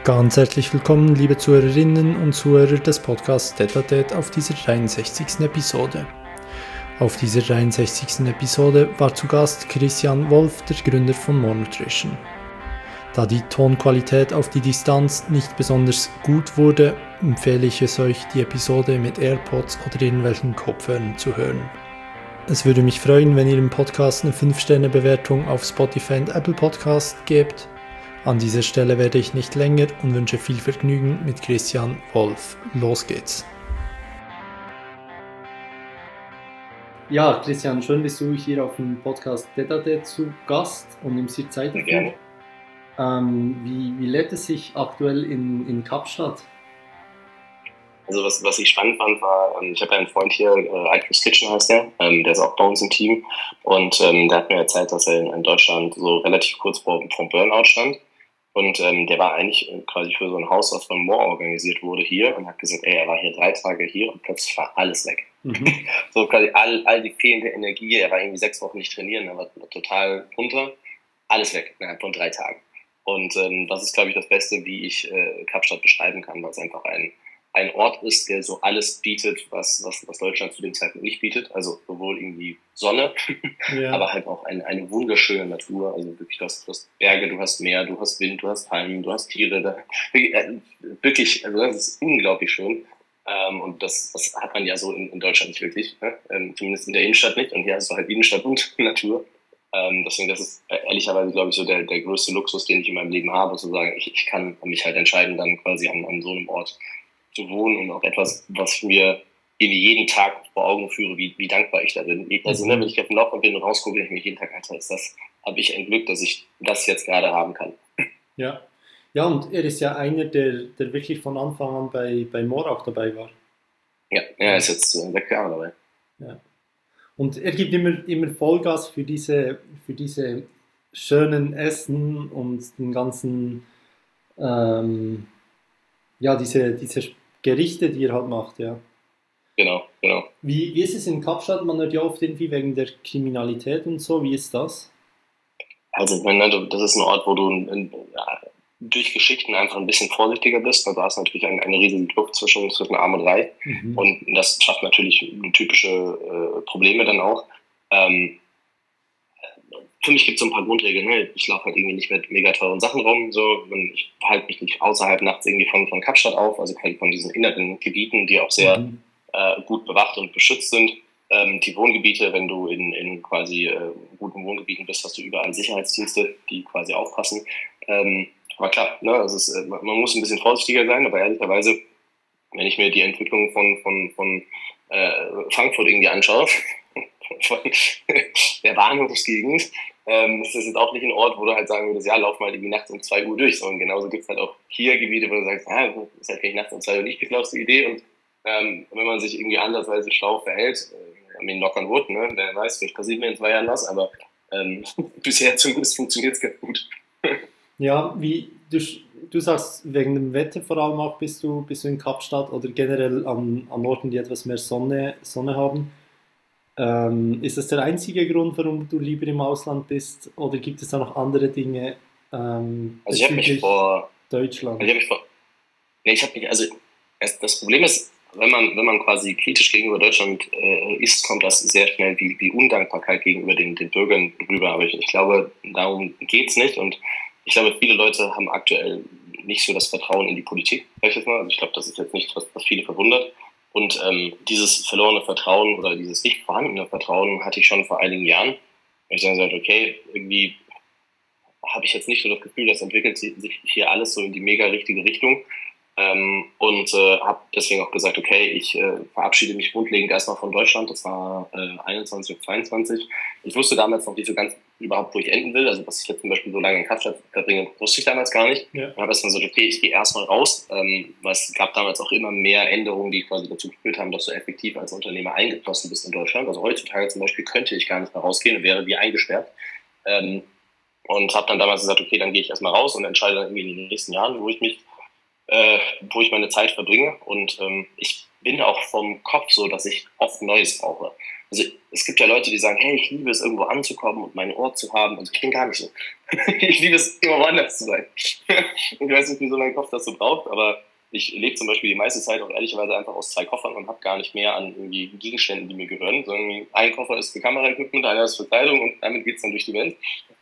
Ganz herzlich willkommen, liebe Zuhörerinnen und Zuhörer des Podcasts Tête auf dieser 63. Episode. Auf dieser 63. Episode war zu Gast Christian Wolf, der Gründer von More Nutrition. Da die Tonqualität auf die Distanz nicht besonders gut wurde, empfehle ich es euch, die Episode mit AirPods oder irgendwelchen Kopfhörern zu hören. Es würde mich freuen, wenn ihr dem Podcast eine 5-Sterne-Bewertung auf Spotify und Apple Podcast gebt. An dieser Stelle werde ich nicht länger und wünsche viel Vergnügen mit Christian Wolf. Los geht's. Ja, Christian, schön bist du hier auf dem Podcast Tête zu Gast und nimmst dir Zeit dafür. Wie lebt es sich aktuell in Kapstadt? Also was ich spannend fand, war, ich habe einen Freund hier, Icos Kitchen heißt der ist auch bei uns im Team und der hat mir erzählt, dass er in Deutschland so relativ kurz vor Burnout stand und der war eigentlich quasi für so ein Haus, was von More organisiert wurde hier und hat gesagt, er war hier 3 Tage hier und plötzlich war alles weg. So quasi all die fehlende Energie, er war irgendwie 6 Wochen nicht trainieren, er war total runter, alles weg innerhalb von 3 Tagen. Und das ist, glaube ich, das Beste, wie ich Kapstadt beschreiben kann, weil es einfach ein Ort ist, der so alles bietet, was Deutschland zu dem Zeitpunkt nicht bietet. Also sowohl irgendwie Sonne, ja, aber halt auch eine wunderschöne Natur. Also wirklich, du hast Berge, du hast Meer, du hast Wind, du hast Palmen, du hast Tiere. Wirklich, also das ist unglaublich schön. Und das hat man ja so in Deutschland nicht wirklich, ne? Zumindest in der Innenstadt nicht. Und hier hast du halt Innenstadt und Natur. Deswegen, das ist ehrlicherweise, glaube ich, so der größte Luxus, den ich in meinem Leben habe, zu sagen, ich kann mich halt entscheiden, dann quasi an so einem Ort zu wohnen und auch etwas, was ich mir irgendwie jeden Tag vor Augen führe, wie dankbar ich da bin. Also, wenn ich auf den Laufband bin und rausgucke, denke ich mir jeden Tag, Alter, habe ich ein Glück, dass ich das jetzt gerade haben kann. Ja. Ja, und er ist ja einer, der wirklich von Anfang an bei More auch dabei war. Ja, er ist jetzt 6 Jahre dabei. Ja. Und er gibt immer Vollgas für diese schönen Essen und den ganzen, diese Gerichte, die er halt macht, ja. Genau. Wie ist es in Kapstadt? Man hört ja oft irgendwie wegen der Kriminalität und so. Wie ist das? Also, das ist ein Ort, wo du durch Geschichten einfach ein bisschen vorsichtiger bist. Du hast natürlich eine riesige Kluft zwischen arm und reich. Und das schafft natürlich typische Probleme dann auch. Für mich gibt es so ein paar Grundregeln. Ne? Ich laufe halt irgendwie nicht mit mega teuren Sachen rum. So. Ich halte mich nicht außerhalb nachts irgendwie von Kapstadt auf, also von diesen inneren Gebieten, die auch sehr gut bewacht und beschützt sind. Die Wohngebiete, wenn du in quasi guten Wohngebieten bist, hast du überall Sicherheitsdienste, die quasi aufpassen. Aber klar, ne, man muss ein bisschen vorsichtiger sein, aber ehrlicherweise, wenn ich mir die Entwicklung von Frankfurt irgendwie anschaue, von der Bahnhofsgegend, ist das jetzt auch nicht ein Ort, wo du halt sagen würdest, ja, lauf mal irgendwie nachts um 2 Uhr durch, sondern genauso gibt es halt auch hier Gebiete, wo du sagst, ist halt nicht nachts um 2 Uhr nicht die schlauste Idee und wenn man sich irgendwie andersweise schlau verhält, knock on wood, ne, wer weiß, vielleicht passiert mir in 2 Jahren was, aber bisher zumindest funktioniert es ganz gut. Ja, wie du sagst, wegen dem Wetter vor allem auch bist du in Kapstadt oder generell an Orten, die etwas mehr Sonne haben. Ist das der einzige Grund, warum du lieber im Ausland bist, oder gibt es da noch andere Dinge ich habe mich vor Deutschland? Das Problem ist, wenn man quasi kritisch gegenüber Deutschland ist, kommt das sehr schnell wie Undankbarkeit gegenüber den Bürgern rüber. Aber ich glaube, darum geht's nicht. Und ich glaube, viele Leute haben aktuell nicht so das Vertrauen in die Politik, sag ich jetzt mal. Also ich glaube, das ist jetzt nicht, was viele verwundert. Und dieses verlorene Vertrauen oder dieses nicht vorhandene Vertrauen hatte ich schon vor einigen Jahren. Ich dann gesagt, okay, irgendwie habe ich jetzt nicht so das Gefühl, das entwickelt sich hier alles so in die mega richtige Richtung. Und habe deswegen auch gesagt, okay, ich verabschiede mich grundlegend erstmal von Deutschland. Das war 21 und 22. Ich wusste damals noch nicht so ganz überhaupt, wo ich enden will. Also, dass ich jetzt zum Beispiel so lange in Kapstadt verbringe, wusste ich damals gar nicht. Ja. Und habe erstmal gesagt, okay, ich gehe erstmal raus. Es gab damals auch immer mehr Änderungen, die quasi dazu geführt haben, dass du effektiv als Unternehmer eingeschlossen bist in Deutschland. Also heutzutage zum Beispiel könnte ich gar nicht mehr rausgehen und wäre wie eingesperrt. Und habe dann damals gesagt, okay, dann gehe ich erstmal raus und entscheide dann irgendwie in den nächsten Jahren, wo ich meine Zeit verbringe. Und ich bin auch vom Kopf so, dass ich oft Neues brauche. also es gibt ja Leute, die sagen, hey, ich liebe es, irgendwo anzukommen und meinen Ort zu haben. Also ich bin gar nicht so. Ich liebe es, immer woanders zu sein. Und ich weiß nicht, wieso mein Kopf das so braucht, aber ich lebe zum Beispiel die meiste Zeit auch ehrlicherweise einfach aus 2 Koffern und habe gar nicht mehr an irgendwie Gegenständen, die mir gehören, sondern ein Koffer ist für Kameraequipment, einer ist für Kleidung und damit geht's dann durch die Welt.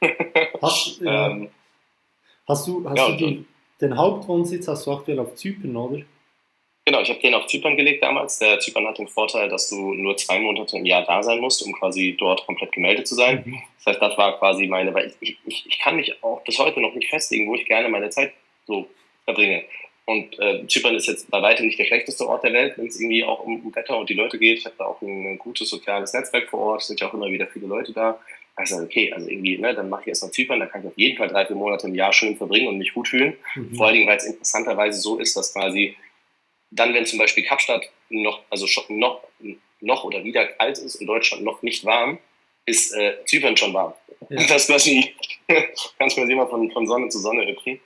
Hast du den Hauptwohnsitz hast du aktuell auf Zypern, oder? Genau, ich habe den auf Zypern gelegt damals. Der Zypern hat den Vorteil, dass du nur 2 Monate im Jahr da sein musst, um quasi dort komplett gemeldet zu sein. Das heißt, das war quasi weil ich kann mich auch bis heute noch nicht festlegen, wo ich gerne meine Zeit so verbringe. Und Zypern ist jetzt bei weitem nicht der schlechteste Ort der Welt, wenn es irgendwie auch um Wetter und die Leute geht. Ich habe da auch ein gutes soziales Netzwerk vor Ort, sind ja auch immer wieder viele Leute da. Also okay, also irgendwie, ne, dann mache ich erst mal Zypern, da kann ich auf jeden Fall 3, 4 Monate im Jahr schön verbringen und mich gut fühlen. Vor allen Dingen, weil es interessanterweise so ist, dass quasi dann, wenn zum Beispiel Kapstadt noch oder wieder kalt ist und Deutschland noch nicht warm, ist Zypern schon warm. Ja. Das quasi, kannst du mir immer von Sonne zu Sonne hüpfen.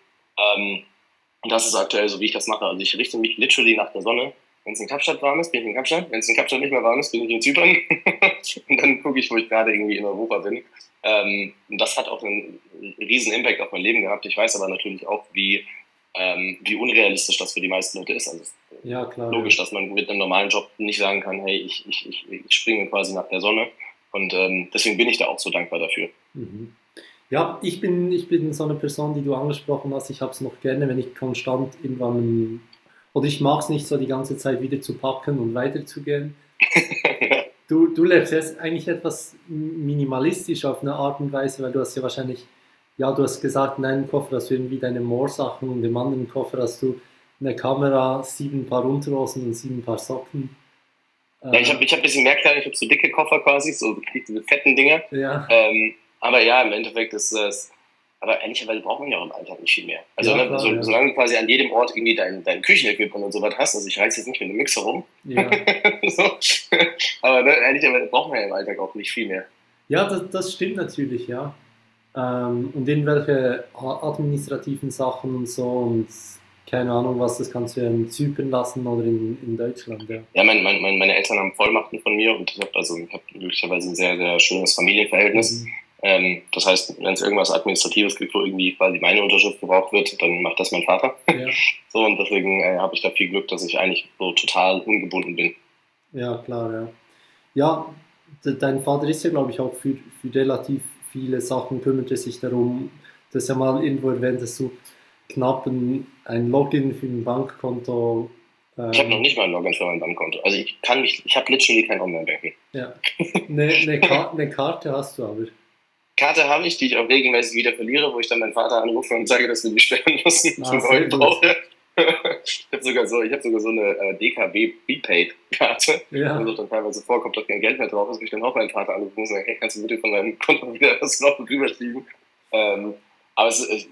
Und das ist aktuell so, wie ich das mache. Also ich richte mich literally nach der Sonne. Wenn es in Kapstadt warm ist, bin ich in Kapstadt. Wenn es in Kapstadt nicht mehr warm ist, bin ich in Zypern. Und dann gucke ich, wo ich gerade irgendwie in Europa bin. Und das hat auch einen riesen Impact auf mein Leben gehabt. Ich weiß aber natürlich auch, wie unrealistisch das für die meisten Leute ist. Also ja, klar, logisch, dass man mit einem normalen Job nicht sagen kann, hey, ich springe quasi nach der Sonne. Und deswegen bin ich da auch so dankbar dafür. Ja, ich bin so eine Person, die du angesprochen hast. Ich habe es noch gerne, wenn ich konstant irgendwann, oder ich mag es nicht so die ganze Zeit wieder zu packen und weiterzugehen. Du lebst jetzt eigentlich etwas minimalistisch auf eine Art und Weise, weil du hast ja wahrscheinlich, ja, du hast gesagt, in einem Koffer hast du irgendwie deine Moorsachen und im anderen Koffer hast du eine Kamera, 7 Paar Unterhosen und 7 Paar Socken. Ja, ich hab ein bisschen mehr Kleidung, ich habe so dicke Koffer quasi, so diese fetten Dinger. Ja. Aber ja, im Endeffekt ist es, aber ehrlicherweise braucht man ja auch im Alltag nicht viel mehr. Also ja, klar, ja. solange du quasi an jedem Ort irgendwie dein Küchenequipment und sowas hast, also ich reiß jetzt nicht mit einem Mixer rum. Ja. So. Aber ne, ehrlicherweise braucht man ja im Alltag auch nicht viel mehr. Ja, das stimmt natürlich, ja. Und irgendwelche administrativen Sachen und so und keine Ahnung was, das kannst du ja in Zypern lassen oder in Deutschland, ja. Ja, meine Eltern haben Vollmachten von mir und ich habe glücklicherweise ein sehr, sehr schönes Familienverhältnis. Das heißt, wenn es irgendwas Administratives gibt, wo irgendwie quasi meine Unterschrift gebraucht wird, dann macht das mein Vater. Ja. So, und deswegen habe ich da viel Glück, dass ich eigentlich so total ungebunden bin. Ja, klar, ja. Ja, dein Vater ist ja, glaube ich, auch für relativ viele Sachen kümmert er sich darum. Du hast ja mal irgendwo erwähnt, dass du knapp ein Login für ein Bankkonto. Ich habe noch nicht mal ein Login für mein Bankkonto. Also ich habe literally kein Online-Banking. Ja. Eine Karte hast du aber. Karte habe ich, die ich auch regelmäßig wieder verliere, wo ich dann meinen Vater anrufe und sage, dass wir die sperren müssen. Ich brauche. Ich habe sogar so eine DKB Prepaid-Karte, wo dann teilweise vorkommt, dass kein Geld mehr drauf ist, wo ich dann auch meinen Vater anrufen und sage, hey, kannst du bitte von meinem Konto wieder das noch rüberschieben? Aber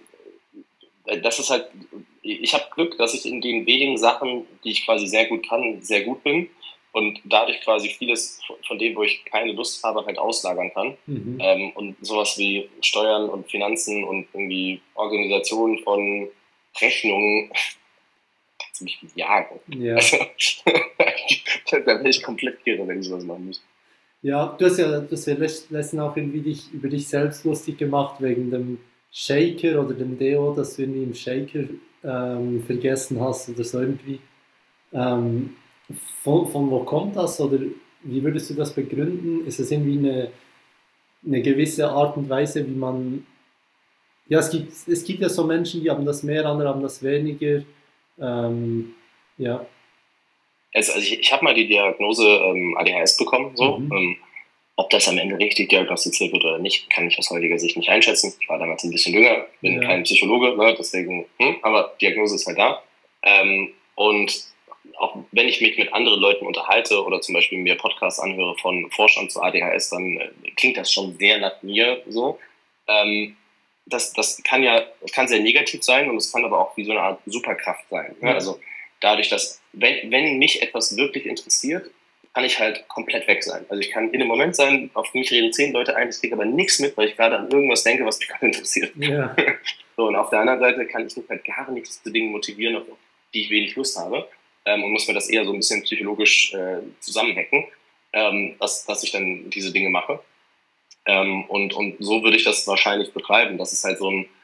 das ist halt, ich habe Glück, dass ich in den wenigen Sachen, die ich quasi sehr gut kann, sehr gut bin und dadurch quasi vieles von dem, wo ich keine Lust habe, halt auslagern kann. Und sowas wie Steuern und Finanzen und irgendwie Organisation von Rechnungen, kannst du mich jagen. Ja. Also, da wäre ich komplett kirre, wenn ich sowas machen muss. Ja, du hast ja letztens auch irgendwie über dich selbst lustig gemacht, wegen dem Shaker oder dem Deo, das du irgendwie im Shaker vergessen hast oder so irgendwie. Von wo kommt das oder wie würdest du das begründen? Ist es irgendwie eine gewisse Art und Weise, wie man... Ja, es gibt ja so Menschen, die haben das mehr, andere haben das weniger. Ja. Also ich habe mal die Diagnose ADHS bekommen, so. Ob das am Ende richtig diagnostiziert wird oder nicht, kann ich aus heutiger Sicht nicht einschätzen. Ich war damals ein bisschen jünger, bin kein Psychologe, ne, deswegen, aber Diagnose ist halt da. Und auch wenn ich mich mit anderen Leuten unterhalte oder zum Beispiel mir Podcasts anhöre von Forschern zu ADHS, dann klingt das schon sehr nach mir so. Das kann sehr negativ sein und es kann aber auch wie so eine Art Superkraft sein. Ne? Also dadurch, dass, wenn mich etwas wirklich interessiert, kann ich halt komplett weg sein. Also ich kann in einem Moment sein, auf mich reden 10 Leute ein, ich kriege aber nichts mit, weil ich gerade an irgendwas denke, was mich gerade interessiert. Ja. So, und auf der anderen Seite kann ich mich halt gar nichts zu Dingen motivieren, auf die ich wenig Lust habe, und muss mir das eher so ein bisschen psychologisch zusammenhacken. dass ich dann diese Dinge mache. Und so würde ich das wahrscheinlich betreiben. Das ist halt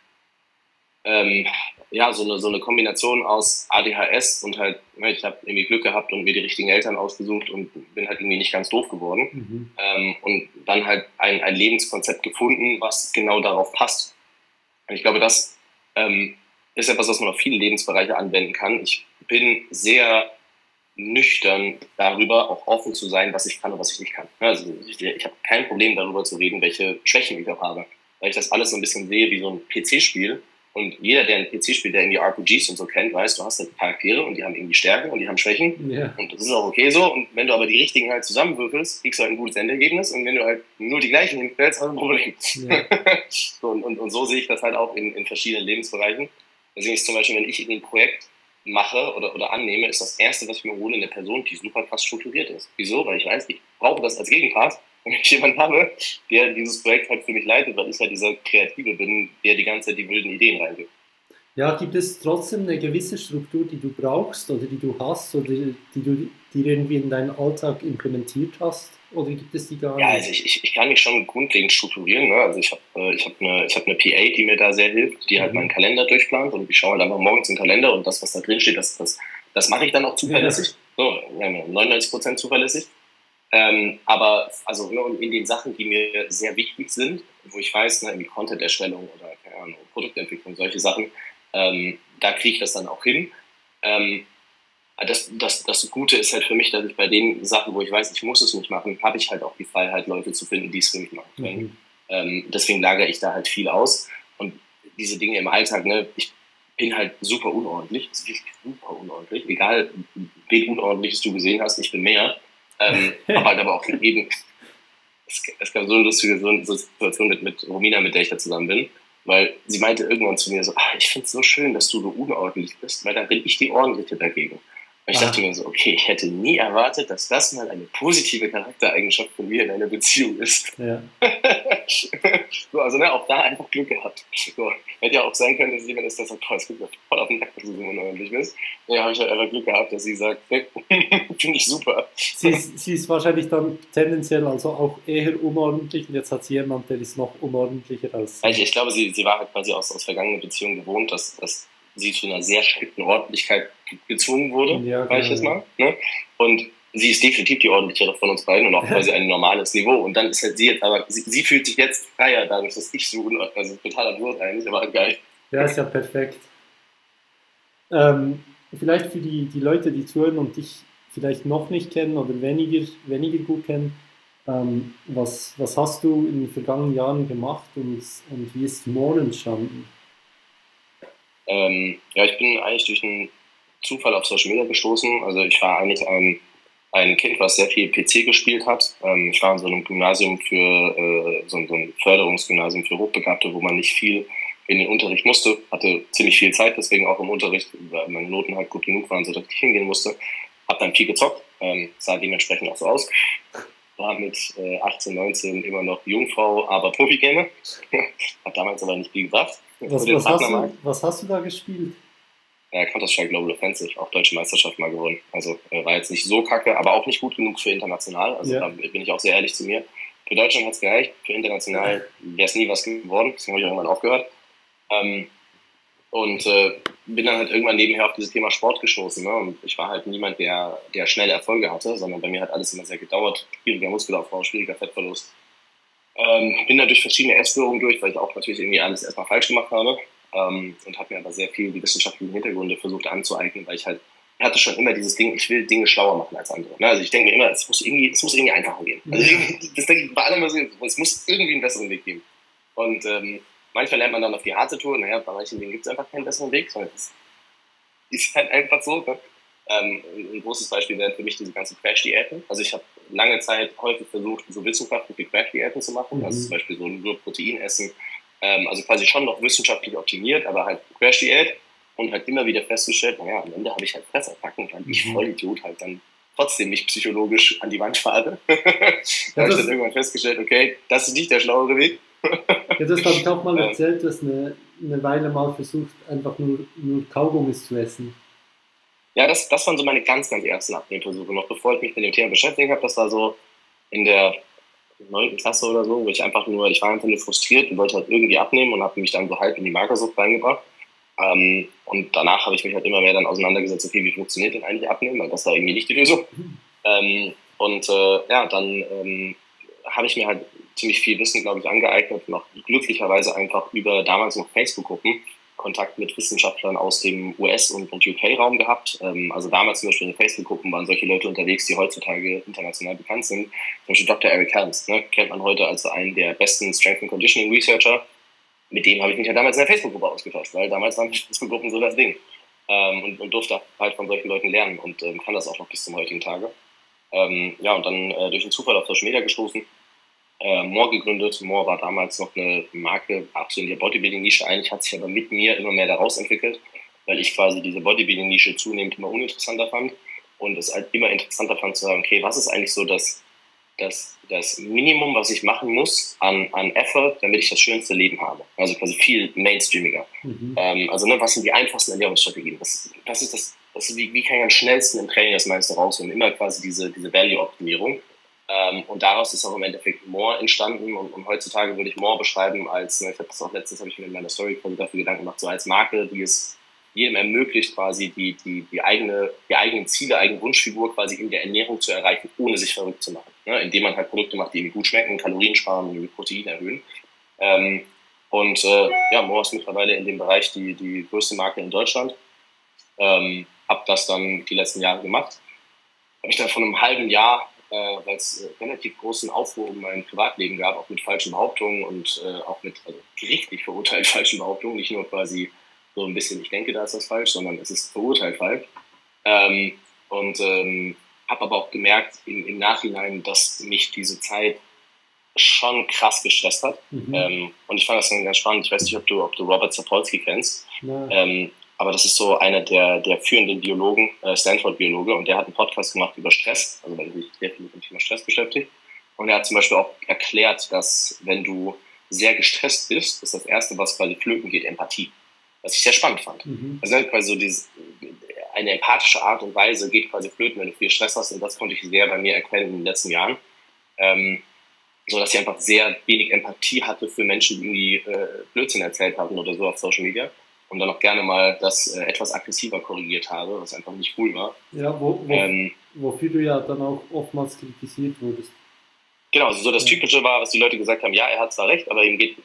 so eine Kombination aus ADHS und halt, ich habe irgendwie Glück gehabt und mir die richtigen Eltern ausgesucht und bin halt irgendwie nicht ganz doof geworden. Und dann halt ein Lebenskonzept gefunden, was genau darauf passt. Und ich glaube, das ist etwas, was man auf viele Lebensbereiche anwenden kann. Ich bin sehr nüchtern darüber, auch offen zu sein, was ich kann und was ich nicht kann. Also ich habe kein Problem darüber zu reden, welche Schwächen ich auch habe, weil ich das alles so ein bisschen sehe wie so ein PC-Spiel. Und jeder, der ein PC spielt, der irgendwie RPGs und so kennt, weiß, du hast halt Charaktere und die haben irgendwie Stärken und die haben Schwächen. Ja. Und das ist auch okay so. Und wenn du aber die richtigen halt zusammenwürfelst, kriegst du halt ein gutes Endergebnis. Und wenn du halt nur die gleichen hinstellst, hast du ein Problem. Ja. und so sehe ich das halt auch in verschiedenen Lebensbereichen. Deswegen ist zum Beispiel, wenn ich ein Projekt mache oder annehme, ist das Erste, was ich mir hole, eine Person, die super krass strukturiert ist. Wieso? Weil ich weiß, ich brauche das als Gegenpart. Wenn ich jemanden habe, der dieses Projekt halt für mich leitet, weil ich halt dieser Kreative bin, der die ganze Zeit die wilden Ideen reingibt. Ja, gibt es trotzdem eine gewisse Struktur, die du brauchst oder die du hast oder die irgendwie in deinen Alltag implementiert hast? Oder gibt es die gar nicht? Ja, also ich kann mich schon grundlegend strukturieren. Ne? Also ich hab eine PA, die mir da sehr hilft, die halt meinen Kalender durchplant und ich schaue halt einfach morgens in den Kalender und das, was da drin steht, das mache ich dann auch zuverlässig. Ja. So, 99% zuverlässig. Aber also in den Sachen, die mir sehr wichtig sind, wo ich weiß, irgendwie Content-Erstellung oder keine Ahnung, Produktentwicklung, solche Sachen, da kriege ich das dann auch hin. Das Gute ist halt für mich, dass ich bei den Sachen, wo ich weiß, ich muss es nicht machen, habe ich halt auch die Freiheit, Leute zu finden, die es für mich machen können. Deswegen lagere ich da halt viel aus. Und diese Dinge im Alltag, ne, ich bin halt super unordentlich, super unordentlich, egal wie Unordentliches du gesehen hast, ich bin mehr. Aber halt aber auch eben, es gab so eine lustige Situation mit Romina, mit der ich da zusammen bin, weil sie meinte irgendwann zu mir so, ich finde es so schön, dass du so unordentlich bist, weil dann bin ich die Ordentliche dagegen. Und ich dachte mir so, okay, ich hätte nie erwartet, dass das mal eine positive Charaktereigenschaft von mir in einer Beziehung ist. Ja. So, also auch da einfach Glück gehabt. So, hätte ja auch sein können, dass jemand ist, der sagt, es geht mir voll auf den Nacken, dass du so unordentlich bist. Ja, habe ich halt einfach Glück gehabt, dass sie sagt, finde ich super. Sie ist wahrscheinlich dann tendenziell also auch eher unordentlich und jetzt hat sie jemand, der ist noch unordentlicher als sie. Ich glaube, sie war halt quasi aus vergangenen Beziehungen gewohnt, dass sie zu einer sehr strikten Ordentlichkeit gezwungen wurde, ja, sag ich jetzt mal. Ne? Und sie ist definitiv die ordentlichere von uns beiden und auch quasi ein normales Niveau. Und dann ist halt sie jetzt, aber sie fühlt sich jetzt freier dadurch, dass ich so unordentlich, also total absurd eigentlich, aber geil. Ja, ist ja perfekt. Vielleicht für die Leute, die zuhören und dich vielleicht noch nicht kennen oder weniger gut kennen, was hast du in den vergangenen Jahren gemacht und wie ist Moon entstanden? Ich bin eigentlich durch einen Zufall auf Social Media gestoßen. Also ich war eigentlich ein Kind, was sehr viel PC gespielt hat. Ich war in so einem Gymnasium so ein Förderungsgymnasium für Hochbegabte, wo man nicht viel in den Unterricht musste. Hatte ziemlich viel Zeit, deswegen auch im Unterricht, weil meine Noten halt gut genug waren, sodass ich hingehen musste. Hab dann viel gezockt, sah dementsprechend auch so aus. War mit 18, 19 immer noch Jungfrau, aber Profi-Gamer. Hat damals aber nicht viel gebracht. Was hast du da gespielt? Counter-Strike Global Offensive, auch Deutsche Meisterschaft mal gewonnen. Also war jetzt nicht so kacke, aber auch nicht gut genug für international. Also da bin ich auch sehr ehrlich zu mir. Für Deutschland hat es gereicht, für international wäre es nie was geworden. Deswegen habe ich auch irgendwann aufgehört. Bin dann halt irgendwann nebenher auf dieses Thema Sport gestoßen. Ne? Und ich war halt niemand, der schnelle Erfolge hatte, sondern bei mir hat alles immer sehr gedauert. Schwieriger Muskelaufbau, schwieriger Fettverlust. Bin da durch verschiedene Essstörungen durch, weil ich auch natürlich irgendwie alles erstmal falsch gemacht habe. Und habe mir aber sehr viel die wissenschaftlichen Hintergründe versucht anzueignen, weil ich hatte schon immer dieses Ding, ich will Dinge schlauer machen als andere. Ne? Also ich denke mir immer, es muss irgendwie einfacher gehen. Also das denke ich bei allem, es muss irgendwie einen besseren Weg geben. Und manchmal lernt man dann auf die harte Tour, bei manchen Dingen gibt es einfach keinen besseren Weg, sondern es ist halt einfach so. Ne? Ein großes Beispiel wären für mich diese ganzen Crash-Diäten. Also ich habe lange Zeit häufig versucht, so wissenschaftliche Crash-Diäten zu machen, also zum Beispiel so nur Protein essen, also quasi schon noch wissenschaftlich optimiert, aber halt Crash-Diät und halt immer wieder festgestellt, am Ende habe ich halt Fressattacken, weil ich Vollidiot halt dann trotzdem mich psychologisch an die Wand fahre. Da habe ich dann irgendwann festgestellt, okay, das ist nicht der schlauere Weg. Ja, das habe ich auch mal erzählt, du hast eine Weile mal versucht, einfach nur Kaugummis zu essen. Ja, das waren so meine ganz, ganz ersten Abnehmversuche. Noch bevor ich mich mit dem Thema beschäftigt habe, das war so, in der 9. Klasse oder so, wo ich war einfach nur frustriert und wollte halt irgendwie abnehmen und habe mich dann so halb in die Magersucht reingebracht. Und danach habe ich mich halt immer mehr dann auseinandergesetzt, okay, wie funktioniert denn eigentlich Abnehmen, weil das war irgendwie nicht die Lösung. Dann habe ich mir halt ziemlich viel Wissen, glaube ich, angeeignet und auch glücklicherweise einfach über damals noch Facebook-Gruppen Kontakt mit Wissenschaftlern aus dem US- und UK-Raum gehabt. Also damals zum Beispiel in Facebook-Gruppen waren solche Leute unterwegs, die heutzutage international bekannt sind. Zum Beispiel Dr. Eric Helms, ne, kennt man heute als einen der besten Strength and Conditioning Researcher. Mit dem habe ich mich ja damals in der Facebook-Gruppe ausgetauscht, weil damals waren Facebook-Gruppen so das Ding. Und durfte halt von solchen Leuten lernen und kann das auch noch bis zum heutigen Tage. Und dann durch den Zufall auf Social Media gestoßen, More gegründet. More war damals noch eine Marke, absolut in der Bodybuilding-Nische. Eigentlich hat sich aber mit mir immer mehr daraus entwickelt, weil ich quasi diese Bodybuilding-Nische zunehmend immer uninteressanter fand und es halt immer interessanter fand zu sagen, okay, was ist eigentlich so das Minimum, was ich machen muss an Effort, damit ich das schönste Leben habe. Also quasi viel mainstreamiger. Was sind die einfachsten Ernährungsstrategien? Wie kann ich am schnellsten im Training das meiste rausholen? Immer quasi diese Value-Optimierung. Und daraus ist auch im Endeffekt More entstanden und heutzutage würde ich More beschreiben als, ich habe das auch letztens, habe ich mir in meiner Story quasi dafür Gedanken gemacht, so als Marke, die es jedem ermöglicht, quasi die eigenen Ziele, eigene Wunschfigur quasi in der Ernährung zu erreichen, ohne sich verrückt zu machen. Ne? Indem man halt Produkte macht, die ihm gut schmecken, Kalorien sparen und Protein erhöhen. More ist mittlerweile in dem Bereich die größte Marke in Deutschland. Hab das dann die letzten Jahre gemacht. Habe ich dann vor einem halben Jahr, weil es relativ großen Aufruhr um mein Privatleben gab, auch mit falschen Behauptungen und auch mit gerichtlich verurteilt falschen Behauptungen, nicht nur quasi so ein bisschen, ich denke, da ist das falsch, sondern es ist verurteilt falsch. Habe aber auch gemerkt im Nachhinein, dass mich diese Zeit schon krass gestresst hat. Und ich fand das dann ganz spannend. Ich weiß nicht, ob du Robert Sapolsky kennst. Aber das ist so einer der führenden Biologen, Stanford-Biologe, und der hat einen Podcast gemacht über Stress, also weil er sich sehr viel mit dem Thema Stress beschäftigt. Und er hat zum Beispiel auch erklärt, dass wenn du sehr gestresst bist, ist das Erste, was quasi flöten geht, Empathie. Was ich sehr spannend fand. Also quasi so eine empathische Art und Weise geht quasi flöten, wenn du viel Stress hast, und das konnte ich sehr bei mir erkennen in den letzten Jahren. So dass ich einfach sehr wenig Empathie hatte für Menschen, die irgendwie Blödsinn erzählt haben oder so auf Social Media. Und dann auch gerne mal das etwas aggressiver korrigiert habe, was einfach nicht cool war. Ja, wofür du ja dann auch oftmals kritisiert wurdest. Genau, also so das Typische war, was die Leute gesagt haben, ja, er hat zwar recht, aber mir geht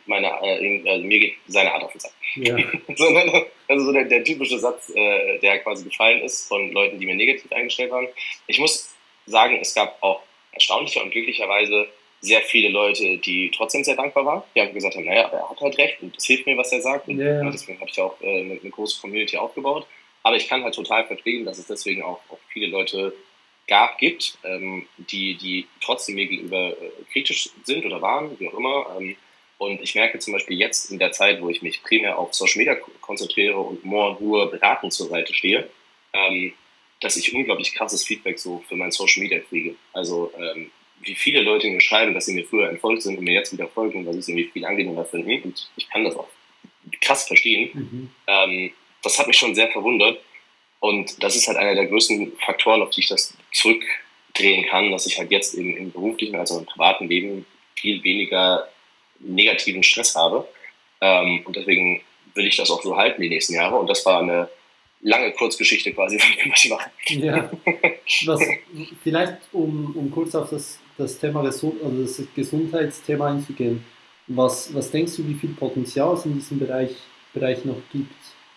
seine Art auf den Sack. Ja. Also so der typische Satz, der quasi gefallen ist von Leuten, die mir negativ eingestellt waren. Ich muss sagen, es gab auch erstaunlicher und glücklicherweise sehr viele Leute, die trotzdem sehr dankbar waren. Die haben gesagt haben, naja, er hat halt recht und es hilft mir, was er sagt. Und deswegen habe ich auch eine große Community aufgebaut. Aber ich kann halt total verstehen, dass es deswegen auch viele Leute gibt, die trotzdem mir gegenüber kritisch sind oder waren, wie auch immer. Und ich merke zum Beispiel jetzt in der Zeit, wo ich mich primär auf Social Media konzentriere und nur beratend zur Seite stehe, dass ich unglaublich krasses Feedback so für mein Social Media kriege. Also wie viele Leute mir schreiben, dass sie mir früher entfolgt sind und mir jetzt wieder folgen, weil sie es irgendwie viel angenehmer finden. Und ich kann das auch krass verstehen. Das hat mich schon sehr verwundert. Und das ist halt einer der größten Faktoren, auf die ich das zurückdrehen kann, dass ich halt jetzt im beruflichen als auch im privaten Leben viel weniger negativen Stress habe. Und deswegen will ich das auch so halten die nächsten Jahre. Und das war eine lange Kurzgeschichte quasi, was ich mache. Ja, vielleicht um kurz auf das Thema das Gesundheitsthema einzugehen. Was denkst du, wie viel Potenzial es in diesem Bereich noch gibt?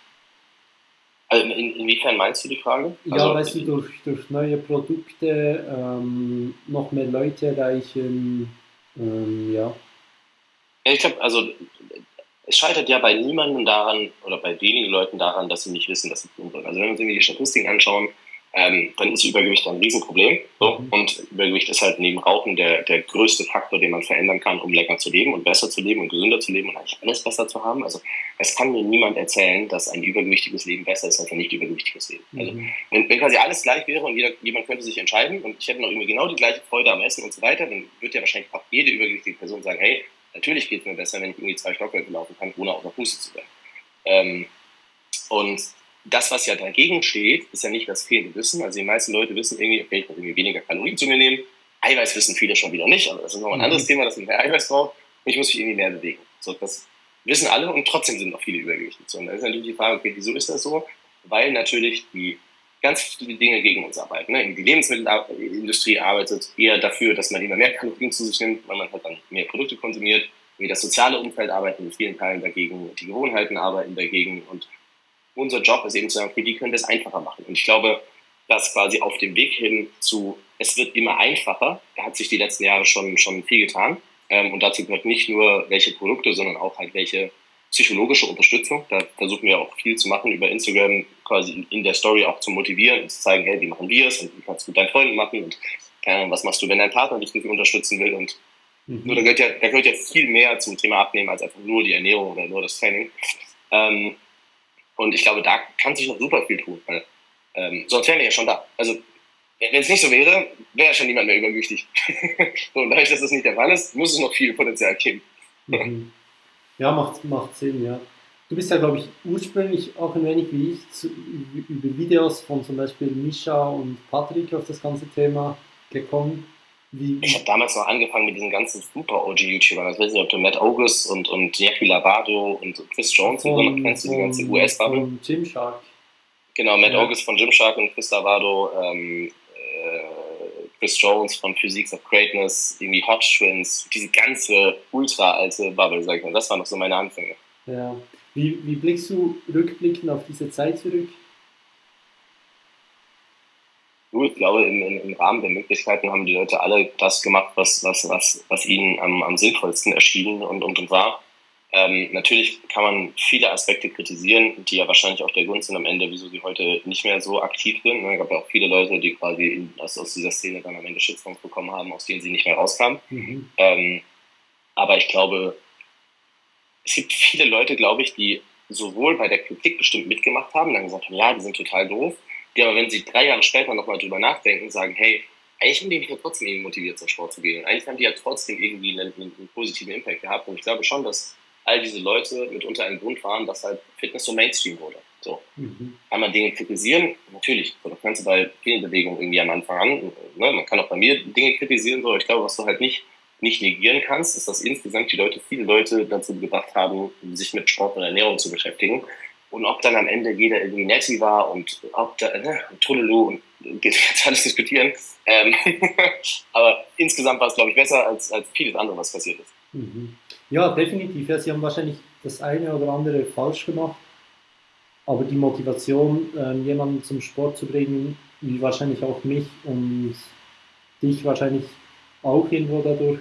Also inwiefern meinst du die Frage? Ja, also, weißt du, durch neue Produkte noch mehr Leute erreichen, ja. Ich glaube, also es scheitert ja bei niemandem daran oder bei wenigen Leuten daran, dass sie nicht wissen, dass sie tun sollen. Also wenn wir uns irgendwie die Statistiken anschauen, dann ist Übergewicht ein Riesenproblem. So. Und Übergewicht ist halt neben Rauchen der größte Faktor, den man verändern kann, um länger zu leben und besser zu leben und gesünder zu leben und eigentlich alles besser zu haben. Also es kann mir niemand erzählen, dass ein übergewichtiges Leben besser ist als ein nicht übergewichtiges Leben. Also wenn quasi alles gleich wäre und jemand könnte sich entscheiden und ich hätte noch irgendwie genau die gleiche Freude am Essen und so weiter, dann würde ja wahrscheinlich auch jede übergewichtige Person sagen, hey, natürlich geht es mir besser, wenn ich irgendwie 2 Stockwerke laufen kann, ohne auf der Fuße zu sein. Und das, was ja dagegen steht, ist ja nicht das fehlende Wissen. Also die meisten Leute wissen irgendwie, okay, ich muss irgendwie weniger Kalorien zu mir nehmen, Eiweiß wissen viele schon wieder nicht, aber das ist noch ein anderes Thema, dass man mehr Eiweiß braucht und ich muss mich irgendwie mehr bewegen. So, das wissen alle und trotzdem sind noch viele übergewichtig. So, und da ist natürlich die Frage, okay, wieso ist das so? Weil natürlich die ganz viele Dinge gegen uns arbeiten. Ne? Die Lebensmittelindustrie arbeitet eher dafür, dass man immer mehr Kalorien zu sich nimmt, weil man halt dann mehr Produkte konsumiert. Wie das soziale Umfeld arbeitet in vielen Teilen dagegen, die Gewohnheiten arbeiten dagegen und unser Job ist eben zu sagen, okay, wie können wir es einfacher machen? Und ich glaube, dass quasi auf dem Weg hin zu, es wird immer einfacher, da hat sich die letzten Jahre schon viel getan. Und dazu gehört nicht nur welche Produkte, sondern auch halt welche psychologische Unterstützung. Da versuchen wir auch viel zu machen über Instagram, quasi in der Story auch zu motivieren und zu zeigen, hey, wie machen wir es und wie kannst du mit deinen Freunden machen und was machst du, wenn dein Partner dich nicht unterstützen will. Und nur, da gehört ja viel mehr zum Thema Abnehmen als einfach nur die Ernährung oder nur das Training. Und ich glaube, da kann sich noch super viel tun. Weil, sonst wären wir ja schon da. Also, wenn es nicht so wäre, wäre ja schon niemand mehr übergewichtig. So, und dadurch, dass das nicht der Fall ist, muss es noch viel Potenzial geben. Ja, macht Sinn, ja. Du bist ja, glaube ich, ursprünglich auch ein wenig wie ich über Videos von zum Beispiel Mischa und Patrick auf das ganze Thema gekommen. Ich habe damals noch angefangen mit diesen ganzen Super-OG-YouTubern. Ich weiß nicht, ob du Matt August und Jackie Lavado und Chris Jones und so noch kennst, diese ganze US-Bubble. Von Gymshark. Genau, Matt August von Gymshark und Chris Lavado, Chris Jones von Physiques of Greatness, irgendwie Hot Twins, diese ganze ultra-alte Bubble, sag ich mal. Das waren noch so meine Anfänge. Ja. Wie blickst du rückblickend auf diese Zeit zurück? Ich glaube, im Rahmen der Möglichkeiten haben die Leute alle das gemacht, was ihnen am sinnvollsten erschien und war. Natürlich kann man viele Aspekte kritisieren, die ja wahrscheinlich auch der Grund sind am Ende, wieso sie heute nicht mehr so aktiv sind. Es gab ja auch viele Leute, die quasi aus dieser Szene dann am Ende Shitstorms bekommen haben, aus denen sie nicht mehr rauskamen. Aber ich glaube, es gibt viele Leute, glaube ich, die sowohl bei der Kritik bestimmt mitgemacht haben, dann gesagt haben, ja, die sind total doof, die aber, wenn sie 3 Jahre später nochmal drüber nachdenken, sagen, hey, eigentlich haben die mich ja trotzdem irgendwie motiviert, zum Sport zu gehen. Und eigentlich haben die ja trotzdem irgendwie einen positiven Impact gehabt. Und ich glaube schon, dass all diese Leute mitunter ein Grund waren, dass halt Fitness so Mainstream wurde. So. Kann man Dinge kritisieren? Natürlich. So, das kannst du bei vielen Bewegungen irgendwie am Anfang an. Ne? Man kann auch bei mir Dinge kritisieren. So. Ich glaube, was du halt nicht negieren kannst, ist, dass insgesamt viele Leute dazu gebracht haben, sich mit Sport und Ernährung zu beschäftigen. Und ob dann am Ende jeder irgendwie Nessie war und ob da, Tullelu und geht jetzt alles diskutieren. Aber insgesamt war es, glaube ich, besser als vieles andere, was passiert ist. Ja, definitiv. Ja, sie haben wahrscheinlich das eine oder andere falsch gemacht. Aber die Motivation, jemanden zum Sport zu bringen, wie wahrscheinlich auch mich und dich wahrscheinlich auch irgendwo dadurch,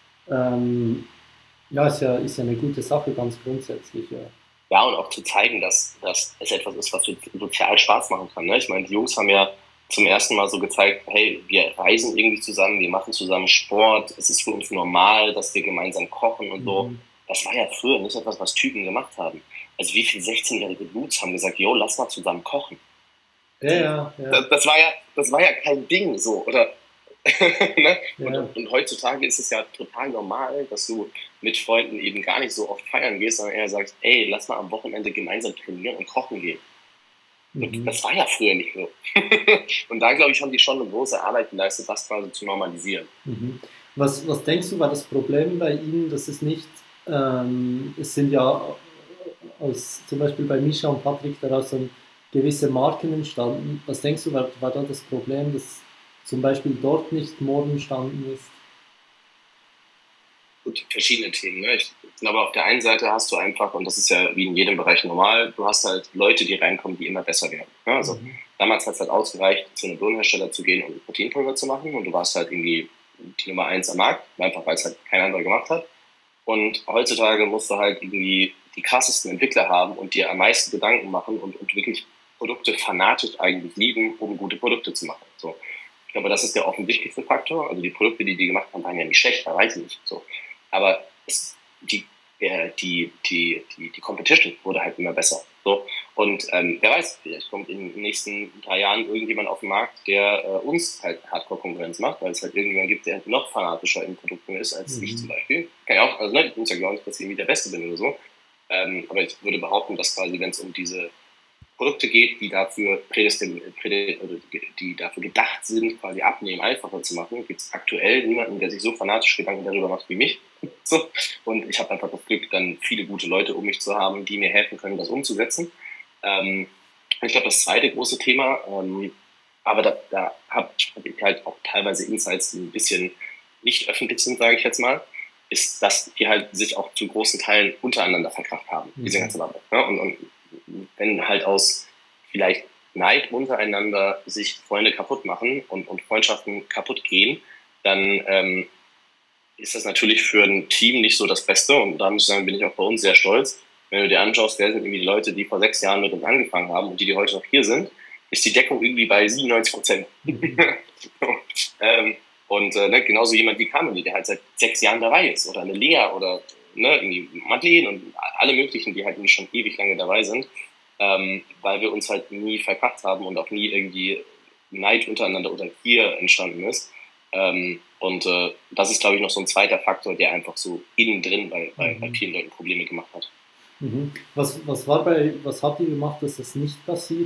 ja, ist ja eine gute Sache, ganz grundsätzlich. Ja. Ja, und auch zu zeigen, dass es etwas ist, was sozial Spaß machen kann. Ne? Ich meine, die Jungs haben ja zum ersten Mal so gezeigt, hey, wir reisen irgendwie zusammen, wir machen zusammen Sport, es ist für uns normal, dass wir gemeinsam kochen und so. Das war ja früher nicht etwas, was Typen gemacht haben. Also wie viele 16-jährige Dudes haben gesagt, yo, lass mal zusammen kochen. Ja. Das war ja kein Ding so, oder? Ne? Und heutzutage ist es ja total normal, dass du mit Freunden eben gar nicht so oft feiern gehst, sondern eher sagst, ey, lass mal am Wochenende gemeinsam trainieren und kochen gehen. Das war ja früher nicht so. Und da, glaube ich, haben die schon eine große Arbeit geleistet, das quasi zu normalisieren. Was denkst du, war das Problem bei Ihnen, dass es nicht, es sind ja zum Beispiel bei Mischa und Patrick daraus so gewisse Marken entstanden. Was denkst du, war da das Problem, dass zum Beispiel dort nicht Mode entstanden ist? Gut, verschiedene Themen. Ne? Ich glaube, auf der einen Seite hast du einfach, und das ist ja wie in jedem Bereich normal, du hast halt Leute, die reinkommen, die immer besser werden. Ne? Also damals hat es halt ausgereicht, zu einem Lohnhersteller zu gehen und Proteinpulver zu machen und du warst halt irgendwie die Nummer 1 am Markt, einfach weil es halt kein anderer gemacht hat. Und heutzutage musst du halt irgendwie die krassesten Entwickler haben und dir am meisten Gedanken machen und wirklich Produkte fanatisch eigentlich lieben, um gute Produkte zu machen. So. Ich glaube, das ist der offensichtlichste Faktor. Also die Produkte, die gemacht haben, waren ja nicht schlecht, da weiß ich nicht. So. Aber die Competition wurde halt immer besser. So. Und wer weiß, vielleicht kommt in den nächsten 3 Jahren irgendjemand auf den Markt, der uns halt Hardcore-Konkurrenz macht, weil es halt irgendjemand gibt, der noch fanatischer in Produkten ist als ich zum Beispiel. Kann ja auch, also ne, ich muss ja gar nicht, dass ich irgendwie der Beste bin oder so. Aber ich würde behaupten, dass quasi, wenn es um diese Produkte geht, die dafür die dafür gedacht sind, quasi Abnehmen einfacher zu machen, gibt es aktuell niemanden, der sich so fanatisch Gedanken darüber macht wie mich. So. Und ich habe einfach das Glück, dann viele gute Leute um mich zu haben, die mir helfen können, das umzusetzen. Ich glaube, das zweite große Thema, aber da habe ich halt auch teilweise Insights, die ein bisschen nicht öffentlich sind, sage ich jetzt mal, ist, dass die halt sich auch zu großen Teilen untereinander verkracht haben, diese ganze Waffe. Ja, und wenn halt aus vielleicht Neid untereinander sich Freunde kaputt machen und Freundschaften kaputt gehen, dann ist das natürlich für ein Team nicht so das Beste. Und da muss ich sagen, bin ich auch bei uns sehr stolz. Wenn du dir anschaust, wer sind irgendwie die Leute, die vor 6 Jahren mit uns angefangen haben und die heute noch hier sind, ist die Deckung irgendwie bei 97%. Genauso jemand wie Kameli, der halt seit 6 Jahren dabei ist. Oder eine Lea oder irgendwie Madeleine und alle möglichen, die halt schon ewig lange dabei sind. Weil wir uns halt nie verpackt haben und auch nie irgendwie Neid untereinander oder Gier entstanden ist. Das ist, glaube ich, noch so ein zweiter Faktor, der einfach so innen drin bei vielen Leuten Probleme gemacht hat. Was habt ihr gemacht, dass das nicht passiert?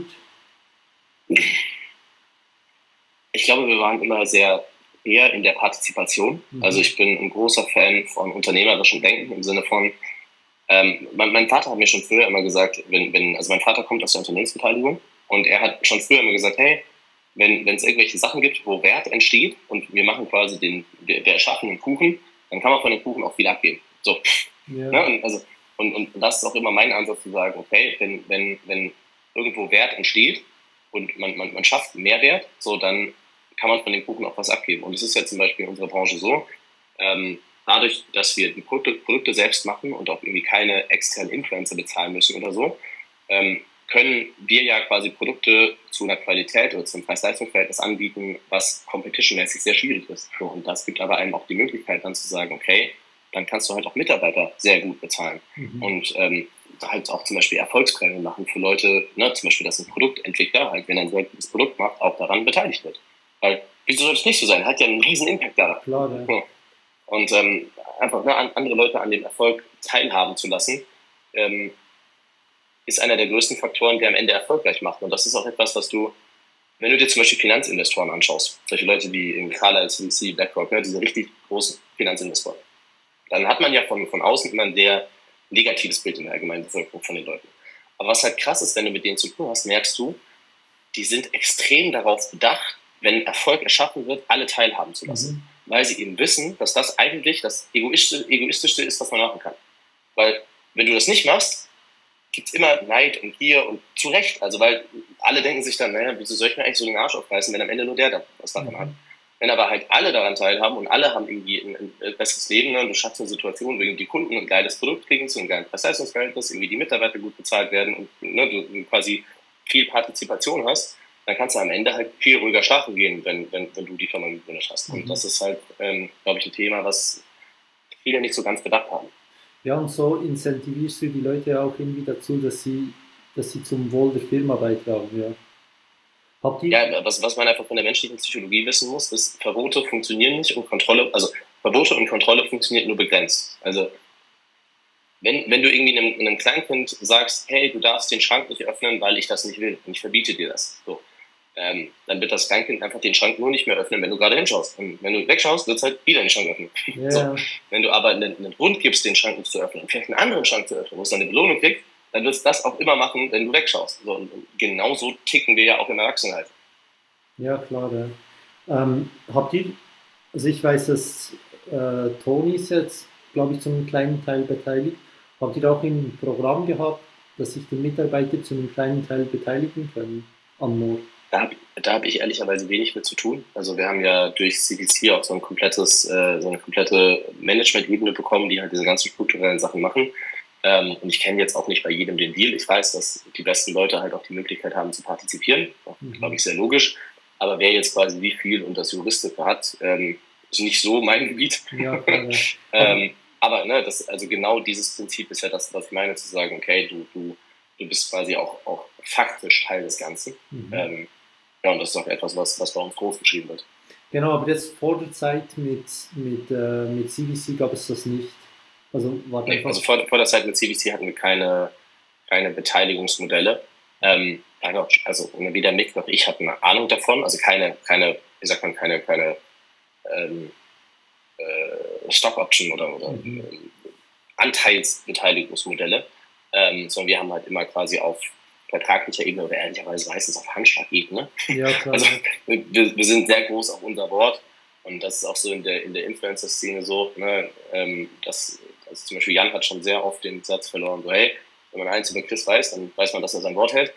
Ich glaube, wir waren immer sehr eher in der Partizipation. Also ich bin ein großer Fan von unternehmerischem Denken im Sinne von, mein Vater hat mir schon früher immer gesagt, also mein Vater kommt aus der Unternehmensbeteiligung und er hat schon früher immer gesagt, hey, wenn es irgendwelche Sachen gibt, wo Wert entsteht und wir machen quasi der erschaffenen Kuchen, dann kann man von dem Kuchen auch viel abgeben. So. Ja. Ne? Und das ist auch immer mein Ansatz zu sagen, okay, wenn irgendwo Wert entsteht und man schafft Mehrwert, so dann kann man von dem Kuchen auch was abgeben. Und es ist ja zum Beispiel in unserer Branche so, dadurch, dass wir die Produkte selbst machen und auch irgendwie keine externen Influencer bezahlen müssen oder so, können wir ja quasi Produkte zu einer Qualität oder zum Preis-Leistungs-Verhältnis anbieten, was competition-mäßig sehr schwierig ist. So, und das gibt aber einem auch die Möglichkeit dann zu sagen, okay, dann kannst du halt auch Mitarbeiter sehr gut bezahlen. Und halt auch zum Beispiel Erfolgsprämien machen für Leute, zum Beispiel, dass ein Produktentwickler, halt, wenn er ein sehr gutes Produkt macht, auch daran beteiligt wird. Weil, wieso soll das nicht so sein? Hat ja einen riesen Impact daran. Klar, ja. Ja. Und einfach andere Leute an dem Erfolg teilhaben zu lassen, ist einer der größten Faktoren, der am Ende erfolgreich macht. Und das ist auch etwas, was wenn du dir zum Beispiel Finanzinvestoren anschaust, solche Leute wie in Carlyle, CVC, BlackRock, diese richtig großen Finanzinvestoren, dann hat man ja von außen immer ein sehr negatives Bild in der allgemeinen Bevölkerung von den Leuten. Aber was halt krass ist, wenn du mit denen zu tun hast, merkst du, die sind extrem darauf bedacht, wenn Erfolg erschaffen wird, alle teilhaben zu lassen. Weil sie eben wissen, dass das eigentlich das Egoistischste ist, was man machen kann. Weil, wenn du das nicht machst, gibt es immer Neid und Gier und zu Recht. Also, weil alle denken sich dann, naja, wieso soll ich mir eigentlich so den Arsch aufreißen, wenn am Ende nur der was davon hat. Wenn aber halt alle daran teilhaben und alle haben irgendwie ein besseres Leben, ne? Du schaffst eine Situation, wo irgendwie die Kunden ein geiles Produkt kriegen zu einem geilen Preis-Leistungs-Verhältnis, irgendwie die Mitarbeiter gut bezahlt werden und du quasi viel Partizipation hast, dann kannst du am Ende halt viel ruhiger schlafen gehen, wenn du die Firma gegründet hast. Und das ist halt, glaube ich, ein Thema, was viele nicht so ganz bedacht haben. Ja, und so incentivierst du die Leute auch irgendwie dazu, dass sie zum Wohl der Firma beitragen, ja. Ja, was man einfach von der menschlichen Psychologie wissen muss, ist, Verbote funktionieren nicht und Verbote und Kontrolle funktioniert nur begrenzt. Also, wenn du irgendwie einem Kleinkind sagst, hey, du darfst den Schrank nicht öffnen, weil ich das nicht will und ich verbiete dir das, so, dann wird das Kleinkind einfach den Schrank nur nicht mehr öffnen, wenn du gerade hinschaust. Und wenn du wegschaust, wird es halt wieder den Schrank öffnen. Yeah. So. Wenn du aber einen Grund gibst, den Schrank nicht zu öffnen und vielleicht einen anderen Schrank zu öffnen, wo es dann eine Belohnung kriegt, dann wirst du das auch immer machen, wenn du wegschaust. So, und genauso ticken wir ja auch im Erwachsenenheit. Ja, klar. Ja. Habt ihr, also ich weiß, dass Toni ist jetzt, glaube ich, zu einem kleinen Teil beteiligt. Habt ihr auch ein Programm gehabt, dass sich die Mitarbeiter zu einem kleinen Teil beteiligen können an More? Da hab ich ehrlicherweise wenig mit zu tun. Also wir haben ja durch CVC auch so eine komplette Management-Ebene bekommen, die halt diese ganzen strukturellen Sachen machen. Und ich kenne jetzt auch nicht bei jedem den Deal. Ich weiß, dass die besten Leute halt auch die Möglichkeit haben zu partizipieren. Glaube ich, sehr logisch. Aber wer jetzt quasi wie viel und das Juristische hat, ist nicht so mein Gebiet. Ja, aber also genau dieses Prinzip ist ja das, was ich meine, zu sagen, okay, du bist quasi auch faktisch Teil des Ganzen. Und das ist auch etwas, was bei uns groß geschrieben wird. Genau, aber jetzt vor der Zeit mit CVC gab es das nicht. Also vor der Zeit mit CVC hatten wir keine Beteiligungsmodelle. Also weder Mick noch ich hatten eine Ahnung davon, also keine, wie sagt man, keine Stock Option oder Anteilsbeteiligungsmodelle, sondern wir haben halt immer quasi auf vertraglicher Ebene oder ehrlicherweise meistens auf Handschlagebene. Ja, klar. Also wir sind sehr groß auf unser Wort und das ist auch so in der Influencer-Szene so, ne, dass zum Beispiel Jan hat schon sehr oft den Satz verloren, so hey, wenn man eins über Chris weiß, dann weiß man, dass er sein Wort hält.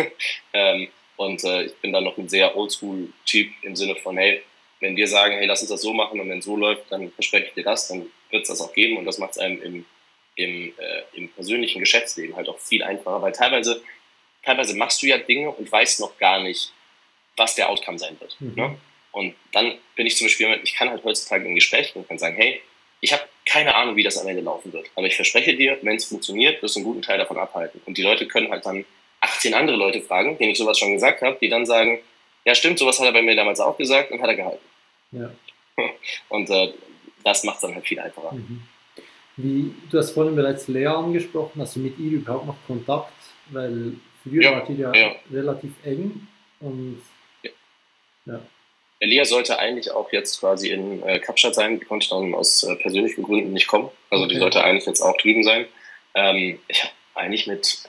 Ich bin dann noch ein sehr Oldschool-Typ im Sinne von, hey, wenn wir sagen, hey, lass uns das so machen und wenn es so läuft, dann verspreche ich dir das, dann wird es das auch geben und das macht es einem im persönlichen Geschäftsleben halt auch viel einfacher, weil teilweise machst du ja Dinge und weißt noch gar nicht, was der Outcome sein wird. Ne? Und dann bin ich zum Beispiel, ich kann halt heutzutage im Gespräch und kann sagen, hey, ich habe keine Ahnung, wie das am Ende laufen wird, aber ich verspreche dir, wenn es funktioniert, wirst du einen guten Teil davon abhalten. Und die Leute können halt dann 18 andere Leute fragen, denen ich sowas schon gesagt habe, die dann sagen, ja stimmt, sowas hat er bei mir damals auch gesagt und hat er gehalten. Ja. Und das macht es dann halt viel einfacher. Du hast vorhin bereits Lea angesprochen, hast du mit ihr überhaupt noch Kontakt? Weil früher wart ihr ja relativ eng und ja. Lea sollte eigentlich auch jetzt quasi in Kapstadt sein, die konnte dann aus persönlichen Gründen nicht kommen. Also die sollte eigentlich jetzt auch drüben sein. Ich habe eigentlich mit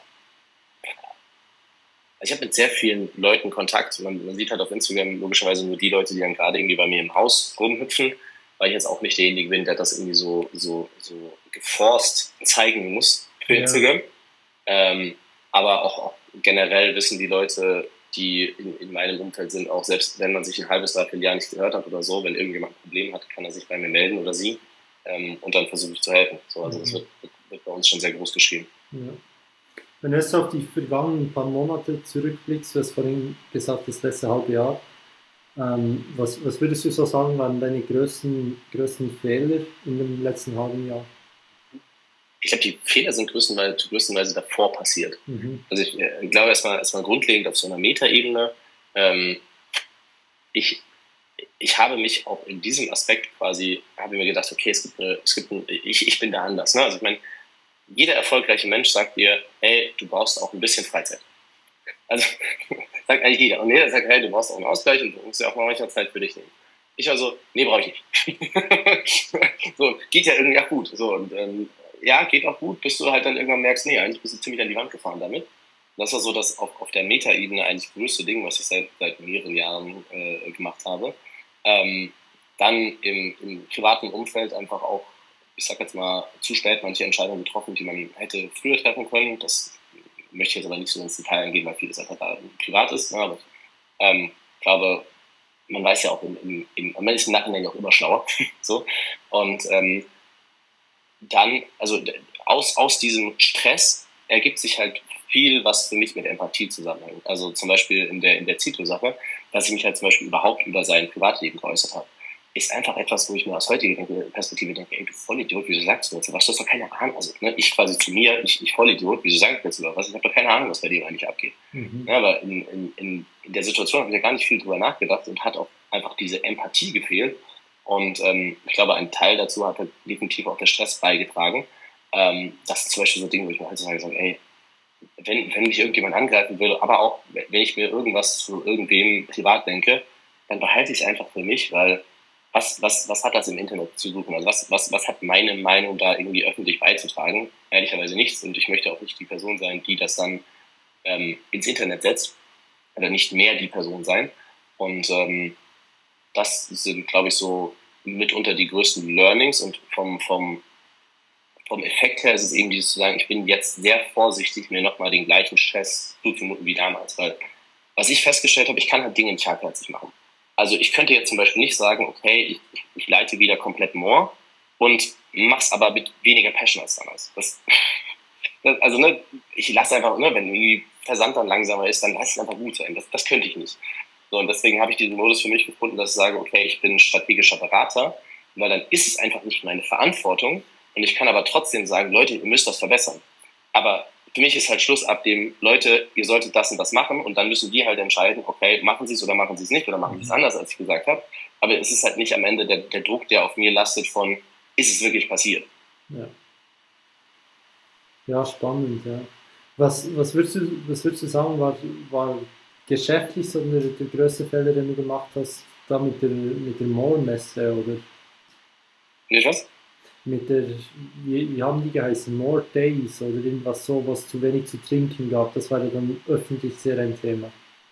sehr vielen Leuten Kontakt. Man sieht halt auf Instagram logischerweise nur die Leute, die dann gerade irgendwie bei mir im Haus rumhüpfen, weil ich jetzt auch nicht derjenige bin, der das irgendwie so geforst zeigen muss für Instagram. Aber auch generell wissen die Leute, die in meinem Umfeld sind, auch selbst wenn man sich ein halbes, dreiviertel Jahr nicht gehört hat oder so, wenn irgendjemand ein Problem hat, kann er sich bei mir melden oder sie und dann versuche ich zu helfen. So, also das wird bei uns schon sehr groß geschrieben. Ja. Wenn du jetzt auf die vergangenen paar Monate zurückblickst, du hast vorhin gesagt, das letzte halbe Jahr, was würdest du so sagen, waren deine größten Fehler in dem letzten halben Jahr? Ich glaube, die Fehler sind größtenweise davor passiert. Also ich glaube erstmal grundlegend auf so einer Metaebene. Ich habe mich auch in diesem Aspekt quasi, habe mir gedacht, okay, ich bin da anders. Ne? Also ich meine, jeder erfolgreiche Mensch sagt dir, hey, du brauchst auch ein bisschen Freizeit. Also sagt eigentlich jeder. Und jeder sagt, hey, du brauchst auch einen Ausgleich und du musst ja auch mal manchmal Zeit für dich nehmen. Ich also, nee, brauche ich nicht. So, geht ja irgendwie auch gut. So, und ja, geht auch gut, bis du halt dann irgendwann merkst, nee, eigentlich bist du ziemlich an die Wand gefahren damit. Das war so das auf der Meta-Ebene eigentlich größte Ding, was ich seit mehreren Jahren gemacht habe. Dann im privaten Umfeld einfach auch, ich sag jetzt mal, zu spät manche Entscheidungen getroffen, die man hätte früher treffen können. Das möchte ich jetzt aber nicht so ins Detail eingehen, weil vieles einfach da privat ist. Ne? Aber ich glaube, man weiß ja auch, man ist im Nachhinein auch immer schlauer. So. Und dann, also aus diesem Stress ergibt sich halt viel, was für mich mit Empathie zusammenhängt. Also zum Beispiel in der Zito-Sache, dass ich mich halt zum Beispiel überhaupt über sein Privatleben geäußert habe, ist einfach etwas, wo ich mir aus heutiger Perspektive denke, ey, du Vollidiot, wieso sagst du jetzt was? Du hast doch keine Ahnung. Also ne, ich quasi zu mir, ich Vollidiot, wieso sag ich jetzt was? Ich habe doch keine Ahnung, was bei dir eigentlich abgeht. Ja, aber in der Situation habe ich ja gar nicht viel drüber nachgedacht und hat auch einfach diese Empathie gefehlt. Und ich glaube, ein Teil dazu hat halt definitiv auch der Stress beigetragen. Das ist zum Beispiel so ein Ding, wo ich mir heutzutage sage, ey, wenn mich irgendjemand angreifen würde, aber auch wenn ich mir irgendwas zu irgendwem privat denke, dann behalte ich es einfach für mich, weil was hat das im Internet zu suchen? Also was hat meine Meinung da irgendwie öffentlich beizutragen? Ehrlicherweise nichts und ich möchte auch nicht die Person sein, die das dann ins Internet setzt oder nicht mehr die Person sein. Und das sind, glaube ich, so mitunter die größten Learnings und vom Effekt her ist es eben dieses zu sagen, ich bin jetzt sehr vorsichtig, mir nochmal den gleichen Stress zuzumuten wie damals, weil was ich festgestellt habe, ich kann halt Dinge nicht halbherzig machen. Also ich könnte jetzt zum Beispiel nicht sagen, okay, ich leite wieder komplett more und mach's aber mit weniger Passion als damals. Also ne, ich lasse einfach, ne, wenn die Versand dann langsamer ist, dann lass es einfach gut sein. Das könnte ich nicht. So, und deswegen habe ich diesen Modus für mich gefunden, dass ich sage, okay, ich bin strategischer Berater, weil dann ist es einfach nicht meine Verantwortung und ich kann aber trotzdem sagen, Leute, ihr müsst das verbessern. Aber für mich ist halt Schluss ab dem, Leute, ihr solltet das und das machen und dann müssen die halt entscheiden, okay, machen sie es oder machen sie es nicht oder machen sie es anders, als ich gesagt habe. Aber es ist halt nicht am Ende der Druck, der auf mir lastet von, ist es wirklich passiert? Ja, spannend, ja. Was würdest du sagen, war geschäftlich so der größte Fehler, den du gemacht hast, da mit der More-Messe oder Nicht was? mit der, wie haben die geheißen, More Days oder irgendwas so, was zu wenig zu trinken gab, das war ja dann öffentlich sehr ein Thema.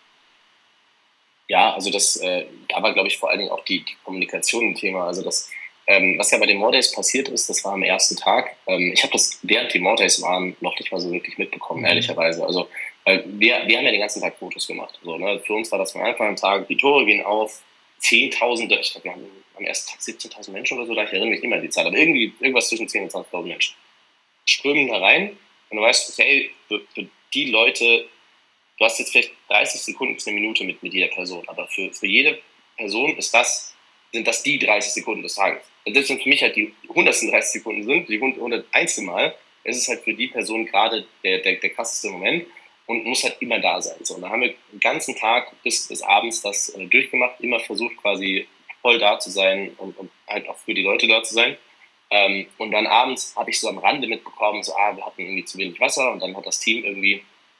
Ja, also da war, glaube ich, vor allen Dingen auch die Kommunikation ein Thema. Also was ja bei den More Days passiert ist, das war am ersten Tag. Ich habe das während die More Days waren noch nicht mal so wirklich mitbekommen, ehrlicherweise. Also weil wir haben ja den ganzen Tag Fotos gemacht. So, ne? Für uns war das von Anfang an Tag, die Tore gehen auf, Zehntausende, ich glaube, wir haben am ersten Tag 17.000 Menschen oder so, da ich erinnere mich nicht mehr an die Zahl, aber irgendwie irgendwas zwischen 10.000 und 20.000 Menschen strömen da rein und du weißt, okay, für die Leute, du hast jetzt vielleicht 30 Sekunden bis eine Minute mit jeder Person, aber für jede Person sind das die 30 Sekunden des Tages. Und das sind für mich halt die 130 Sekunden sind, die 101. Mal, es ist halt für die Person gerade der krasseste Moment und muss halt immer da sein. So, und da haben wir den ganzen Tag bis abends das durchgemacht, immer versucht quasi voll da zu sein und halt auch für die Leute da zu sein. Und dann abends habe ich so am Rande mitbekommen, so, wir hatten irgendwie zu wenig Wasser und dann hat das Team irgendwie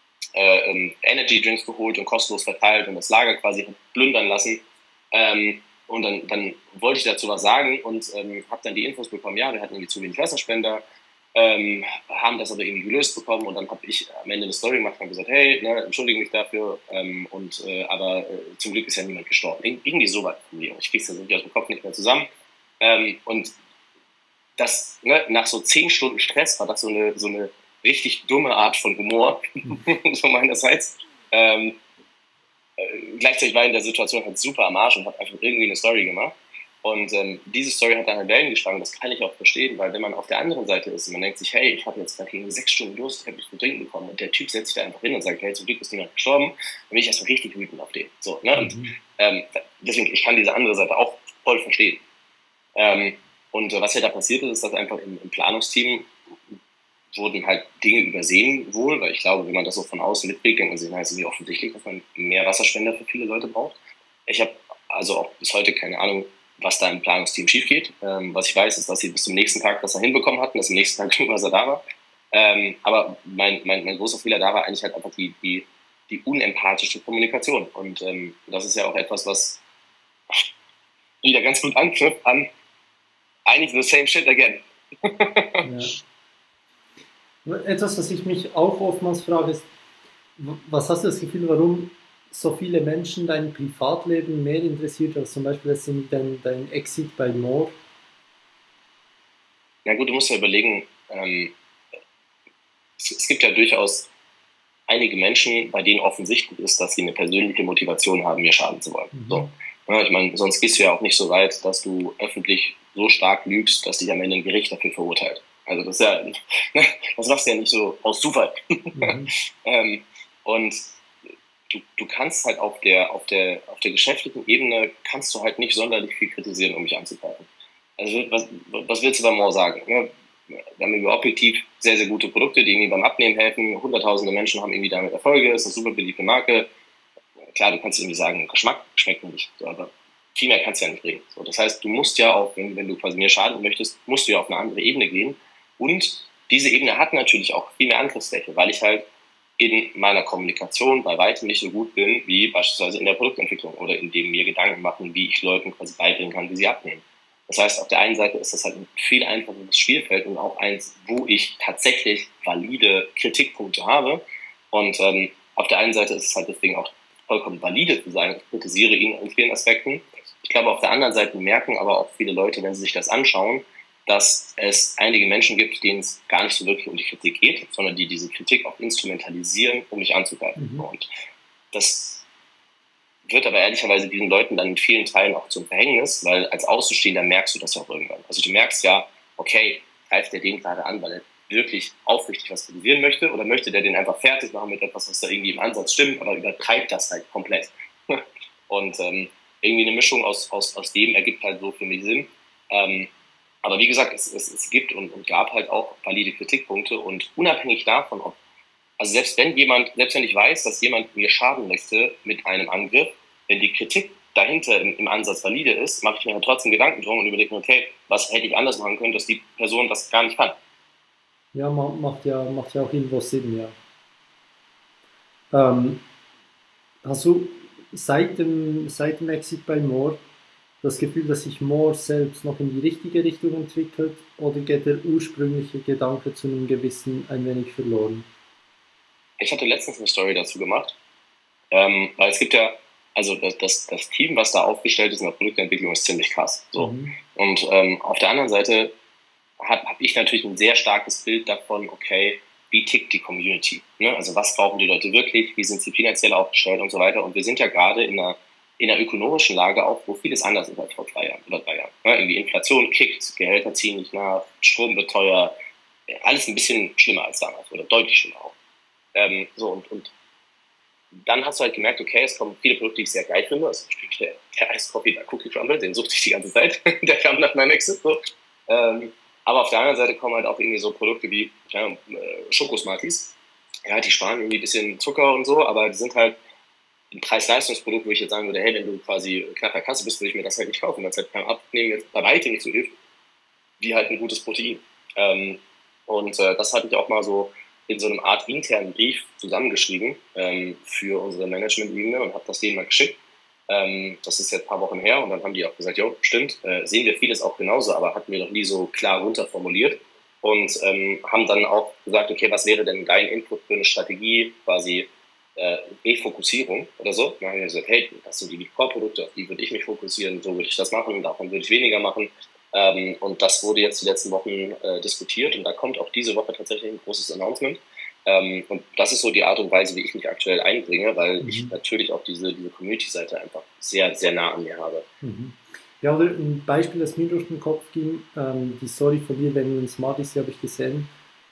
Energy Drinks geholt und kostenlos verteilt und das Lager quasi plündern lassen. Und dann wollte ich dazu was sagen und habe dann die Infos bekommen, ja, wir hatten irgendwie zu wenig Wasserspender, haben das aber irgendwie gelöst bekommen und dann habe ich am Ende eine Story gemacht und gesagt, hey, ne, entschuldige mich dafür, aber zum Glück ist ja niemand gestorben. Irgendwie so weit von mir. Ich kriege es jetzt aus dem Kopf nicht mehr zusammen. Und das, ne, nach so 10 Stunden Stress war das so eine richtig dumme Art von Humor von meinerseits. Gleichzeitig war ich in der Situation halt super am Arsch und habe einfach irgendwie eine Story gemacht. Und diese Story hat dann halt Wellen geschlagen, das kann ich auch verstehen, weil wenn man auf der anderen Seite ist und man denkt sich, hey, ich habe jetzt gegen 6 Stunden Durst, ich habe nicht zu trinken bekommen und der Typ setzt sich da einfach hin und sagt, hey, zum Glück ist niemand gestorben, dann bin ich erstmal richtig wütend auf den. So, ne? Und deswegen, ich kann diese andere Seite auch voll verstehen. Und was ja da passiert ist, dass einfach im Planungsteam wurden halt Dinge übersehen wohl, weil ich glaube, wenn man das so von außen mitkriegt, denkt man sich, na, ist irgendwie offensichtlich, dass man mehr Wasserspender für viele Leute braucht. Ich habe also auch bis heute keine Ahnung, was da im Planungsteam schief geht. Was ich weiß, ist, dass sie bis zum nächsten Tag das da hinbekommen hatten, dass am nächsten Tag irgendwas da war. Aber mein großer Fehler da war eigentlich halt einfach die unempathische Kommunikation. Und das ist ja auch etwas, was wieder ganz gut anknüpft an eigentlich the same shit again. Ja. Etwas, was ich mich auch oftmals frage, ist, was hast du das Gefühl, warum so viele Menschen dein Privatleben mehr interessiert als zum Beispiel jetzt dein Exit bei More? Na gut, du musst ja überlegen, es gibt ja durchaus einige Menschen, bei denen offensichtlich ist, dass sie eine persönliche Motivation haben, mir schaden zu wollen. So. Ja, ich meine, sonst gehst du ja auch nicht so weit, dass du öffentlich so stark lügst, dass dich am Ende ein Gericht dafür verurteilt. Also das ist ja, das machst du ja nicht so aus Zufall. Und du kannst halt auf der geschäftlichen Ebene kannst du halt nicht sonderlich viel kritisieren, um mich anzugreifen. Also was willst du beim More sagen? Ja, wir haben irgendwie objektiv sehr, sehr gute Produkte, die irgendwie beim Abnehmen helfen. Hunderttausende Menschen haben irgendwie damit Erfolge, ist eine super beliebte Marke. Klar, du kannst irgendwie sagen, Geschmack schmeckt mir nicht, so, aber viel mehr kannst du ja nicht bringen. So, das heißt, du musst ja auch, wenn du quasi mir schaden möchtest, musst du ja auf eine andere Ebene gehen. Und diese Ebene hat natürlich auch viel mehr Angriffsfläche, weil ich halt in meiner Kommunikation bei weitem nicht so gut bin, wie beispielsweise in der Produktentwicklung oder in dem mir Gedanken machen, wie ich Leuten quasi beibringen kann, wie sie abnehmen. Das heißt, auf der einen Seite ist das halt ein viel einfacheres Spielfeld und auch eins, wo ich tatsächlich valide Kritikpunkte habe. Und auf der einen Seite ist es halt deswegen auch vollkommen valide zu sagen, ich kritisiere ihn in vielen Aspekten. Ich glaube, auf der anderen Seite merken aber auch viele Leute, wenn sie sich das anschauen, dass es einige Menschen gibt, denen es gar nicht so wirklich um die Kritik geht, sondern die diese Kritik auch instrumentalisieren, um mich anzugreifen. Und das wird aber ehrlicherweise diesen Leuten dann in vielen Teilen auch zum Verhängnis, weil als Außenstehender merkst du das ja auch irgendwann. Also du merkst ja, okay, greift der den gerade an, weil er wirklich aufrichtig was kritisieren möchte, oder möchte der den einfach fertig machen mit etwas, was da irgendwie im Ansatz stimmt, aber übertreibt das halt komplett. Und irgendwie eine Mischung aus dem ergibt halt so für mich Sinn. Aber wie gesagt, es gibt und gab halt auch valide Kritikpunkte und unabhängig davon, also selbst wenn ich weiß, dass jemand mir schaden möchte mit einem Angriff, wenn die Kritik dahinter im Ansatz valide ist, mache ich mir halt trotzdem Gedanken drum und überlege mir, okay, was hätte ich anders machen können, dass die Person das gar nicht kann. Ja, macht ja auch irgendwo Sinn, ja. Ähm, Hast du seit dem Exit bei More das Gefühl, dass sich More selbst noch in die richtige Richtung entwickelt oder geht der ursprüngliche Gedanke zu einem gewissen ein wenig verloren? Ich hatte letztens eine Story dazu gemacht, weil es gibt ja, also das Team, was da aufgestellt ist in der Produktentwicklung, ist ziemlich krass. So. Mhm. Und auf der anderen Seite hab ich natürlich ein sehr starkes Bild davon, okay, wie tickt die Community? Ne? Also was brauchen die Leute wirklich, wie sind sie finanziell aufgestellt und so weiter. Und wir sind ja gerade in einer ökonomischen Lage auch, wo vieles anders ist als vor 2 Jahren oder 3 Jahren. Ne? Irgendwie Inflation kickt, Gehälter ziehen nicht nach, Strom wird teuer, alles ein bisschen schlimmer als damals oder deutlich schlimmer auch. Und dann hast du halt gemerkt, okay, es kommen viele Produkte, die ich sehr geil finde. Also der Ice Coffee, der Cookie Crumble, den suchte ich die ganze Zeit. Der kam nach meinem Exit. So. Aber auf der anderen Seite kommen halt auch irgendwie so Produkte wie Schokosmarties. Ja, die sparen irgendwie ein bisschen Zucker und so, aber die sind halt ein Preis-Leistungsprodukt, wo ich jetzt sagen würde, hey, wenn du quasi knapp bei Kasse bist, würde ich mir das halt nicht kaufen, weil es halt beim Abnehmen jetzt bei weitem nicht so hilft, wie halt ein gutes Protein. Das hatte ich auch mal so in so einem Art internen Brief zusammengeschrieben für unsere Management-Ebene und habe das denen mal geschickt. Das ist jetzt ein paar Wochen her und dann haben die auch gesagt, jo, stimmt, sehen wir vieles auch genauso, aber hatten wir noch nie so klar runterformuliert und haben dann auch gesagt, okay, was wäre denn dein Input für eine Strategie, quasi Refokussierung oder so. Dann haben wir gesagt, hey, das sind die Core-Produkte, auf die würde ich mich fokussieren, so würde ich das machen, davon würde ich weniger machen. Und das wurde jetzt die letzten Wochen diskutiert und da kommt auch diese Woche tatsächlich ein großes Announcement. Und das ist so die Art und Weise, wie ich mich aktuell einbringe, weil ich natürlich auch diese Community-Seite einfach sehr, sehr nah an mir habe. Mhm. Ja, oder ein Beispiel, das mir durch den Kopf ging, die Story von dir, wenn ein Smarties, die habe ich gesehen,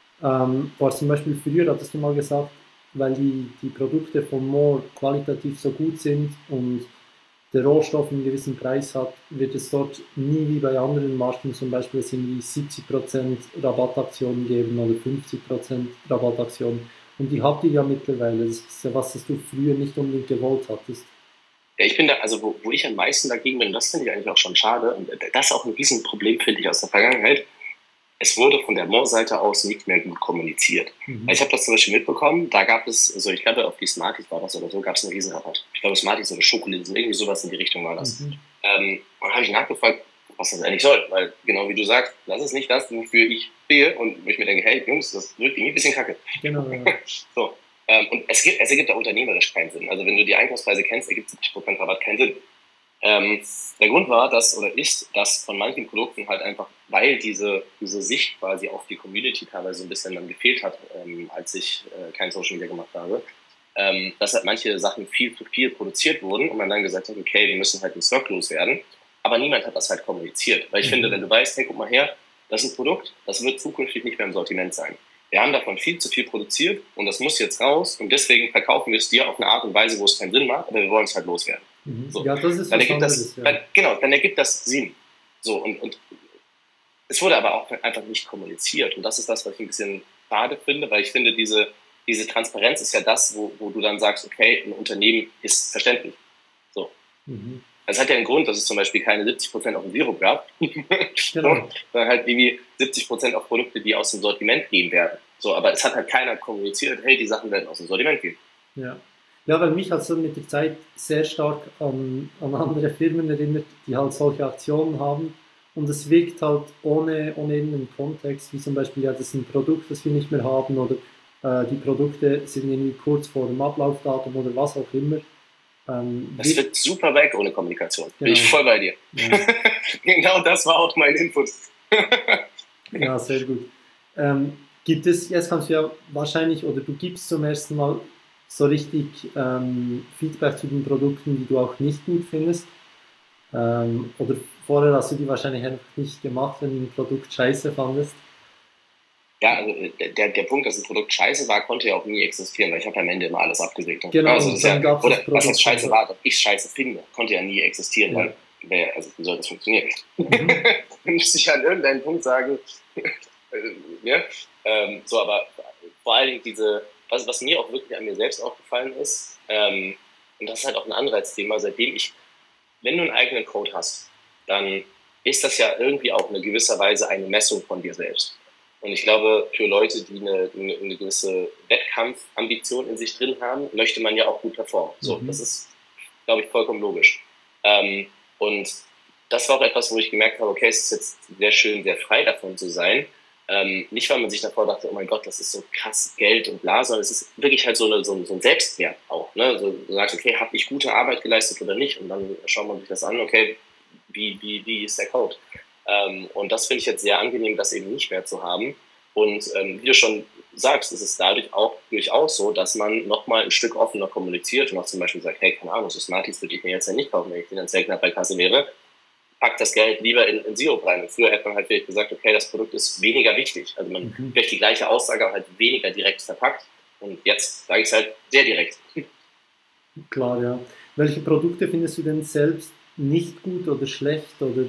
war zum Beispiel früher, hattest du mal gesagt, weil die Produkte von More qualitativ so gut sind und der Rohstoff einen gewissen Preis hat, wird es dort nie wie bei anderen Marken zum Beispiel es irgendwie 70% Rabattaktionen geben oder 50% Rabattaktionen. Und die habt ihr ja mittlerweile. Das ist ja was, das du früher nicht unbedingt gewollt hattest. Ja, ich bin da, also wo ich am meisten dagegen bin, das finde ich eigentlich auch schon schade, und das ist auch ein Riesenproblem, finde ich, aus der Vergangenheit. Es wurde von der More-Seite aus nicht mehr gut kommuniziert. Ich habe das zum Beispiel mitbekommen, da gab es, also ich glaube, auf die Smarties war das oder so, gab es einen Riesenrabatt. Ich glaube, Smarties oder Schokolinsen, irgendwie sowas in die Richtung war das. Und habe ich nachgefragt, was das eigentlich soll, weil genau wie du sagst, das ist nicht das, wofür ich stehe und wo ich mir denke, hey Jungs, das wirkt irgendwie ein bisschen kacke. Genau, ja. So. Und es ergibt auch unternehmerisch keinen Sinn. Also wenn du die Einkaufspreise kennst, ergibt 70% Rabatt keinen Sinn. Der Grund war, dass von manchen Produkten halt einfach, weil diese Sicht quasi auf die Community teilweise ein bisschen dann gefehlt hat, als ich kein Social Media gemacht habe, dass halt manche Sachen viel zu viel produziert wurden und man dann gesagt hat, okay, wir müssen halt den Stock loswerden. Aber niemand hat das halt kommuniziert. Weil ich finde, wenn du weißt, hey, guck mal her, das ist ein Produkt, das wird zukünftig nicht mehr im Sortiment sein. Wir haben davon viel zu viel produziert und das muss jetzt raus und deswegen verkaufen wir es dir auf eine Art und Weise, wo es keinen Sinn macht, aber wir wollen es halt loswerden. So. Ja, das ist Dann was ergibt anderes. dann ergibt das Sinn. So, und es wurde aber auch einfach nicht kommuniziert. Und das ist das, was ich ein bisschen schade finde, weil ich finde, diese Transparenz ist ja das, wo du dann sagst, okay, ein Unternehmen ist verständlich. So. Das hat ja einen Grund, dass es zum Beispiel keine 70% auf dem Sirup gab, Genau. sondern halt irgendwie 70% auf Produkte, die aus dem Sortiment gehen werden. So, aber es hat halt keiner kommuniziert, hey, die Sachen werden aus dem Sortiment gehen. Ja. Ja, weil mich hat es dann mit der Zeit sehr stark an andere Firmen erinnert, die halt solche Aktionen haben. Und es wirkt halt ohne irgendeinen Kontext, wie zum Beispiel, ja, das ist ein Produkt, das wir nicht mehr haben oder die Produkte sind irgendwie kurz vor dem Ablaufdatum oder was auch immer. Das wird super weg ohne Kommunikation. Genau. Bin ich voll bei dir. Ja. Genau das war auch mein Input. Ja, sehr gut. Gibt es, jetzt kannst du ja wahrscheinlich, oder du gibst zum ersten Mal so richtig Feedback zu den Produkten, die du auch nicht gut findest. Oder vorher hast du die wahrscheinlich einfach nicht gemacht, wenn du ein Produkt scheiße fandest. Ja, also der Punkt, dass ein Produkt scheiße war, konnte ja auch nie existieren, weil ich habe am Ende immer alles abgesegnet. Genau, also und dann gab es oder das Produkt. was heißt scheiße war, dass ich scheiße finde, konnte ja nie existieren, weil wie soll das funktionieren? Dann müsste ich an irgendeinem Punkt sagen, ja, aber vor allen Dingen was mir auch wirklich an mir selbst aufgefallen ist, und das ist halt auch ein Anreizthema, wenn du einen eigenen Code hast, dann ist das ja irgendwie auch in gewisser Weise eine Messung von dir selbst. Und ich glaube, für Leute, die eine gewisse Wettkampfambition in sich drin haben, möchte man ja auch gut performen. So, das ist, glaube ich, vollkommen logisch. Und das war auch etwas, wo ich gemerkt habe, okay, es ist jetzt sehr schön, sehr frei davon zu sein. Nicht, weil man sich davor dachte, oh mein Gott, das ist so krass Geld und bla, sondern es ist wirklich halt so ein Selbstwert auch. Ne? So, du sagst, okay, habe ich gute Arbeit geleistet oder nicht? Und dann schaut man sich das an, okay, wie ist der Code? Und das finde ich jetzt sehr angenehm, das eben nicht mehr zu haben. Und wie du schon sagst, ist es dadurch auch durchaus so, dass man nochmal ein Stück offener kommuniziert und auch zum Beispiel sagt, hey, keine Ahnung, so Smarties würde ich mir jetzt ja nicht kaufen, wenn ich finanziell knapp bei Kasse wäre. Packt das Geld lieber in Sirup rein. Und früher hätte man halt vielleicht gesagt, okay, das Produkt ist weniger wichtig. Also man vielleicht die gleiche Aussage halt weniger direkt verpackt. Und jetzt sage ich es halt sehr direkt. Klar, ja. Welche Produkte findest du denn selbst nicht gut oder schlecht? Oder?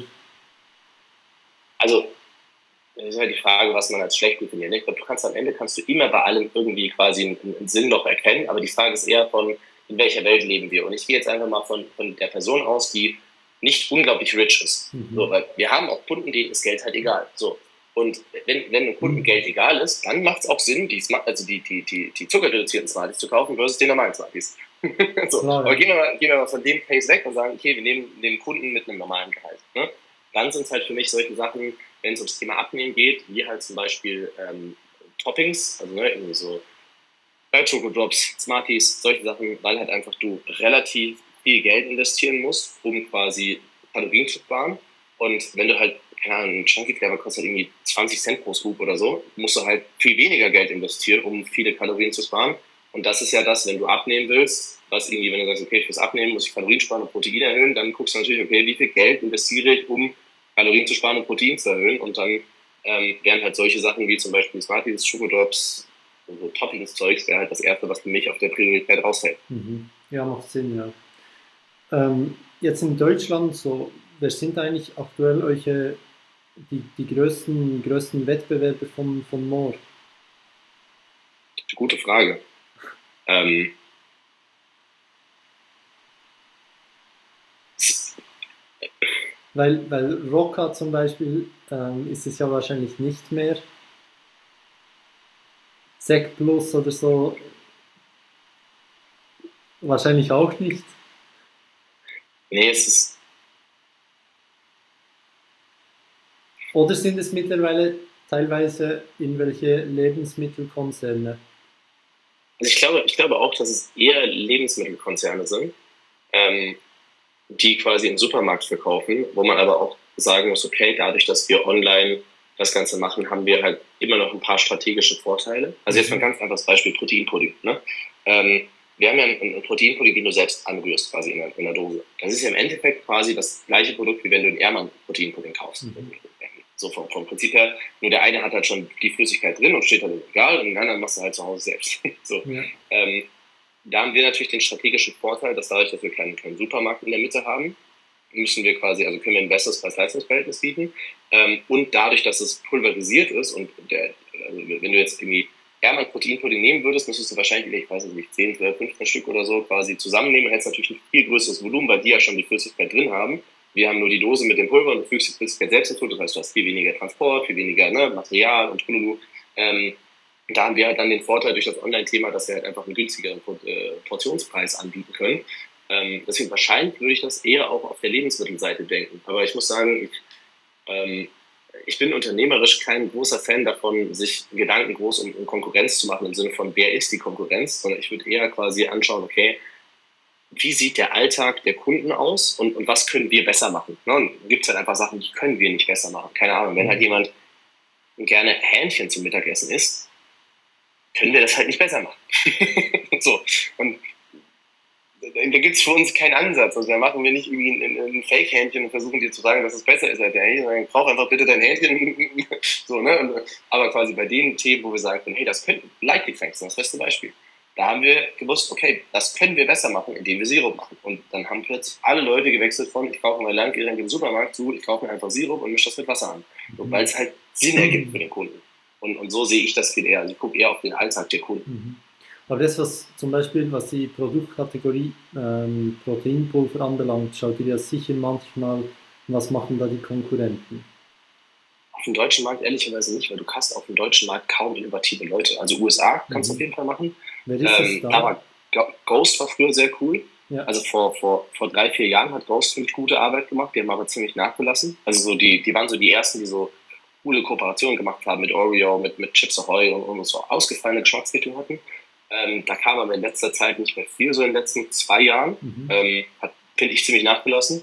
Also, das ist halt die Frage, was man als schlecht definiert. Ich glaube, am Ende kannst du immer bei allem irgendwie quasi einen Sinn noch erkennen. Aber die Frage ist eher in welcher Welt leben wir? Und ich gehe jetzt einfach mal von der Person aus, die nicht unglaublich rich ist. So, weil wir haben auch Kunden, denen ist Geld halt egal. So. Und wenn einem Kunden Geld egal ist, dann macht es auch Sinn, die zuckerreduzierten Smarties zu kaufen versus die normalen Smarties. So. Klar, ja. Aber gehen wir mal von dem Case weg und sagen, okay, wir nehmen den Kunden mit einem normalen Gehalt. Ne? Dann sind es halt für mich solche Sachen, wenn es ums Thema Abnehmen geht, wie halt zum Beispiel Toppings, also ne, irgendwie so Schokodrops, Smarties, solche Sachen, weil halt einfach du relativ viel Geld investieren musst, um quasi Kalorien zu sparen. Und wenn du halt, keine Ahnung, ein Chunky Flavor kostet halt irgendwie 20 Cent pro Scoop oder so, musst du halt viel weniger Geld investieren, um viele Kalorien zu sparen. Und das ist ja das, wenn du abnehmen willst, was irgendwie, wenn du sagst, okay, fürs Abnehmen muss ich Kalorien sparen und Protein erhöhen, dann guckst du natürlich, okay, wie viel Geld investiere ich, um Kalorien zu sparen und Protein zu erhöhen. Und dann wären halt solche Sachen wie zum Beispiel Smarties, Schokodrops, so Toppings-Zeugs, wäre halt das Erste, was für mich auf der Priorität rausfällt. Ja, macht Sinn, ja. Jetzt in Deutschland, so, wer sind eigentlich aktuell die größten Wettbewerber von More? Gute Frage. Weil Rocca zum Beispiel ist es ja wahrscheinlich nicht mehr. Sec Plus oder so wahrscheinlich auch nicht. Nee, es ist. Oder sind es mittlerweile teilweise irgendwelche Lebensmittelkonzerne? Also ich glaube auch, dass es eher Lebensmittelkonzerne sind, die quasi im Supermarkt verkaufen, wo man aber auch sagen muss, okay, dadurch, dass wir online das Ganze machen, haben wir halt immer noch ein paar strategische Vorteile. Also jetzt mal ein ganz einfaches Beispiel, Proteinpudding. Ne? Wir haben ja ein Proteinpudding, den du selbst anrührst, quasi in der Dose. Das ist ja im Endeffekt quasi das gleiche Produkt, wie wenn du einen Ehrmann-Proteinpudding kaufst. So vom Prinzip her. Nur der eine hat halt schon die Flüssigkeit drin und steht dann im Regal und den anderen machst du halt zu Hause selbst. So. Ja. Da haben wir natürlich den strategischen Vorteil, dass dadurch, dass wir keinen Supermarkt in der Mitte haben, müssen wir quasi, also können wir ein besseres Preis-Leistungs-Verhältnis bieten. Und dadurch, dass es pulverisiert ist und also wenn du jetzt irgendwie Ehrmann Proteinpudding nehmen würdest, müsstest du wahrscheinlich, ich weiß nicht, 10, 12, 15 Stück oder so quasi zusammennehmen. Hättest natürlich ein viel größeres Volumen, weil die ja schon die Flüssigkeit drin haben. Wir haben nur die Dose mit dem Pulver und du fügst die Flüssigkeit selbst hinzu. Das heißt, du hast viel weniger Transport, viel weniger Material und Hululu. Da haben wir halt dann den Vorteil durch das Online-Thema, dass wir halt einfach einen günstigeren Portionspreis anbieten können. Deswegen wahrscheinlich würde ich das eher auch auf der Lebensmittelseite denken. Aber ich muss sagen, ich bin unternehmerisch kein großer Fan davon, sich Gedanken groß um Konkurrenz zu machen, im Sinne von, wer ist die Konkurrenz, sondern ich würde eher quasi anschauen, okay, wie sieht der Alltag der Kunden aus und was können wir besser machen? Ne? Und gibt es halt einfach Sachen, die können wir nicht besser machen. Keine Ahnung, wenn halt jemand gerne Hähnchen zum Mittagessen isst, können wir das halt nicht besser machen. So, und da gibt es für uns keinen Ansatz. Also da machen wir nicht irgendwie ein Fake-Hähnchen und versuchen dir zu sagen, dass es besser ist als der Hähnchen, sondern brauch einfach bitte dein Hähnchen. So, ne? Aber quasi bei den Themen, wo wir sagen können, hey, das könnte Lightly Facts sein, das beste Beispiel. Da haben wir gewusst, okay, das können wir besser machen, indem wir Sirup machen. Und dann haben plötzlich alle Leute gewechselt von, ich kaufe mal Landgetränk im Supermarkt zu, ich kaufe mir einfach Sirup und mische das mit Wasser an. So, weil es halt Sinn ergibt für den Kunden. Und so sehe ich das viel eher. Also ich gucke eher auf den Alltag der Kunden. Aber das, was zum Beispiel, was die Produktkategorie Proteinpulver anbelangt, schaut ihr ja sicher manchmal, was machen da die Konkurrenten? dem deutschen Markt ehrlicherweise nicht, weil du hast auf dem deutschen Markt kaum innovative Leute. Also USA kannst du auf jeden Fall machen. Wer ist das da? Aber Ghost war früher sehr cool. Ja. Also vor 3-4 Jahren hat Ghost ziemlich gute Arbeit gemacht, die haben aber ziemlich nachgelassen. Also so die waren so die ersten, die so coole Kooperationen gemacht haben mit Oreo, mit Chips Ahoy und so ausgefallene Geschmacksrichtungen hatten. Da kam aber in letzter Zeit nicht mehr viel, so in den letzten 2 Jahren. Hat, finde ich, ziemlich nachgelassen.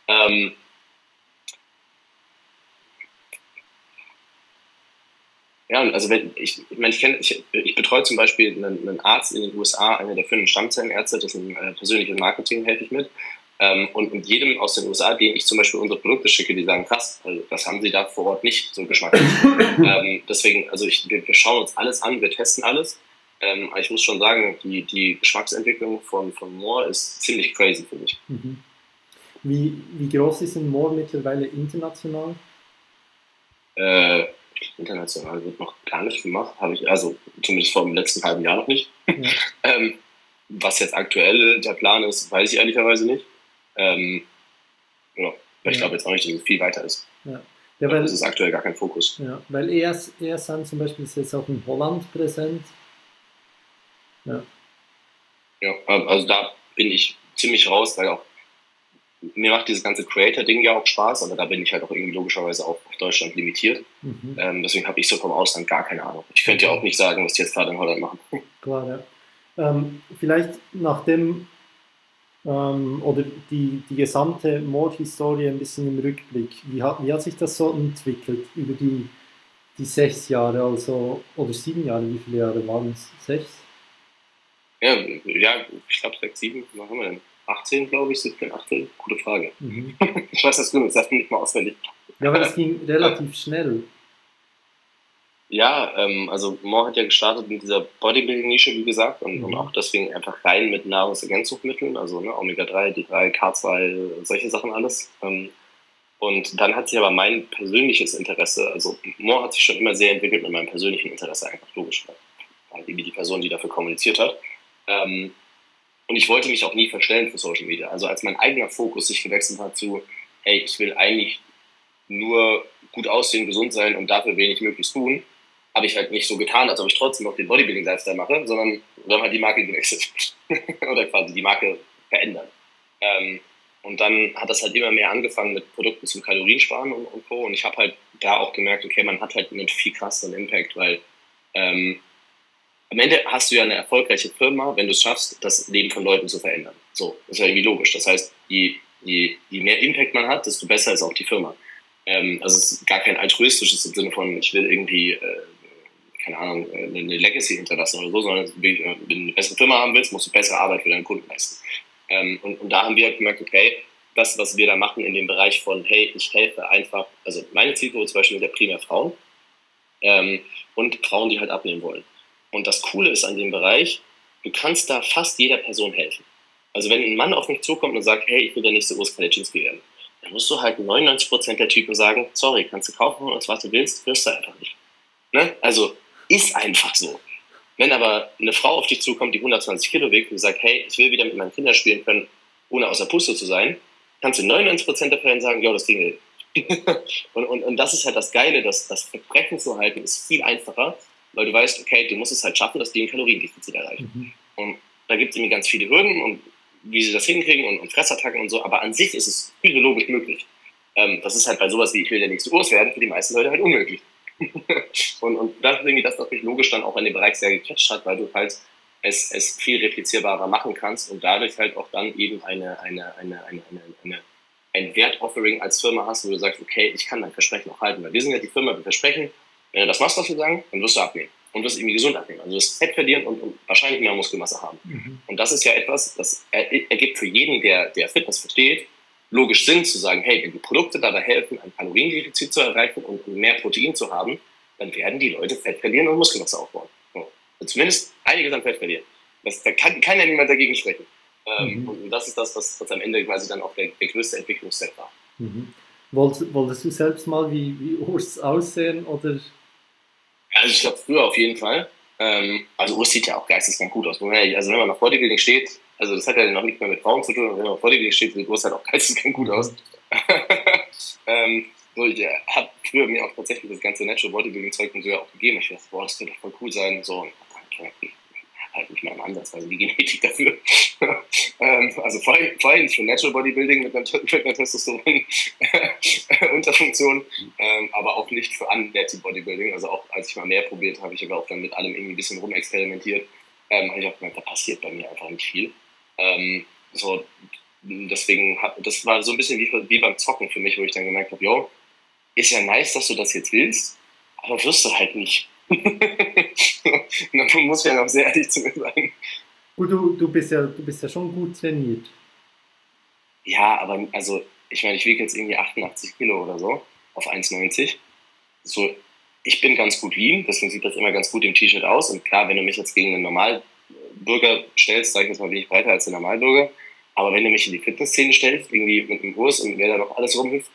Ja, also ich betreue zum Beispiel einen Arzt in den USA, einer der 5 Stammzellenärzte, das ist ein persönliches Marketing, helfe ich mit. Und jedem aus den USA, dem ich zum Beispiel unsere Produkte schicke, die sagen, krass, also das haben sie da vor Ort nicht, so geschmacklich. Deswegen, also wir schauen uns alles an, wir testen alles. Aber ich muss schon sagen, die Geschmacksentwicklung von More ist ziemlich crazy für mich. Mhm. Wie groß ist denn More mittlerweile international? International wird noch gar nicht gemacht, habe ich, also zumindest vor dem letzten halben Jahr noch nicht. Ja. Was jetzt aktuell der Plan ist, weiß ich ehrlicherweise nicht. Ja, weil ich glaube jetzt auch nicht, dass es viel weiter ist. Ja. Ja, weil, das ist aktuell gar kein Fokus. Ja, weil ESN zum Beispiel ist jetzt auch in Holland präsent. Ja. Ja, also da bin ich ziemlich raus, weil auch mir macht dieses ganze Creator-Ding ja auch Spaß, aber da bin ich halt auch irgendwie logischerweise auch auf Deutschland limitiert. Deswegen habe ich so vom Ausland gar keine Ahnung. Ich könnte ja auch nicht sagen, was die jetzt gerade in Holland machen. Klar, ja. Vielleicht nach dem oder die gesamte More-Historie ein bisschen im Rückblick. Wie hat sich das so entwickelt über die 6 Jahre, also, oder 7 Jahre, wie viele Jahre waren es? 6? Ja, ich glaube 6, 7, was haben wir denn? 18, glaube ich, 17, 18? Gute Frage. Ich weiß das gut, das nicht mal auswendig. Ja, aber das ging relativ schnell. Ja, also More hat ja gestartet mit dieser Bodybuilding-Nische, wie gesagt, und auch deswegen einfach rein mit Nahrungsergänzungsmitteln, also Omega-3, D3, K2, solche Sachen alles. Und dann hat sich aber mein persönliches Interesse, also More hat sich schon immer sehr entwickelt mit meinem persönlichen Interesse, einfach logisch, weil irgendwie die Person, die dafür kommuniziert hat. Und ich wollte mich auch nie verstellen für Social Media. Also als mein eigener Fokus sich gewechselt hat zu, hey, ich will eigentlich nur gut aussehen, gesund sein und dafür wenig möglichst tun, habe ich halt nicht so getan, als ob ich trotzdem noch den Bodybuilding-Lifestyle mache, sondern wir haben halt die Marke gewechselt. Oder quasi die Marke verändert. Und dann hat das halt immer mehr angefangen mit Produkten zum Kaloriensparen und Co. Und ich habe halt da auch gemerkt, okay, man hat halt einen viel krasseren Impact, weil am Ende hast du ja eine erfolgreiche Firma, wenn du es schaffst, das Leben von Leuten zu verändern. So, das ist ja irgendwie logisch. Das heißt, je mehr Impact man hat, desto besser ist auch die Firma. Also es ist gar kein altruistisches im Sinne von, ich will irgendwie, keine Ahnung, eine Legacy hinterlassen oder so, sondern wenn du eine bessere Firma haben willst, musst du bessere Arbeit für deinen Kunden leisten. Und da haben wir halt gemerkt, okay, das, was wir da machen in dem Bereich von, hey, ich helfe einfach, also meine Zielgruppe zum Beispiel sind ja primär Frauen und Frauen, die halt abnehmen wollen. Und das Coole ist an dem Bereich, du kannst da fast jeder Person helfen. Also wenn ein Mann auf mich zukommt und sagt, hey, ich will der nächste Urs Kalecinski werden, dann musst du halt 99% der Typen sagen, sorry, kannst du kaufen von uns, was du willst, wirst du einfach nicht. Ne? Also ist einfach so. Wenn aber eine Frau auf dich zukommt, die 120 Kilo wiegt und sagt, hey, ich will wieder mit meinen Kindern spielen können, ohne außer Puste zu sein, kannst du 99% der Fälle sagen, ja, das ging nicht. und das ist halt das Geile, das Versprechen zu halten, ist viel einfacher, weil du weißt, okay, du musst es halt schaffen, dass die ein Kaloriendefizit erreichen. Und da gibt es irgendwie ganz viele Hürden und wie sie das hinkriegen und Fressattacken und so, aber an sich ist es physiologisch möglich. Das ist halt bei sowas wie, ich will der nächste Urs werden, für die meisten Leute halt unmöglich. und das ist irgendwie das, was mich logisch dann auch in dem Bereich sehr gecatcht hat, weil du halt es viel replizierbarer machen kannst und dadurch halt auch dann eben ein Wertoffering als Firma hast, wo du sagst, okay, ich kann dein Versprechen auch halten, weil wir sind ja die Firma, wir versprechen, wenn du das machst, was wir sagen, dann wirst du abnehmen. Und wirst irgendwie gesund abnehmen. Also du wirst Fett verlieren und wahrscheinlich mehr Muskelmasse haben. Und das ist ja etwas, das ergibt für jeden, der Fitness versteht, logisch Sinn zu sagen, hey, wenn die Produkte dabei helfen, ein Kaloriendefizit zu erreichen und mehr Protein zu haben, dann werden die Leute Fett verlieren und Muskelmasse aufbauen. So. Zumindest einiges an Fett verlieren. Da kann ja niemand dagegen sprechen. Und das ist das, was am Ende quasi dann auch der größte Entwicklungsstep war. Wolltest du selbst mal wie Urs aussehen, oder? Also ich glaube früher auf jeden Fall. Also Urs sieht ja auch geisteskrank gut aus. Also wenn man auf Bodybuilding steht, also das hat ja noch nicht mehr mit Frauen zu tun, wenn man auf Bodybuilding steht, sieht Urs halt auch geisteskrank gut aus. So, ich habe früher mir auch tatsächlich das ganze Natural Bodybuilding-Zeug und so ja auch gegeben. Ich dachte, boah, das könnte doch voll cool sein. So, und halt nicht mal im Ansatz, also die Genetik dafür. Also vor allem nicht für Natural Bodybuilding mit einer Testosteron-Unterfunktion, aber auch nicht für Unnatural Bodybuilding. Also auch als ich mal mehr probiert habe, ich habe auch dann mit allem irgendwie ein bisschen rumexperimentiert, habe ich auch gemerkt, da passiert bei mir einfach nicht viel. So, deswegen das war so ein bisschen wie beim Zocken für mich, wo ich dann gemerkt habe, jo, ist ja nice, dass du das jetzt willst, aber wirst du halt nicht. Und dann muss ich ja noch sehr ehrlich zu mir sein. Gut, du bist ja schon gut trainiert. Ja, aber also, ich meine, ich wiege jetzt irgendwie 88 Kilo oder so auf 1,90. So, ich bin ganz gut lean, deswegen sieht das immer ganz gut im T-Shirt aus. Und klar, wenn du mich jetzt gegen einen Normalbürger stellst, sag ich jetzt mal, bin ich breiter als der Normalbürger. Aber wenn du mich in die Fitnessszene stellst, irgendwie mit einem Kurs und wer da noch alles rumhüpft,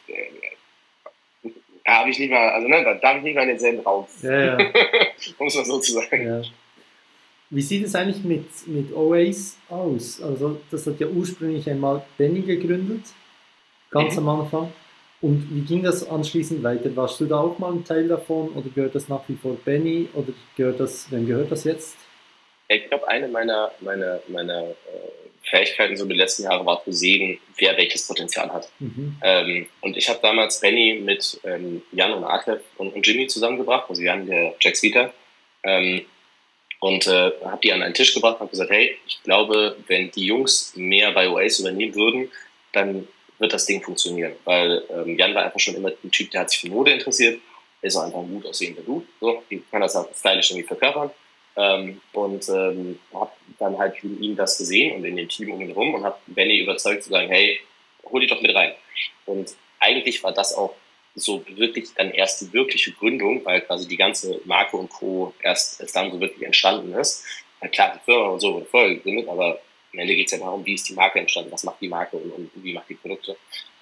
da habe ich nicht mal, also ne, da darf ich nicht mal in denselben Raum. Ja. Um es mal so zu sagen. Ja. Wie sieht es eigentlich mit OAs aus? Also das hat ja ursprünglich einmal Benny gegründet, ganz am Anfang. Und wie ging das anschließend weiter? Warst du da auch mal ein Teil davon oder gehört das nach wie vor Benny oder wem gehört das jetzt? Ich glaube, eine meiner Fähigkeiten so die letzten Jahre war zu sehen, wer welches Potenzial hat. Und ich habe damals Benny mit Jan und Aklef und Jimmy zusammengebracht, also Jan, der Jack Sweeter, und habe die an einen Tisch gebracht und habe gesagt, hey, ich glaube, wenn die Jungs mehr bei OAs übernehmen würden, dann wird das Ding funktionieren. Weil Jan war einfach schon immer ein Typ, der hat sich für Mode interessiert, ist auch einfach ein gut aussehender Dude, so, die kann das halt stylisch irgendwie verkörpern. Und habe dann halt in ihm das gesehen und in dem Team um ihn herum und habe Benny überzeugt zu sagen, hey, hol die doch mit rein. Und eigentlich war das auch so wirklich dann erst die wirkliche Gründung, weil quasi die ganze Marke und Co. erst dann so wirklich entstanden ist. Na klar, die Firma und so wurde vorher gegründet, aber am Ende geht es ja darum, wie ist die Marke entstanden, was macht die Marke und wie macht die Produkte.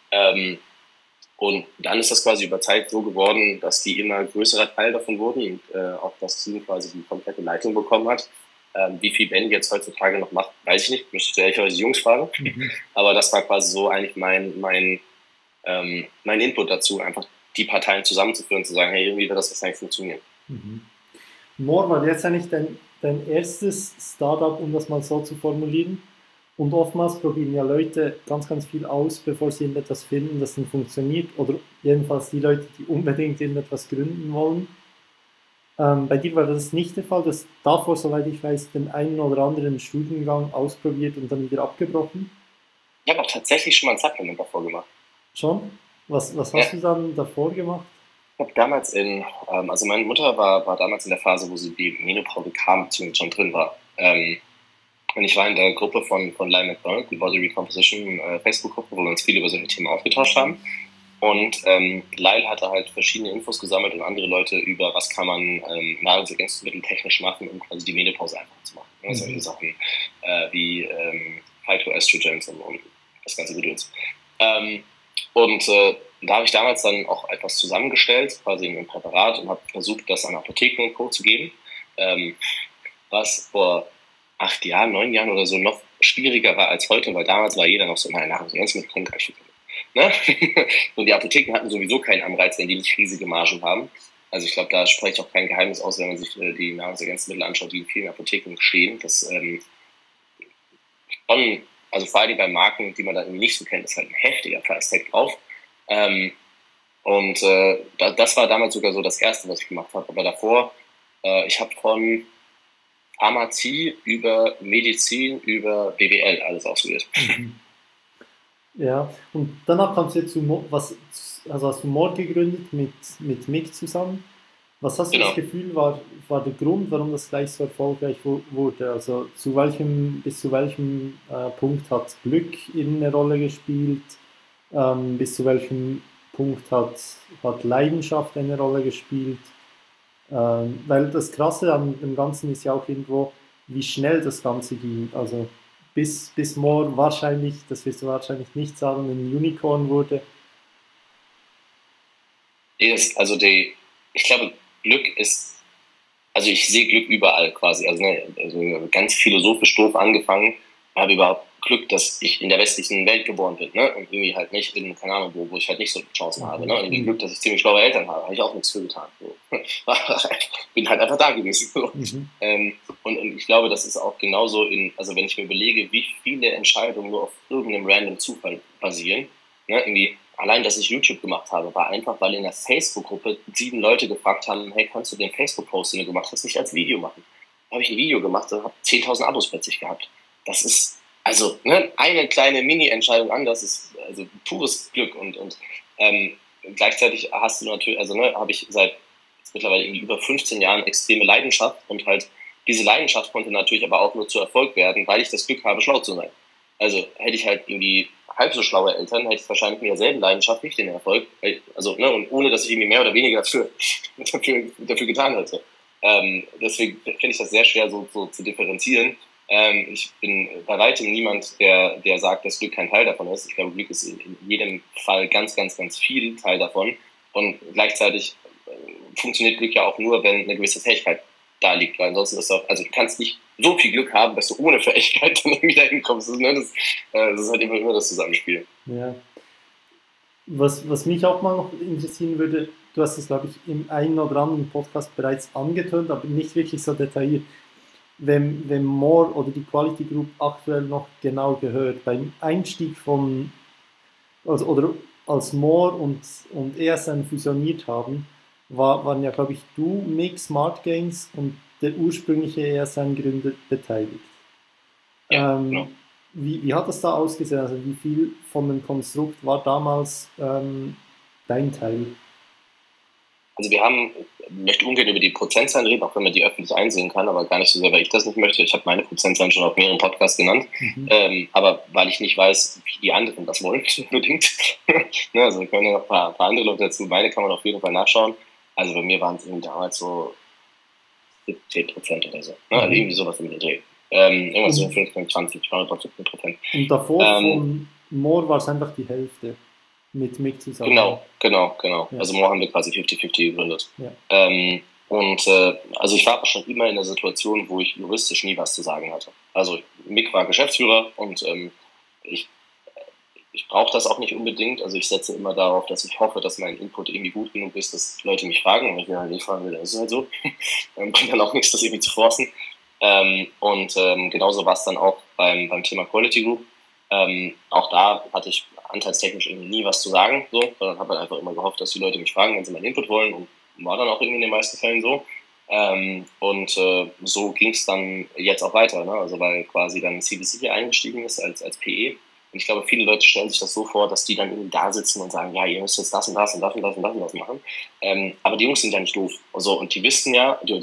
Und dann ist das quasi über Zeit so geworden, dass die immer größerer Teil davon wurden und auch das Team quasi die komplette Leitung bekommen hat. Wie viel Ben jetzt heutzutage noch macht, weiß ich nicht. Müsste ich ehrlicherweise die Jungs fragen. Aber das war quasi so eigentlich mein Input dazu, einfach die Parteien zusammenzuführen, zu sagen, hey, irgendwie wird das wahrscheinlich funktionieren. More war jetzt eigentlich dein erstes Startup, um das mal so zu formulieren. Und oftmals probieren ja Leute ganz, ganz viel aus, bevor sie etwas finden, das dann funktioniert. Oder jedenfalls die Leute, die unbedingt etwas gründen wollen. Bei dir war das nicht der Fall. Du hast davor, soweit ich weiß, den einen oder anderen Studiengang ausprobiert und dann wieder abgebrochen. Ich habe auch tatsächlich schon mal ein Supplement davor gemacht. Schon? Was hast du dann davor gemacht? Ich habe damals also meine Mutter war damals in der Phase, wo sie die Menopause kam, beziehungsweise schon drin war. Und ich war in der Gruppe von Lyle McDonald, die Body Recomposition Facebook-Gruppe, wo wir uns viel über solche Themen ausgetauscht haben. Und Lyle hatte halt verschiedene Infos gesammelt und andere Leute über, was kann man Nahrungsergänzungsmittel technisch machen, um quasi die Menopause einfach zu machen. Ne? Solche Sachen wie Phytoestrogens und das ganze Gedöns. Da habe ich damals dann auch etwas zusammengestellt, quasi in einem Präparat und habe versucht, das an Apotheken und Co. zu geben, was vor 8 Jahren, 9 Jahren oder so noch schwieriger war als heute, weil damals war jeder noch so, nein, Nahrungsergänzungsmittel können gar nicht. Ne? Und die Apotheken hatten sowieso keinen Anreiz, wenn die nicht riesige Margen haben. Also ich glaube, da spreche ich auch kein Geheimnis aus, wenn man sich die Nahrungsergänzungsmittel anschaut, die in vielen Apotheken stehen. Das also vor allem bei Marken, die man da irgendwie nicht so kennt, ist halt ein heftiger Preistag drauf. Das war damals sogar so das Erste, was ich gemacht habe. Aber davor, ich habe von Pharmazie über Medizin, über BWL alles ausprobiert. Ja, und danach kamst du jetzt hast du More gegründet mit Mick zusammen. Was hast du das Gefühl, war der Grund, warum das gleich so erfolgreich wurde? Also bis zu welchem Punkt hat Glück eine Rolle gespielt? Bis zu welchem Punkt hat Leidenschaft eine Rolle gespielt? Weil das Krasse an dem Ganzen ist ja auch irgendwo, wie schnell das Ganze ging. Also bis More wahrscheinlich, das wirst du wahrscheinlich nicht sagen, ein Unicorn wurde. Ich glaube, Glück ist, also ich sehe Glück überall quasi. Also ganz philosophisch doof angefangen, habe überhaupt Glück, dass ich in der westlichen Welt geboren bin, ne? Und irgendwie halt nicht in, keine Ahnung, wo ich halt nicht so Chancen habe, ne? Irgendwie Glück, dass ich ziemlich schlaue Eltern habe ich auch nichts für getan. So. Bin halt einfach da gewesen. So. Und ich glaube, das ist auch genauso also wenn ich mir überlege, wie viele Entscheidungen nur auf irgendeinem random Zufall basieren, ne? Irgendwie, allein, dass ich YouTube gemacht habe, war einfach, weil in der Facebook-Gruppe 7 Leute gefragt haben, hey, kannst du den Facebook-Post, den du gemacht hast, nicht als Video machen? Da habe ich ein Video gemacht und habe 10.000 Abos plötzlich gehabt. Das ist, also, ne, eine kleine Mini-Entscheidung anders ist also pures Glück und gleichzeitig hast du natürlich, also ne, habe ich seit jetzt mittlerweile irgendwie über 15 Jahren extreme Leidenschaft und halt diese Leidenschaft konnte natürlich aber auch nur zu Erfolg werden, weil ich das Glück habe, schlau zu sein. Also hätte ich halt irgendwie halb so schlaue Eltern, hätte ich wahrscheinlich mit derselben Leidenschaft nicht den Erfolg, also ne, und ohne dass ich irgendwie mehr oder weniger dafür getan hätte. Deswegen finde ich das sehr schwer so zu differenzieren. Ich bin bei weitem niemand, der sagt, dass Glück kein Teil davon ist. Ich glaube, Glück ist in jedem Fall ganz, ganz, ganz viel Teil davon. Und gleichzeitig funktioniert Glück ja auch nur, wenn eine gewisse Fähigkeit da liegt. Weil ansonsten ist auch, also du kannst nicht so viel Glück haben, dass du ohne Fähigkeit dann irgendwie dahin kommst. Das ist halt immer das Zusammenspiel. Ja. Was mich auch mal noch interessieren würde, du hast es, glaube ich, im einen oder anderen Podcast bereits angetönt, aber nicht wirklich so detailliert. Wenn More oder die Quality Group aktuell noch genau gehört, beim Einstieg oder als More und ESN fusioniert haben, waren ja, glaube ich, du, Mick, Smart Gains und der ursprüngliche ESN-Gründer beteiligt. Ja, genau. Wie hat das da ausgesehen? Also wie viel von dem Konstrukt war damals dein Teil? Also ich möchte ungern über die Prozentzahlen reden, auch wenn man die öffentlich einsehen kann, aber gar nicht so sehr, weil ich das nicht möchte. Ich habe meine Prozentzahlen schon auf mehreren Podcasts genannt, aber weil ich nicht weiß, wie die anderen das wollen, unbedingt. Ne, also wir können ja noch ein paar andere Leute dazu, meine kann man auf jeden Fall nachschauen. Also bei mir waren es irgendwie damals so 17% oder so, ne? Also irgendwie sowas im Dreh. Irgendwas so 15, 20, 15%. Und davor von More war es einfach die Hälfte. Mit Mick zusammen. Genau. Ja. Also More haben wir quasi 50-50 gegründet. Ja. Also ich war schon immer in der Situation, wo ich juristisch nie was zu sagen hatte. Also Mick war Geschäftsführer und ich brauche das auch nicht unbedingt. Also ich setze immer darauf, dass ich hoffe, dass mein Input irgendwie gut genug ist, dass Leute mich fragen. Und wenn ich mir halt nicht fragen will, dann ist es halt so. Bringt dann auch nichts, das irgendwie zu forcen. Genauso war es dann auch beim Thema Quality Group. Auch da hatte ich anteilstechnisch irgendwie nie was zu sagen, so, sondern habe halt einfach immer gehofft, dass die Leute mich fragen, wenn sie meinen Input wollen, und war dann auch irgendwie in den meisten Fällen so. So ging es dann jetzt auch weiter, ne? Also weil quasi dann CVC hier eingestiegen ist als PE. Und ich glaube, viele Leute stellen sich das so vor, dass die dann irgendwie da sitzen und sagen, ja, ihr müsst jetzt das und das und das und das und das und das machen. Aber die Jungs sind ja nicht doof. Also, und die wissen,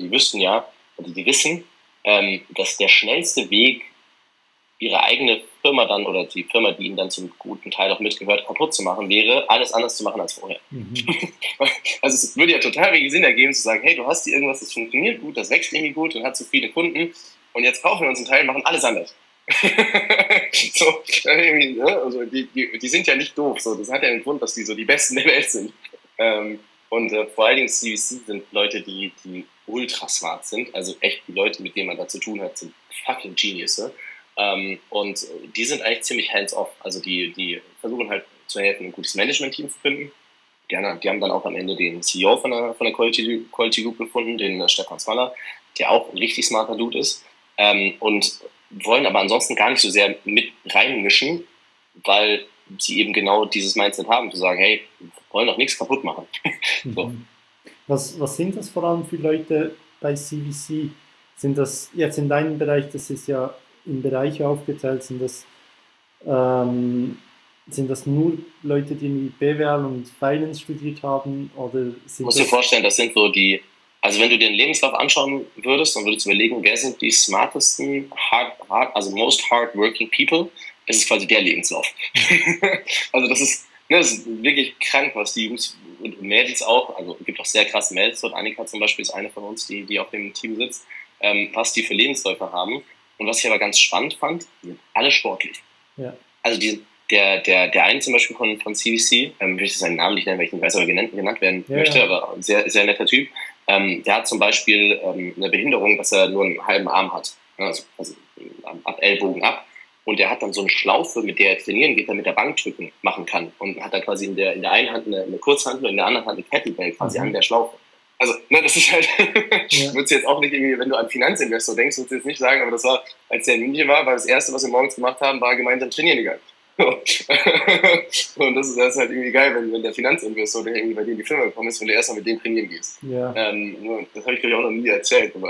dass der schnellste Weg, ihre eigene Firma dann oder die Firma, die ihnen dann zum guten Teil auch mitgehört, kaputt zu machen, wäre, alles anders zu machen als vorher. Also es würde ja total wenig Sinn ergeben, zu sagen, hey, du hast hier irgendwas, das funktioniert gut, das wächst irgendwie gut und hat so viele Kunden und jetzt kaufen wir uns einen Teil und machen alles anders. So, also die sind ja nicht doof, so, das hat ja einen Grund, dass die so die Besten der Welt sind. Vor allen Dingen CVC sind Leute, die ultra smart sind, also echt die Leute, mit denen man da zu tun hat, sind fucking Geniusse. Und die sind eigentlich ziemlich hands-off. Also die versuchen halt zu helfen, ein gutes Management-Team zu finden. Die haben dann auch am Ende den CEO von der Quality Group gefunden, den Stefan Smaller, der auch ein richtig smarter Dude ist. Und wollen aber ansonsten gar nicht so sehr mit reinmischen, weil sie eben genau dieses Mindset haben, zu sagen, hey, wir wollen doch nichts kaputt machen. So. Was sind das vor allem für Leute bei CVC? Sind das jetzt in deinem Bereich, das ist ja in Bereiche aufgeteilt, sind das nur Leute, die in BWL und Finance studiert haben? Oder du musst dir vorstellen, das sind so also wenn du dir den Lebenslauf anschauen würdest, dann würdest du überlegen, wer sind die smartesten, most hardworking people, das ist quasi der Lebenslauf. Also das ist wirklich krank, was die Jungs und Mädels auch, also es gibt auch sehr krasse Mädels dort, Annika zum Beispiel ist eine von uns, die auf dem Team sitzt, was die für Lebensläufe haben. Und was ich aber ganz spannend fand, die sind alle sportlich. Ja. Also der eine zum Beispiel von CVC, will ich seinen Namen nicht nennen, weil ich nicht weiß, ob er genannt werden möchte, aber ein sehr, sehr netter Typ. Der hat zum Beispiel eine Behinderung, dass er nur einen halben Arm hat. Also ab Ellbogen ab. Und der hat dann so eine Schlaufe, mit der er trainieren geht, dann mit der Bankdrücken machen kann. Und hat dann quasi in der einen Hand eine Kurzhantel und in der anderen Hand eine Kettlebell quasi an der Schlaufe. Also, ne, das ist halt, würdest du jetzt auch nicht irgendwie, wenn du an Finanzinvestor denkst, würdest du jetzt nicht sagen, aber das war, als der in München war das Erste, was wir morgens gemacht haben, war gemeinsam trainieren gegangen. Und das ist halt irgendwie geil, wenn der Finanzinvestor, der irgendwie bei dir in die Firma gekommen ist, wenn du erstmal mit dem trainieren gehst. Ja. Das habe ich, glaube ich, auch noch nie erzählt. Aber,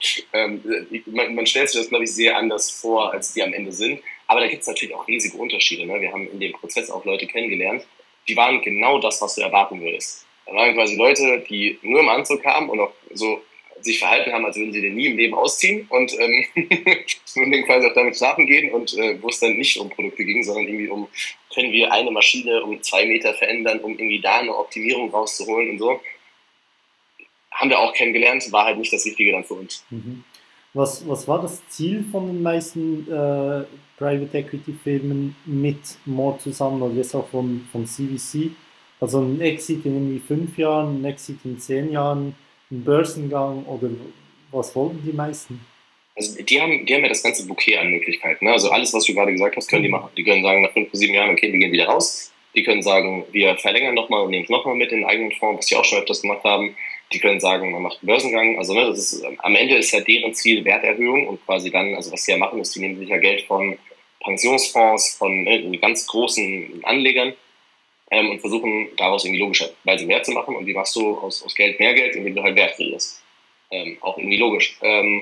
man stellt sich das, glaube ich, sehr anders vor, als die am Ende sind. Aber da gibt es natürlich auch riesige Unterschiede. Ne? Wir haben in dem Prozess auch Leute kennengelernt, die waren genau das, was du erwarten würdest. Da waren quasi Leute, die nur im Anzug kamen und auch so sich verhalten haben, als würden sie den nie im Leben ausziehen und dann quasi auch damit schlafen gehen und wo es dann nicht um Produkte ging, sondern irgendwie um, können wir eine Maschine um 2 Meter verändern, um irgendwie da eine Optimierung rauszuholen und so. Haben wir auch kennengelernt, war halt nicht das Richtige dann für uns. Mhm. Was war das Ziel von den meisten Private Equity Firmen mit More zusammen oder jetzt auch von CVC? Also ein Exit in irgendwie 5 Jahren, ein Exit in 10 Jahren, ein Börsengang oder was wollten die meisten? Also die haben ja das ganze Bouquet an Möglichkeiten. Ne? Also alles, was du gerade gesagt hast, können die machen. Die können sagen, nach 5 bis 7 Jahren, okay, wir gehen wieder raus. Die können sagen, wir verlängern nochmal und nehmen es nochmal mit in den eigenen Fonds, was die auch schon öfters gemacht haben. Die können sagen, man macht einen Börsengang. Also ne, das ist, am Ende ist ja deren Ziel Werterhöhung und quasi dann, also was sie ja machen, ist, die nehmen sich ja Geld von Pensionsfonds, von ganz großen Anlegern und versuchen daraus irgendwie logischerweise mehr zu machen. Und wie machst du aus Geld mehr Geld, indem du halt Wert kreierst? Auch irgendwie logisch.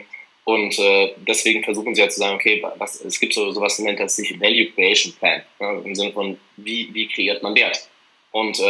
Deswegen versuchen sie halt zu sagen, okay, es gibt sowas, nennt das sich Value Creation Plan, ne, im Sinne von, wie kreiert man Wert? Und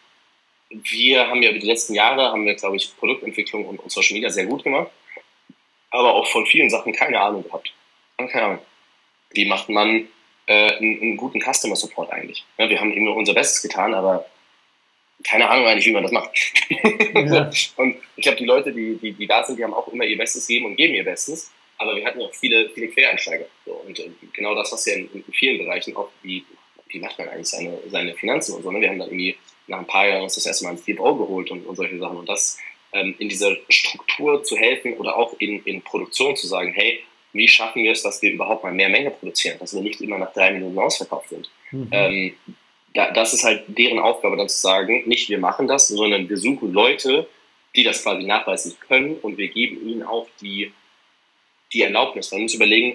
wir haben ja über die letzten Jahre, glaube ich, Produktentwicklung und Social Media sehr gut gemacht, aber auch von vielen Sachen keine Ahnung gehabt. Keine Ahnung. Wie macht man einen guten Customer Support eigentlich? Ja, wir haben immer unser Bestes getan, aber keine Ahnung eigentlich, wie man das macht. Ja. Und ich glaube, die Leute, die da sind, die haben auch immer ihr Bestes gegeben und geben ihr Bestes. Aber wir hatten auch viele Quereinsteiger. So. Und genau das, was ja in vielen Bereichen auch, wie macht man eigentlich seine Finanzen und so. Ne? Wir haben dann irgendwie nach ein paar Jahren uns das erste Mal ein CFO geholt und solche Sachen. Und das in dieser Struktur zu helfen oder auch in Produktion zu sagen, hey, wie schaffen wir es, dass wir überhaupt mal mehr Menge produzieren, dass wir nicht immer nach 3 Minuten ausverkauft sind. Mhm. Das ist halt deren Aufgabe, dann zu sagen, nicht wir machen das, sondern wir suchen Leute, die das quasi nachweislich können und wir geben ihnen auch die Erlaubnis. Man muss überlegen,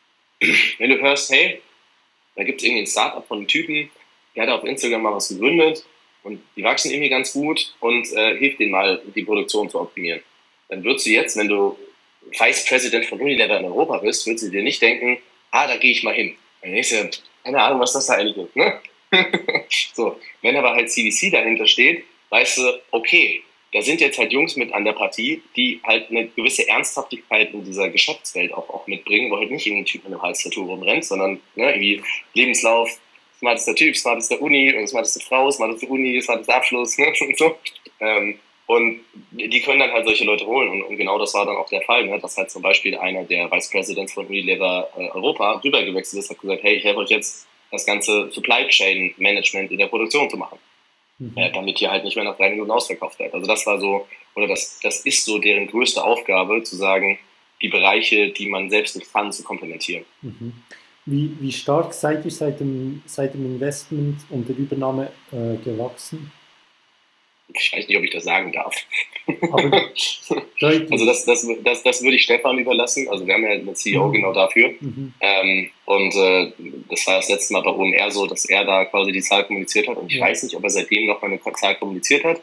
wenn du hörst, hey, da gibt es irgendwie ein Startup von einem Typen, der hat auf Instagram mal was gegründet und die wachsen irgendwie ganz gut und hilft denen mal, die Produktion zu optimieren. Dann würdest du jetzt, wenn du Vice President von Unilever in Europa bist, würdest du dir nicht denken, da gehe ich mal hin. Dann denkst du, keine Ahnung, was das da eigentlich ist, ne? So, wenn aber halt CVC dahinter steht, weißt du, okay, da sind jetzt halt Jungs mit an der Partie, die halt eine gewisse Ernsthaftigkeit in dieser Geschäftswelt auch mitbringen, wo halt nicht irgendein Typ mit einem Halstattoo rumrennt, sondern ne, irgendwie Lebenslauf, smartester Typ, smarteste Uni, smarteste Frau, smarteste Uni, smartester Abschluss, ne, und so. Und die können dann halt solche Leute holen. Und genau das war dann auch der Fall, ne, dass halt zum Beispiel einer der Vice Presidents von Unilever Europa rübergewechselt ist, hat gesagt, hey, ich helfe euch jetzt, das ganze Supply Chain Management in der Produktion zu machen. Damit hier halt nicht mehr nach 3 Minuten ausverkauft wird. Also das war so, oder das ist so deren größte Aufgabe, zu sagen, die Bereiche, die man selbst nicht kann, zu komplementieren. Mhm. Wie stark seid ihr seit dem Investment und der Übernahme gewachsen? Ich weiß nicht, ob ich das sagen darf. Also das würde ich Stefan überlassen. Also wir haben ja einen CEO genau dafür. Mhm. Und das war das letzte Mal bei OMR so, dass er da quasi die Zahl kommuniziert hat. Und ich weiß nicht, ob er seitdem noch mal eine Zahl kommuniziert hat.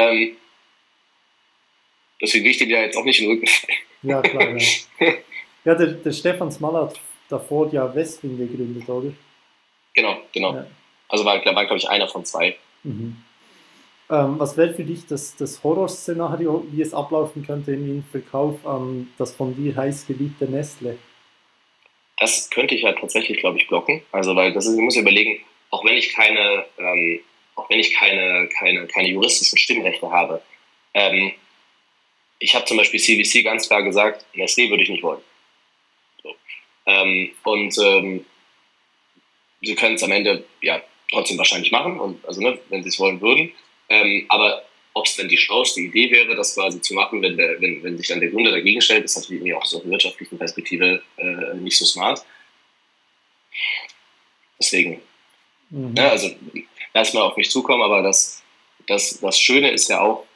Deswegen will ich dem ja jetzt auch nicht in den Rücken fallen. Ja, klar. Ja, ja der Stefan Small hat davor ja Westwing gegründet, oder? Genau. Ja. Also war glaube ich, einer von 2. Mhm. Was wäre für dich das Horrorszenario, wie es ablaufen könnte im Verkauf an das von dir heiß geliebte Nestle? Das könnte ich ja tatsächlich, glaube ich, blocken. Also, weil ich muss ja überlegen, auch wenn ich keine juristischen Stimmrechte habe. Ich habe zum Beispiel CVC ganz klar gesagt, Nestlé würde ich nicht wollen. So. Sie können es am Ende ja trotzdem wahrscheinlich machen, und also ne, wenn sie es wollen würden. Aber ob es denn die schlauste Idee wäre, das quasi zu machen, wenn sich dann der Gründer dagegen stellt, ist natürlich irgendwie auch aus einer wirtschaftlichen Perspektive nicht so smart. Deswegen, ja, also lass mal auf mich zukommen, aber das Schöne ist ja auch,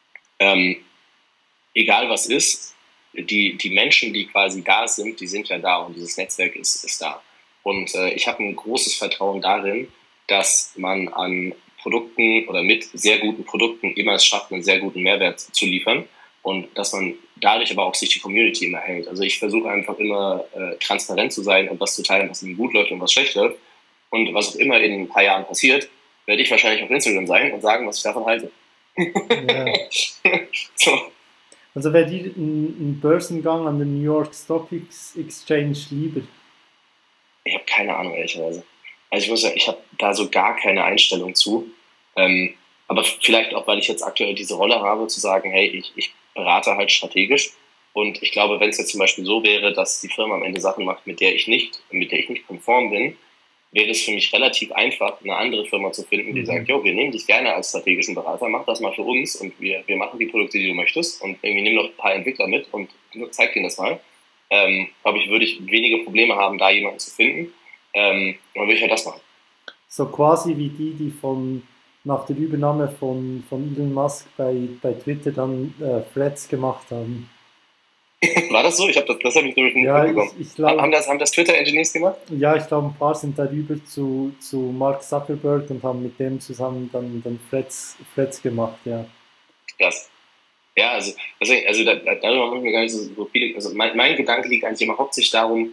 egal was ist, die Menschen, die quasi da sind, die sind ja da und dieses Netzwerk ist da. Und ich habe ein großes Vertrauen darin, dass man an Produkten oder mit sehr guten Produkten immer es schafft, einen sehr guten Mehrwert zu liefern und dass man dadurch aber auch sich die Community immer hält. Also ich versuche einfach immer transparent zu sein und was zu teilen, was mir gut läuft und was schlecht läuft. Und was auch immer in ein paar Jahren passiert, werde ich wahrscheinlich auf Instagram sein und sagen, was ich davon halte. Ja. So. Also wäre dir ein Börsengang an der New York Stock Exchange lieber? Ich habe keine Ahnung, ehrlicherweise. Also ich muss sagen, ich habe da so gar keine Einstellung zu. Aber vielleicht auch, weil ich jetzt aktuell diese Rolle habe, zu sagen, hey, ich berate halt strategisch. Und ich glaube, wenn es jetzt zum Beispiel so wäre, dass die Firma am Ende Sachen macht, mit der ich nicht konform bin, wäre es für mich relativ einfach, eine andere Firma zu finden, die sagt, jo, wir nehmen dich gerne als strategischen Berater, mach das mal für uns und wir machen die Produkte, die du möchtest und irgendwie nimm noch ein paar Entwickler mit und zeig denen das mal. Glaube ich, würde ich wenige Probleme haben, da jemanden zu finden. Und dann würde ich halt das machen. So quasi wie die nach der Übernahme von Elon Musk bei Twitter dann Threads gemacht haben. War das so? Das habe ich nämlich nicht mitbekommen. Ich glaub, haben das Twitter-Engineers gemacht? Ja, ich glaube, ein paar sind darüber zu Mark Zuckerberg und haben mit dem zusammen dann Threads gemacht, ja. Krass. Ja, also darüber machen wir gar nicht so viele. Also mein Gedanke liegt eigentlich immer hauptsächlich darum,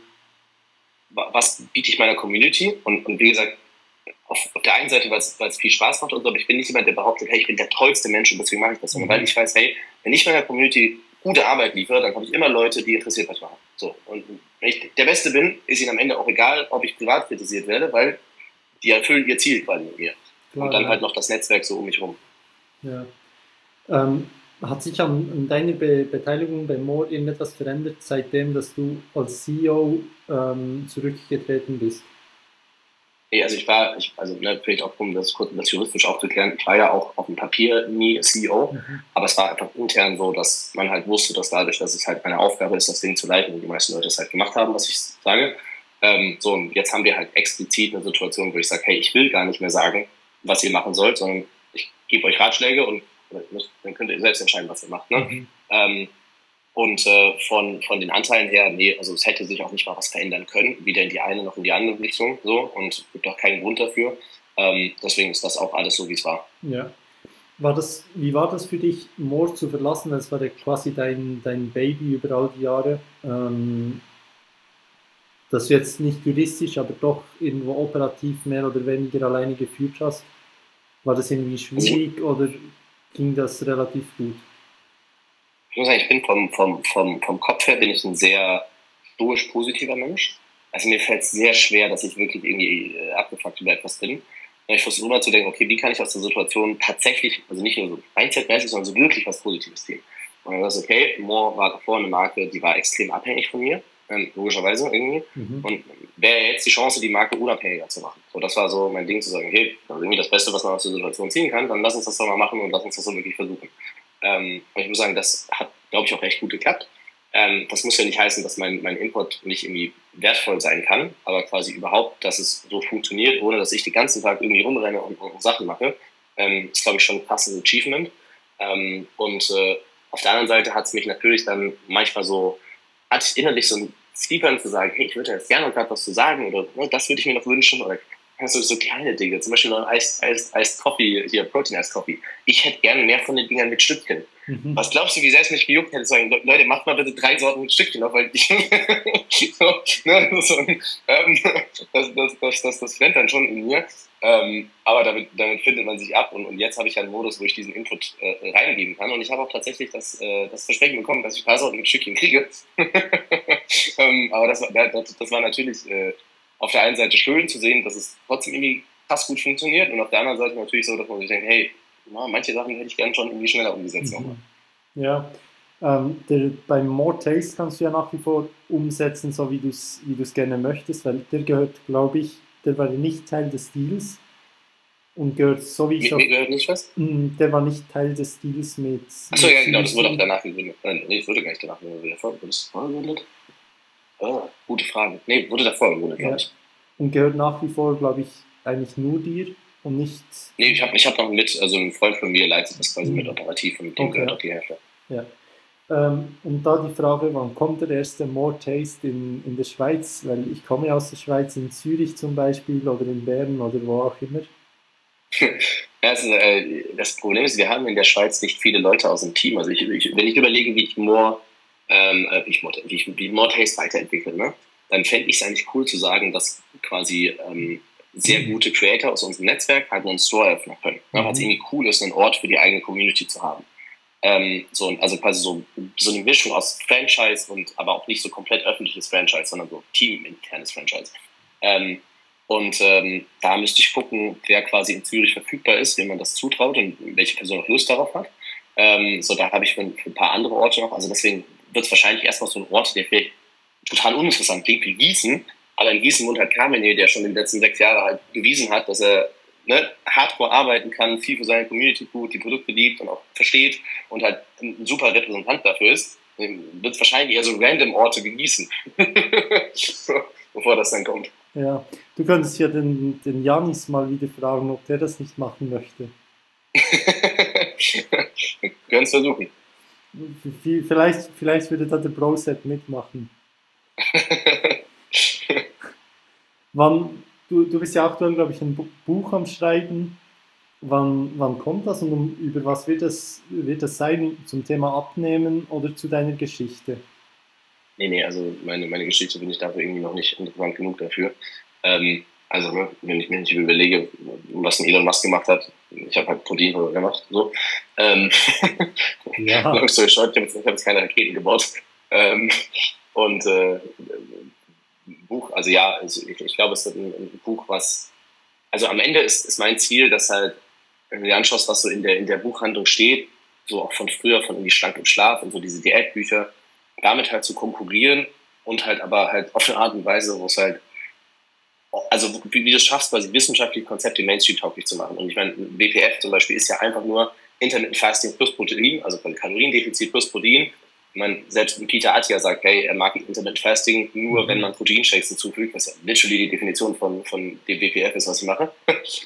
was biete ich meiner Community? Und wie gesagt, auf der einen Seite, weil es viel Spaß macht und so, aber ich bin nicht jemand, der behauptet, hey, ich bin der tollste Mensch und deswegen mache ich das, sondern weil ich weiß, hey, wenn ich meiner Community gute Arbeit liefere, dann habe ich immer Leute, die interessiert was machen. So. Und wenn ich der Beste bin, ist ihnen am Ende auch egal, ob ich privat kritisiert werde, weil die erfüllen ihr Ziel quasi mit mir. Klar, und dann halt noch das Netzwerk so um mich rum. Ja. Hat sich an deiner Beteiligung bei More irgendetwas verändert, seitdem, dass du als CEO zurückgetreten bist? Nee, also vielleicht auch, um das kurz das juristisch aufzuklären, ich war ja auch auf dem Papier nie CEO, aber es war einfach intern so, dass man halt wusste, dass dadurch, dass es halt meine Aufgabe ist, das Ding zu leiten und die meisten Leute es halt gemacht haben, was ich sage. So, und jetzt haben wir halt explizit eine Situation, wo ich sage, hey, ich will gar nicht mehr sagen, was ihr machen sollt, sondern ich gebe euch Ratschläge und dann könnt ihr selbst entscheiden, was ihr macht. Ne? Und von den Anteilen her, nee, also es hätte sich auch nicht mal was verändern können, weder in die eine noch in die andere Richtung, so, und es gibt auch keinen Grund dafür. Deswegen ist das auch alles so, wie es war. Ja. Wie war das für dich, More zu verlassen? Das war ja quasi dein Baby über all die Jahre. Das du jetzt nicht juristisch, aber doch irgendwo operativ mehr oder weniger alleine geführt hast. War das irgendwie schwierig oder ging das relativ gut? Ich muss sagen, ich bin vom Kopf her bin ich ein sehr stoisch positiver Mensch. Also mir fällt es sehr schwer, dass ich wirklich irgendwie abgefuckt über etwas bin. Ich versuche immer zu denken, okay, wie kann ich aus der Situation tatsächlich, also nicht nur so mindsetmäßig, sondern so wirklich was Positives ziehen. Und dann ist okay, More war davor eine Marke, die war extrem abhängig von mir, logischerweise irgendwie. Und wäre jetzt die Chance, die Marke unabhängiger zu machen. So, das war so mein Ding, zu sagen, okay, das ist irgendwie das Beste, was man aus der Situation ziehen kann, dann lass uns das doch mal machen und lass uns das so wirklich versuchen. Und ich muss sagen, das hat, glaube ich, auch recht gut geklappt. Das muss ja nicht heißen, dass mein Input nicht irgendwie wertvoll sein kann, aber quasi überhaupt, dass es so funktioniert, ohne dass ich den ganzen Tag irgendwie rumrenne und Sachen mache, ist, glaube ich, schon ein passendes Achievement. Auf der anderen Seite hat es mich natürlich dann manchmal so, hatte ich innerlich so ein Zwiebeln zu sagen, hey, ich würde jetzt gerne noch gerade was zu sagen oder ne, das würde ich mir noch wünschen oder so kleine Dinge, zum Beispiel noch ein Iced Coffee, hier Protein Iced Coffee. Ich hätte gerne mehr von den Dingern mit Stückchen. Was glaubst du, wie sehr es mich gejuckt hätte, sagen, Leute, macht mal bitte 3 Sorten mit Stückchen auf, weil ich das brennt dann schon in mir. Aber damit findet man sich ab und jetzt habe ich einen Modus, wo ich diesen Input reingeben kann und ich habe auch tatsächlich das Versprechen bekommen, dass ich ein paar Sorten mit Stückchen kriege. Aber das war natürlich auf der einen Seite schön zu sehen, dass es trotzdem irgendwie krass gut funktioniert und auf der anderen Seite natürlich so, dass man sich denkt, hey, manche Sachen hätte ich gerne schon irgendwie schneller umgesetzt. Ja, beim More Taste kannst du ja nach wie vor umsetzen, so wie du es gerne möchtest, weil der gehört, glaube ich, der war nicht Teil des Deals und gehört sowieso. Mir gehört nicht was? Der war nicht Teil des Deals mit. Achso, ja, genau, das wurde auch danach gegründet. Nee, es wurde gar nicht danach gegründet. Wurde es vorher gegründet? Gute Frage. Nee, wurde davor gegründet, glaube ich. Und gehört nach wie vor, glaube ich, eigentlich nur dir und nicht... Nee, ich hab noch also ein Freund von mir leitet das quasi mit operativ und mit dem gehört auch die Hälfte. Ja. Und da die Frage, wann kommt der erste More Taste in der Schweiz? Weil ich komme ja aus der Schweiz, in Zürich zum Beispiel oder in Bern oder wo auch immer. Ja, das Problem ist, wir haben in der Schweiz nicht viele Leute aus dem Team. Also wenn ich überlege, wie wie More Taste weiterentwickelt, ne, dann fände ich es eigentlich cool zu sagen, dass quasi sehr gute Creator aus unserem Netzwerk halt einen Store eröffnen können. Ne, weil es irgendwie cool ist, einen Ort für die eigene Community zu haben. Also quasi so eine Mischung aus Franchise und aber auch nicht so komplett öffentliches Franchise, sondern so teaminternes Franchise. Da müsste ich gucken, wer quasi in Zürich verfügbar ist, wem man das zutraut und welche Person auch Lust darauf hat. Da habe ich für ein paar andere Orte noch. Also deswegen wird es wahrscheinlich erstmal so ein Ort, der vielleicht total uninteressant klingt wie Gießen, aber in Gießen wohnt halt Carmine, der schon in den letzten 6 Jahren halt bewiesen hat, dass er hardcore arbeiten kann, viel für seine Community tut, die Produkte liebt und auch versteht und halt ein super Repräsentant dafür ist. Wird es wahrscheinlich eher so random Orte wie Gießen, bevor das dann kommt. Ja, du könntest ja den Janis mal wieder fragen, ob der das nicht machen möchte. Wir können es versuchen. Vielleicht würde da der Broset mitmachen. Du bist ja aktuell, glaube ich, ein Buch am Schreiben. Wann kommt das und über was wird das sein? Zum Thema Abnehmen oder zu deiner Geschichte? Nee, also meine Geschichte bin ich dafür irgendwie noch nicht interessant genug dafür. Wenn ich mir nicht überlege, was ein Elon Musk gemacht hat, ich habe halt Protein gemacht, so. Ja. Long story short, ich hab jetzt keine Raketen gebaut. Buch, also ja, ich glaube, es wird ein Buch, also am Ende ist mein Ziel, dass halt, wenn du dir anschaust, was so in der Buchhandlung steht, so auch von früher, von irgendwie Schlank im Schlaf und so diese Diätbücher, damit halt zu konkurrieren und halt aber halt auf eine Art und Weise, wo es halt, also wie du es schaffst, quasi wissenschaftliche Konzepte Mainstream-tauglich zu machen. Und ich meine, WPF zum Beispiel ist ja einfach nur Intermittent Fasting plus Protein, also Kaloriendefizit plus Protein. Ich meine, selbst Peter Attia sagt, hey, er mag Intermittent Fasting nur, wenn man Proteinshakes hinzufügt, was ja literally die Definition von dem WPF ist, was ich mache.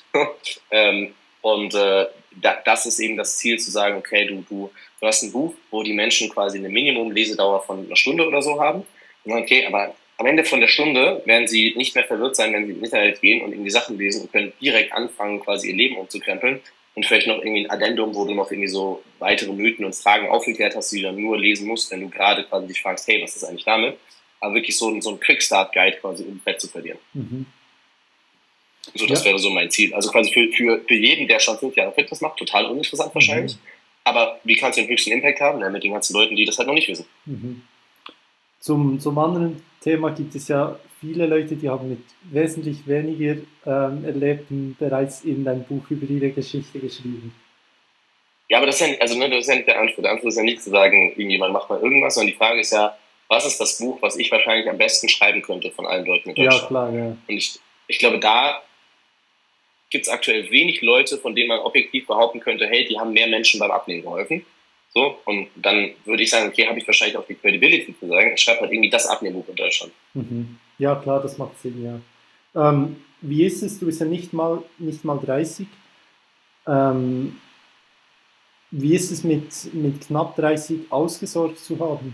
Das ist eben das Ziel, zu sagen, okay, du hast ein Buch, wo die Menschen quasi eine Minimum-Lesedauer von einer Stunde oder so haben. Und dann, okay, aber am Ende von der Stunde werden sie nicht mehr verwirrt sein, wenn sie ins Internet gehen und irgendwie Sachen lesen und können direkt anfangen, quasi ihr Leben umzukrempeln. Und vielleicht noch irgendwie ein Addendum, wo du noch irgendwie so weitere Mythen und Fragen aufgeklärt hast, die du dann nur lesen musst, wenn du gerade quasi dich fragst, hey, was ist eigentlich damit? Aber wirklich so ein Quick-Start-Guide quasi, um Fett zu verlieren. Mhm. So, das wäre so mein Ziel. Also quasi für jeden, der schon 5 Jahre Fitness macht, total uninteressant wahrscheinlich. Aber wie kannst du den höchsten Impact haben? Ja, mit den ganzen Leuten, die das halt noch nicht wissen. Mhm. Zum anderen Thema gibt es ja viele Leute, die haben mit wesentlich weniger Erlebten bereits in ein Buch über ihre Geschichte geschrieben. Ja, aber das ist ja, das ist ja nicht der Anspruch. Der Anspruch ist ja nicht zu sagen, irgendjemand macht mal irgendwas, sondern die Frage ist ja, was ist das Buch, was ich wahrscheinlich am besten schreiben könnte von allen Leuten in Deutschland? Ja, klar, ja. Und ich glaube, da gibt es aktuell wenig Leute, von denen man objektiv behaupten könnte, hey, die haben mehr Menschen beim Abnehmen geholfen. So, und dann würde ich sagen, okay, habe ich wahrscheinlich auch die Credibility zu sagen, ich schreibe halt irgendwie das Abnehmbuch in Deutschland. Mhm. Ja, klar, das macht Sinn, ja. Wie ist es? Du bist ja nicht mal 30. Wie ist es mit knapp 30 ausgesorgt zu haben?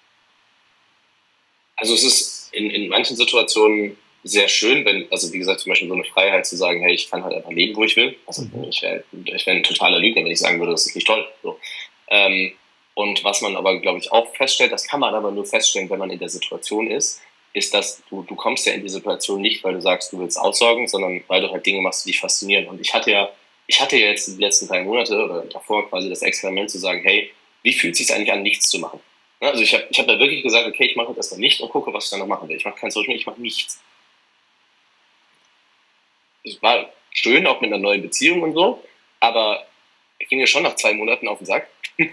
Also es ist in manchen Situationen sehr schön, also wie gesagt, zum Beispiel so eine Freiheit zu sagen, hey, ich kann halt einfach leben, wo ich will. Also ich wäre ein totaler Lügner, wenn ich sagen würde, das ist nicht toll. So. Und was man aber, glaube ich, auch feststellt, das kann man aber nur feststellen, wenn man in der Situation ist, dass du kommst ja in die Situation nicht, weil du sagst, du willst aussorgen, sondern weil du halt Dinge machst, die dich faszinieren. Und ich hatte ja jetzt die letzten 3 Monate oder davor quasi das Experiment zu sagen, hey, wie fühlt es sich eigentlich an, nichts zu machen? Also ich hab da wirklich gesagt, okay, ich mache das erstmal nicht und gucke, was ich dann noch machen will. Ich mache kein Social Media, ich mache nichts. Es war schön, auch mit einer neuen Beziehung und so, aber ich ging mir schon nach 2 Monaten auf den Sack. Und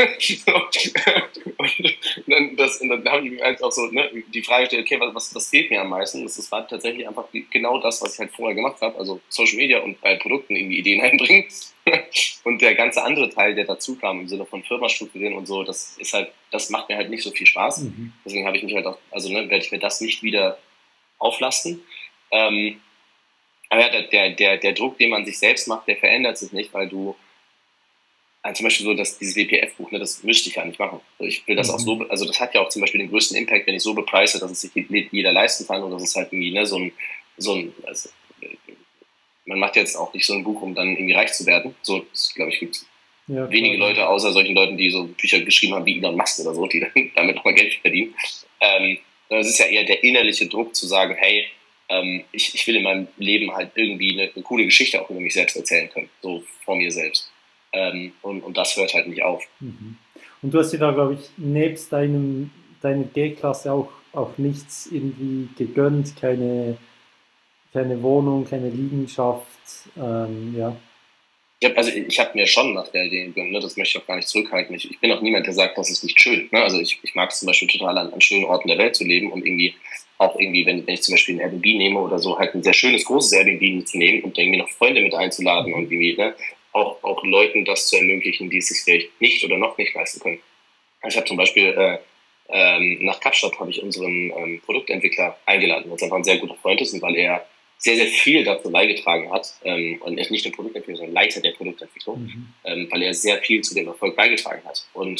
dann habe ich mir halt auch so die Frage gestellt, okay, was fehlt mir am meisten? Das war tatsächlich einfach genau das, was ich halt vorher gemacht habe, also Social Media und bei Produkten irgendwie Ideen einbringen. Und der ganze andere Teil, der dazu kam, im Sinne von Firma strukturieren und so, das macht mir halt nicht so viel Spaß. Deswegen habe ich mich halt auch, werde ich mir das nicht wieder auflasten. Aber ja, der Druck, den man sich selbst macht, der verändert sich nicht, weil du, also zum Beispiel so, dass dieses WPF-Buch, ne, das müsste ich ja nicht machen. Also ich will das auch so, also das hat ja auch zum Beispiel den größten Impact, wenn ich so bepreise, dass es sich jeder leisten kann und das ist halt irgendwie, ne, also, man macht jetzt auch nicht so ein Buch, um dann irgendwie reich zu werden. So, glaube ich, gibt es wenige Leute, außer solchen Leuten, die so Bücher geschrieben haben wie Elon Musk oder so, die dann damit nochmal Geld verdienen. Das ist ja eher der innerliche Druck zu sagen, hey, ich will in meinem Leben halt irgendwie eine coole Geschichte auch über mich selbst erzählen können, so vor mir selbst. Und das hört halt nicht auf. Mhm. Und du hast dir da, glaube ich, nebst deiner G-Klasse auch nichts irgendwie gegönnt, keine Wohnung, keine Liegenschaft, ja. Ich habe mir schon nach der Idee gegönnt, ne? Das möchte ich auch gar nicht zurückhalten. Ich bin auch niemand, der sagt, das ist nicht schön. Ne? Also ich mag es zum Beispiel total an schönen Orten der Welt zu leben und irgendwie, wenn ich zum Beispiel ein Airbnb nehme oder so, halt ein sehr schönes, großes Airbnb zu nehmen und irgendwie noch Freunde mit einzuladen und irgendwie, ne, auch Leuten das zu ermöglichen, die es sich vielleicht nicht oder noch nicht leisten können. Ich habe zum Beispiel nach Kapstadt habe ich unseren Produktentwickler eingeladen, weil es einfach ein sehr guter Freund ist und weil er sehr, sehr viel dazu beigetragen hat, und er ist nicht nur Produktentwickler, sondern Leiter der Produktentwicklung, weil er sehr viel zu dem Erfolg beigetragen hat. Und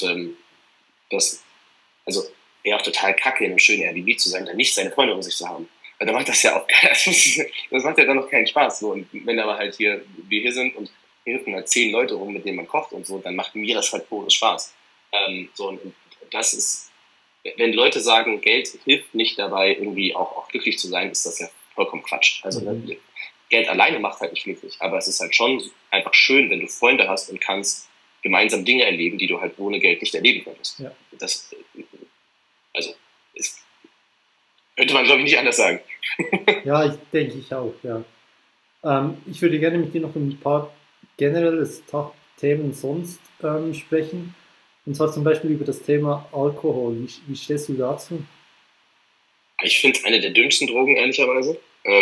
also er auch total kacke, in einem schönen Airbnb zu sein, dann nicht seine Freunde um sich zu haben. Weil dann macht das ja auch, das macht ja dann noch keinen Spaß. So. Und wenn aber halt wir hier sind und hier hüpfen halt 10 Leute rum, mit denen man kocht und so, dann macht mir das halt pures Spaß. Und das ist, wenn Leute sagen, Geld hilft nicht dabei, irgendwie auch glücklich zu sein, ist das ja vollkommen Quatsch. Also Geld alleine macht halt nicht glücklich, aber es ist halt schon einfach schön, wenn du Freunde hast und kannst gemeinsam Dinge erleben, die du halt ohne Geld nicht erleben könntest. Ja. Das könnte man, glaube ich, nicht anders sagen. Ja, denke ich auch, ja. Ich würde gerne mit dir noch ein paar generelle Themen sonst sprechen. Und zwar zum Beispiel über das Thema Alkohol. Wie stehst du dazu? Ich finde es eine der dümmsten Drogen, ehrlicherweise.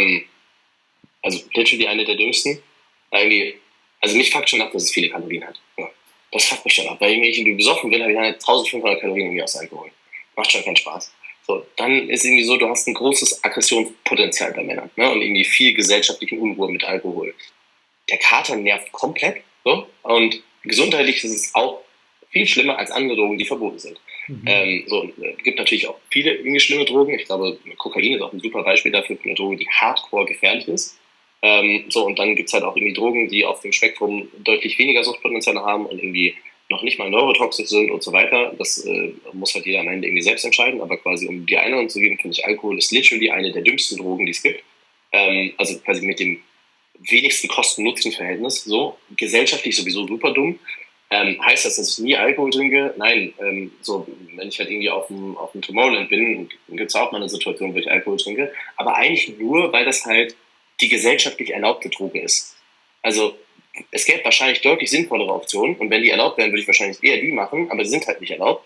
Also literally eine der dümmsten. Also mich fuckt schon ab, dass es viele Kalorien hat. Ja, das fuckt mich schon ab. Weil ich irgendwie besoffen bin, habe ich dann 1500 Kalorien irgendwie aus Alkohol. Macht schon keinen Spaß. So, dann ist irgendwie so, du hast ein großes Aggressionspotenzial bei Männern, ne? Und irgendwie viel gesellschaftliche Unruhe mit Alkohol. Der Kater nervt komplett, so. Und gesundheitlich ist es auch viel schlimmer als andere Drogen, die verboten sind. Gibt natürlich auch viele irgendwie schlimme Drogen. Ich glaube, Kokain ist auch ein super Beispiel dafür für eine Droge, die hardcore gefährlich ist. Und dann gibt's halt auch irgendwie Drogen, die auf dem Spektrum deutlich weniger Suchtpotenzial haben und irgendwie noch nicht mal neurotoxisch sind und so weiter. Das muss halt jeder am Ende irgendwie selbst entscheiden. Aber quasi, um die Einordnung zu geben, finde ich, Alkohol ist literally eine der dümmsten Drogen, die es gibt. Also quasi mit dem wenigsten Kosten-Nutzen-Verhältnis. So gesellschaftlich sowieso super dumm. Heißt das, dass ich nie Alkohol trinke? Nein. Wenn ich halt irgendwie auf dem Tomorrowland bin, gibt es auch mal eine Situation, wo ich Alkohol trinke. Aber eigentlich nur, weil das halt die gesellschaftlich erlaubte Droge ist. Also es gäbe wahrscheinlich deutlich sinnvollere Optionen und wenn die erlaubt wären, würde ich wahrscheinlich eher die machen, aber die sind halt nicht erlaubt.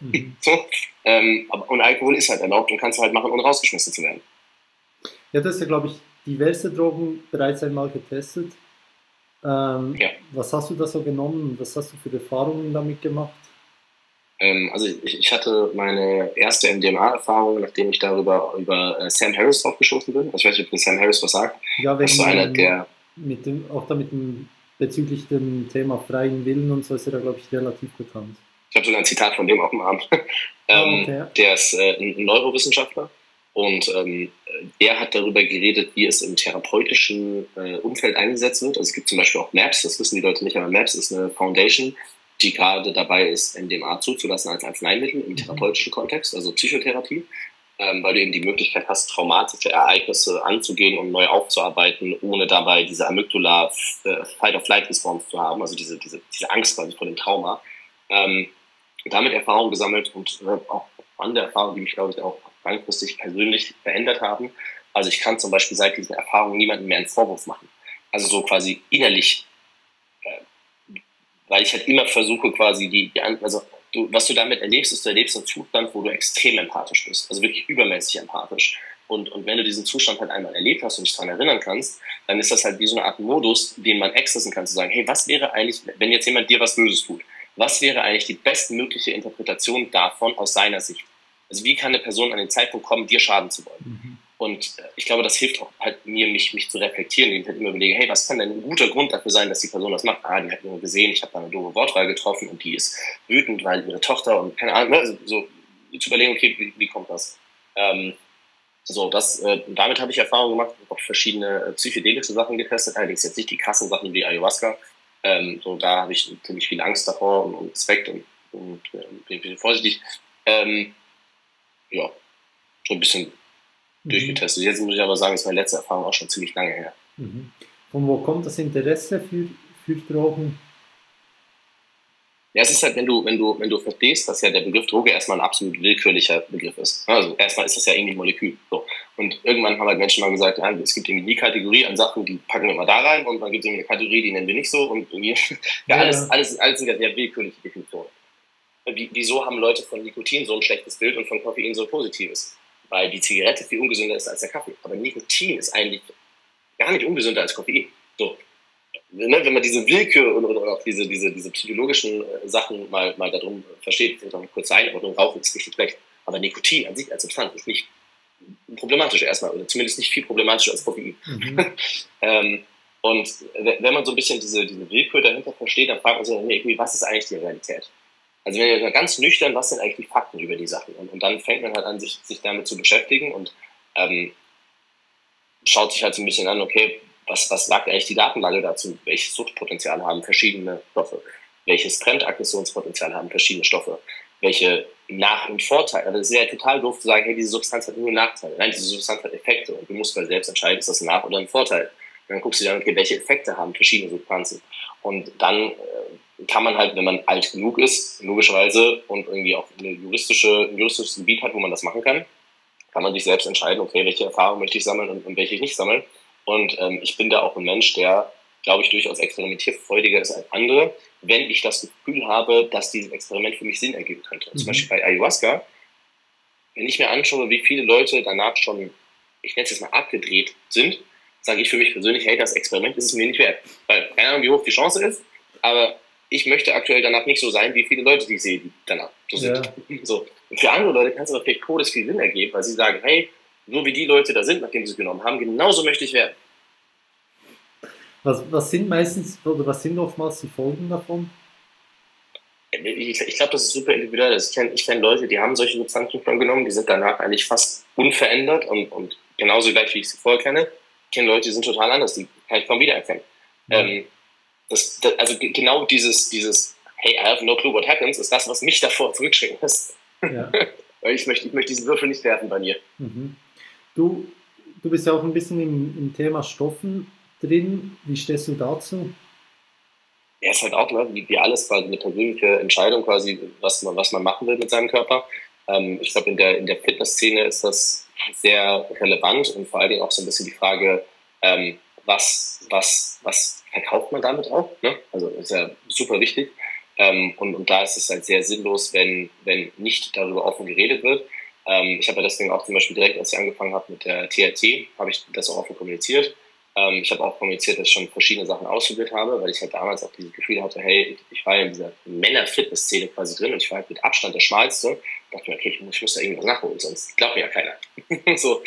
Und Alkohol ist halt erlaubt und kannst du halt machen, ohne rausgeschmissen zu werden. Ja, das ist ja, glaube ich, diverse Drogen bereits einmal getestet. Was hast du da so genommen? Was hast du für Erfahrungen damit gemacht? Also ich hatte meine erste MDMA-Erfahrung, nachdem ich über Sam Harris draufgestoßen bin. Ich weiß nicht, ob Sam Harris was sagt. Ja, wegen einer der bezüglich dem Thema freien Willen und so ist er da, glaube ich, relativ bekannt. Ich habe sogar ein Zitat von dem auf dem Arm. Okay. Der ist ein Neurowissenschaftler und der hat darüber geredet, wie es im therapeutischen Umfeld eingesetzt wird. Also es gibt zum Beispiel auch MAPS, das wissen die Leute nicht, aber MAPS ist eine Foundation, die gerade dabei ist, MDMA zuzulassen als Arzneimittel im therapeutischen Kontext, also Psychotherapie, weil du eben die Möglichkeit hast, traumatische Ereignisse anzugehen und neu aufzuarbeiten, ohne dabei diese Amygdala Fight-or-Flight-Response zu haben, also diese Angst quasi vor dem Trauma. Damit Erfahrung gesammelt und auch an der Erfahrung, die mich, glaube ich, auch langfristig persönlich verändert haben. Also ich kann zum Beispiel seit diesen Erfahrungen niemandem mehr einen Vorwurf machen. Also so quasi innerlich, weil ich halt immer versuche quasi was du damit erlebst, ist, du erlebst einen Zustand, wo du extrem empathisch bist, also wirklich übermäßig empathisch. Und wenn du diesen Zustand halt einmal erlebt hast und dich daran erinnern kannst, dann ist das halt wie so eine Art Modus, den man accessen kann, zu sagen, hey, was wäre eigentlich, wenn jetzt jemand dir was Böses tut, was wäre eigentlich die bestmögliche Interpretation davon aus seiner Sicht? Also wie kann eine Person an den Zeitpunkt kommen, dir schaden zu wollen? Und ich glaube, das hilft auch halt mir, mich zu reflektieren, indem ich halt immer überlege, hey, was kann denn ein guter Grund dafür sein, dass die Person das macht? Die hat nur gesehen, ich habe da eine doofe Wortwahl getroffen und die ist wütend, weil ihre Tochter und keine Ahnung, also so zu überlegen, okay, wie kommt das? Damit habe ich Erfahrung gemacht, habe auch verschiedene psychedelische Sachen getestet, allerdings jetzt nicht die krassen Sachen wie Ayahuasca. Da habe ich ziemlich viel Angst davor und Respekt und bin ein bisschen vorsichtig. Ja, so ein bisschen durchgetestet. Jetzt muss ich aber sagen, ist meine letzte Erfahrung auch schon ziemlich lange her. Von wo kommt das Interesse für Drogen? Ja, es ist halt, wenn du verstehst, dass ja der Begriff Droge erstmal ein absolut willkürlicher Begriff ist. Also erstmal ist das ja irgendwie ein Molekül. So. Und irgendwann haben halt Menschen mal gesagt, ja, es gibt irgendwie die Kategorie an Sachen, die packen wir mal da rein und dann gibt es irgendwie eine Kategorie, die nennen wir nicht so und irgendwie, alles sind ja sehr willkürliche Definitionen. Wieso haben Leute von Nikotin so ein schlechtes Bild und von Koffein so ein positives? Weil die Zigarette viel ungesünder ist als der Kaffee. Aber Nikotin ist eigentlich gar nicht ungesünder als Koffein. So. Wenn man diese Willkür oder auch diese psychologischen Sachen mal darum versteht, vielleicht auch eine kurze Einordnung, Rauchen ist nicht schlecht. Aber Nikotin an sich als Substanz ist nicht problematisch erstmal, oder zumindest nicht viel problematischer als Koffein. Und wenn man so ein bisschen diese Willkür dahinter versteht, dann fragt man sich, irgendwie, was ist eigentlich die Realität? Also wenn wir ganz nüchtern, was sind eigentlich die Fakten über die Sachen? Und dann fängt man halt an, sich damit zu beschäftigen und schaut sich halt so ein bisschen an, okay, was sagt eigentlich die Datenlage dazu? Welches Suchtpotenzial haben verschiedene Stoffe? Welches Fremdaggressionspotenzial haben verschiedene Stoffe? Welche Nach- und Vorteile? Also es ist ja total doof zu sagen, hey, diese Substanz hat nur Nachteile. Nein, diese Substanz hat Effekte und du musst halt selbst entscheiden, ist das ein Nach- oder ein Vorteil. Und dann guckst du dir an, okay, welche Effekte haben verschiedene Substanzen? Und dann kann man halt, wenn man alt genug ist, logischerweise, und irgendwie auch ein juristisches Gebiet hat, wo man das machen kann man sich selbst entscheiden, okay, welche Erfahrungen möchte ich sammeln und welche ich nicht sammeln. Und ich bin da auch ein Mensch, der, glaube ich, durchaus experimentierfreudiger ist als andere, wenn ich das Gefühl habe, dass dieses Experiment für mich Sinn ergeben könnte. Zum Beispiel bei Ayahuasca, wenn ich mir anschaue, wie viele Leute danach schon, ich nenne es jetzt mal, abgedreht sind, sage ich für mich persönlich, hey, das Experiment ist es mir nicht wert. Weil keine Ahnung, wie hoch die Chance ist, aber ich möchte aktuell danach nicht so sein, wie viele Leute, die ich sehe, die danach so sind. Ja. So. Und für andere Leute kann es aber vielleicht todes viel Sinn ergeben, weil sie sagen, hey, so wie die Leute da sind, nachdem sie es genommen haben, genauso möchte ich werden. Was sind meistens, oder was sind oftmals die Folgen davon? Ich glaube, das ist super individuell. Ich kenn Leute, die haben solche Substanzen schon genommen, die sind danach eigentlich fast unverändert und genauso gleich, wie ich sie vorher kenne. Ich kenne Leute, die sind total anders, die kann ich kaum wiedererkennen. Also genau dieses hey, I have no clue what happens, ist das, was mich davor zurückschrecken lässt. Ja. Weil ich möchte diesen Würfel nicht werfen bei mir. Du bist ja auch ein bisschen im Thema Stoffen drin. Wie stehst du dazu? Ja, ist halt auch, ne, wie alles quasi eine persönliche Entscheidung quasi, was man machen will mit seinem Körper. Ich glaube, in der Fitnessszene ist das sehr relevant und vor allen Dingen auch so ein bisschen die Frage, was verkauft man damit auch? Ne? Also ist ja super wichtig. Und da ist es halt sehr sinnlos, wenn nicht darüber offen geredet wird. Ich habe ja deswegen auch zum Beispiel direkt, als ich angefangen habe mit der TRT, habe ich das auch offen kommuniziert. Ich habe auch kommuniziert, dass ich schon verschiedene Sachen ausprobiert habe, weil ich halt damals auch dieses Gefühl hatte, hey, ich war ja in dieser Männer-Fitness-Szene quasi drin und ich war halt mit Abstand der Schmalste. Ich dachte mir, okay, ich muss da irgendwas nachholen, sonst glaubt mir ja keiner. So,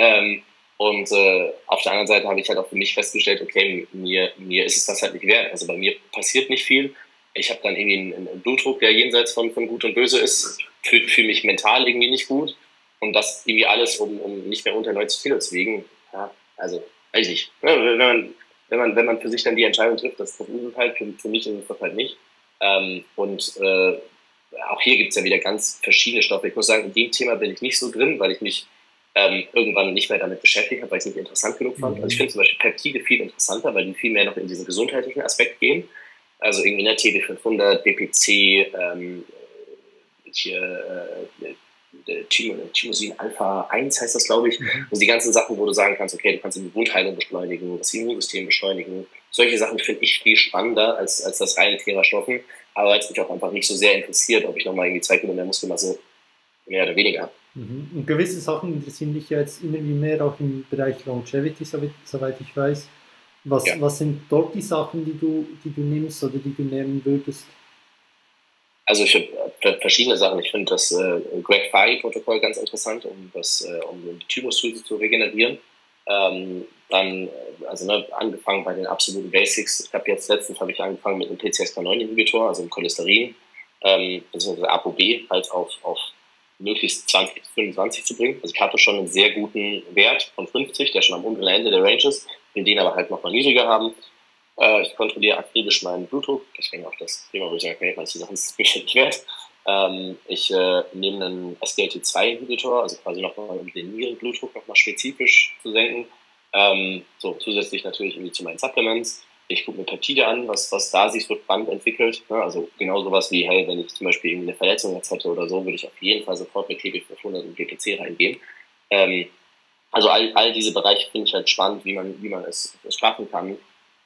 auf der anderen Seite habe ich halt auch für mich festgestellt, okay, mir ist es das halt nicht wert. Also bei mir passiert nicht viel. Ich habe dann irgendwie einen Blutdruck, der jenseits von Gut und Böse ist, fühle mich mental irgendwie nicht gut und das irgendwie alles, um nicht mehr unter 90 Kilo zu wiegen. Ja, also weiß ich nicht. Wenn man für sich dann die Entscheidung trifft, das ist es halt, für mich ist es das halt nicht. Auch hier gibt es ja wieder ganz verschiedene Stoffe. Ich muss sagen, in dem Thema bin ich nicht so drin, weil ich mich irgendwann nicht mehr damit beschäftigt habe, weil ich es nicht interessant genug fand. Also ich finde zum Beispiel Peptide viel interessanter, weil die viel mehr noch in diesen gesundheitlichen Aspekt gehen. Also irgendwie eine TB500, BPC, Thymosin Alpha 1 heißt das, glaube ich. Also die ganzen Sachen, wo du sagen kannst, okay, du kannst die Wundheilung beschleunigen, das Immunsystem beschleunigen. Solche Sachen finde ich viel spannender als das reine Thema Stoffen. Aber weil es mich auch einfach nicht so sehr interessiert, ob ich nochmal irgendwie 2 Kilo mehr Muskelmasse mehr oder weniger habe. Und gewisse Sachen interessieren dich ja jetzt immer mehr auch im Bereich Longevity, soweit ich weiß. Was sind dort die Sachen, die du nimmst oder die du nehmen würdest? Also verschiedene Sachen. Ich finde das Greg Fahey-Protokoll ganz interessant, um die Thymusdrüse zu regenerieren. Dann, angefangen bei den absoluten Basics. Ich habe jetzt letztens angefangen mit einem PCSK9-Inhibitor, also einem Cholesterin, beziehungsweise ApoB, halt auf möglichst 20 bis 25 zu bringen. Also ich hatte schon einen sehr guten Wert von 50, der schon am unteren Ende der Range ist, will den aber halt noch mal niedriger haben. Ich kontrolliere akribisch meinen Blutdruck, deswegen auch das Thema, wo ich sage, okay, manche Sachen ist mich nicht wert. Ich nehme einen SGLT2-Inhibitor, also quasi nochmal, um den Nierenblutdruck nochmal spezifisch zu senken. Zusätzlich natürlich irgendwie zu meinen Supplements. Ich gucke mir Peptide an, was da sich so spannend entwickelt. Ne? Also genau sowas wie, hey, wenn ich zum Beispiel irgendwie eine Verletzung jetzt hätte oder so, würde ich auf jeden Fall sofort mit TB500 und GPC reingehen. Also all diese Bereiche finde ich halt spannend, wie man es schaffen kann,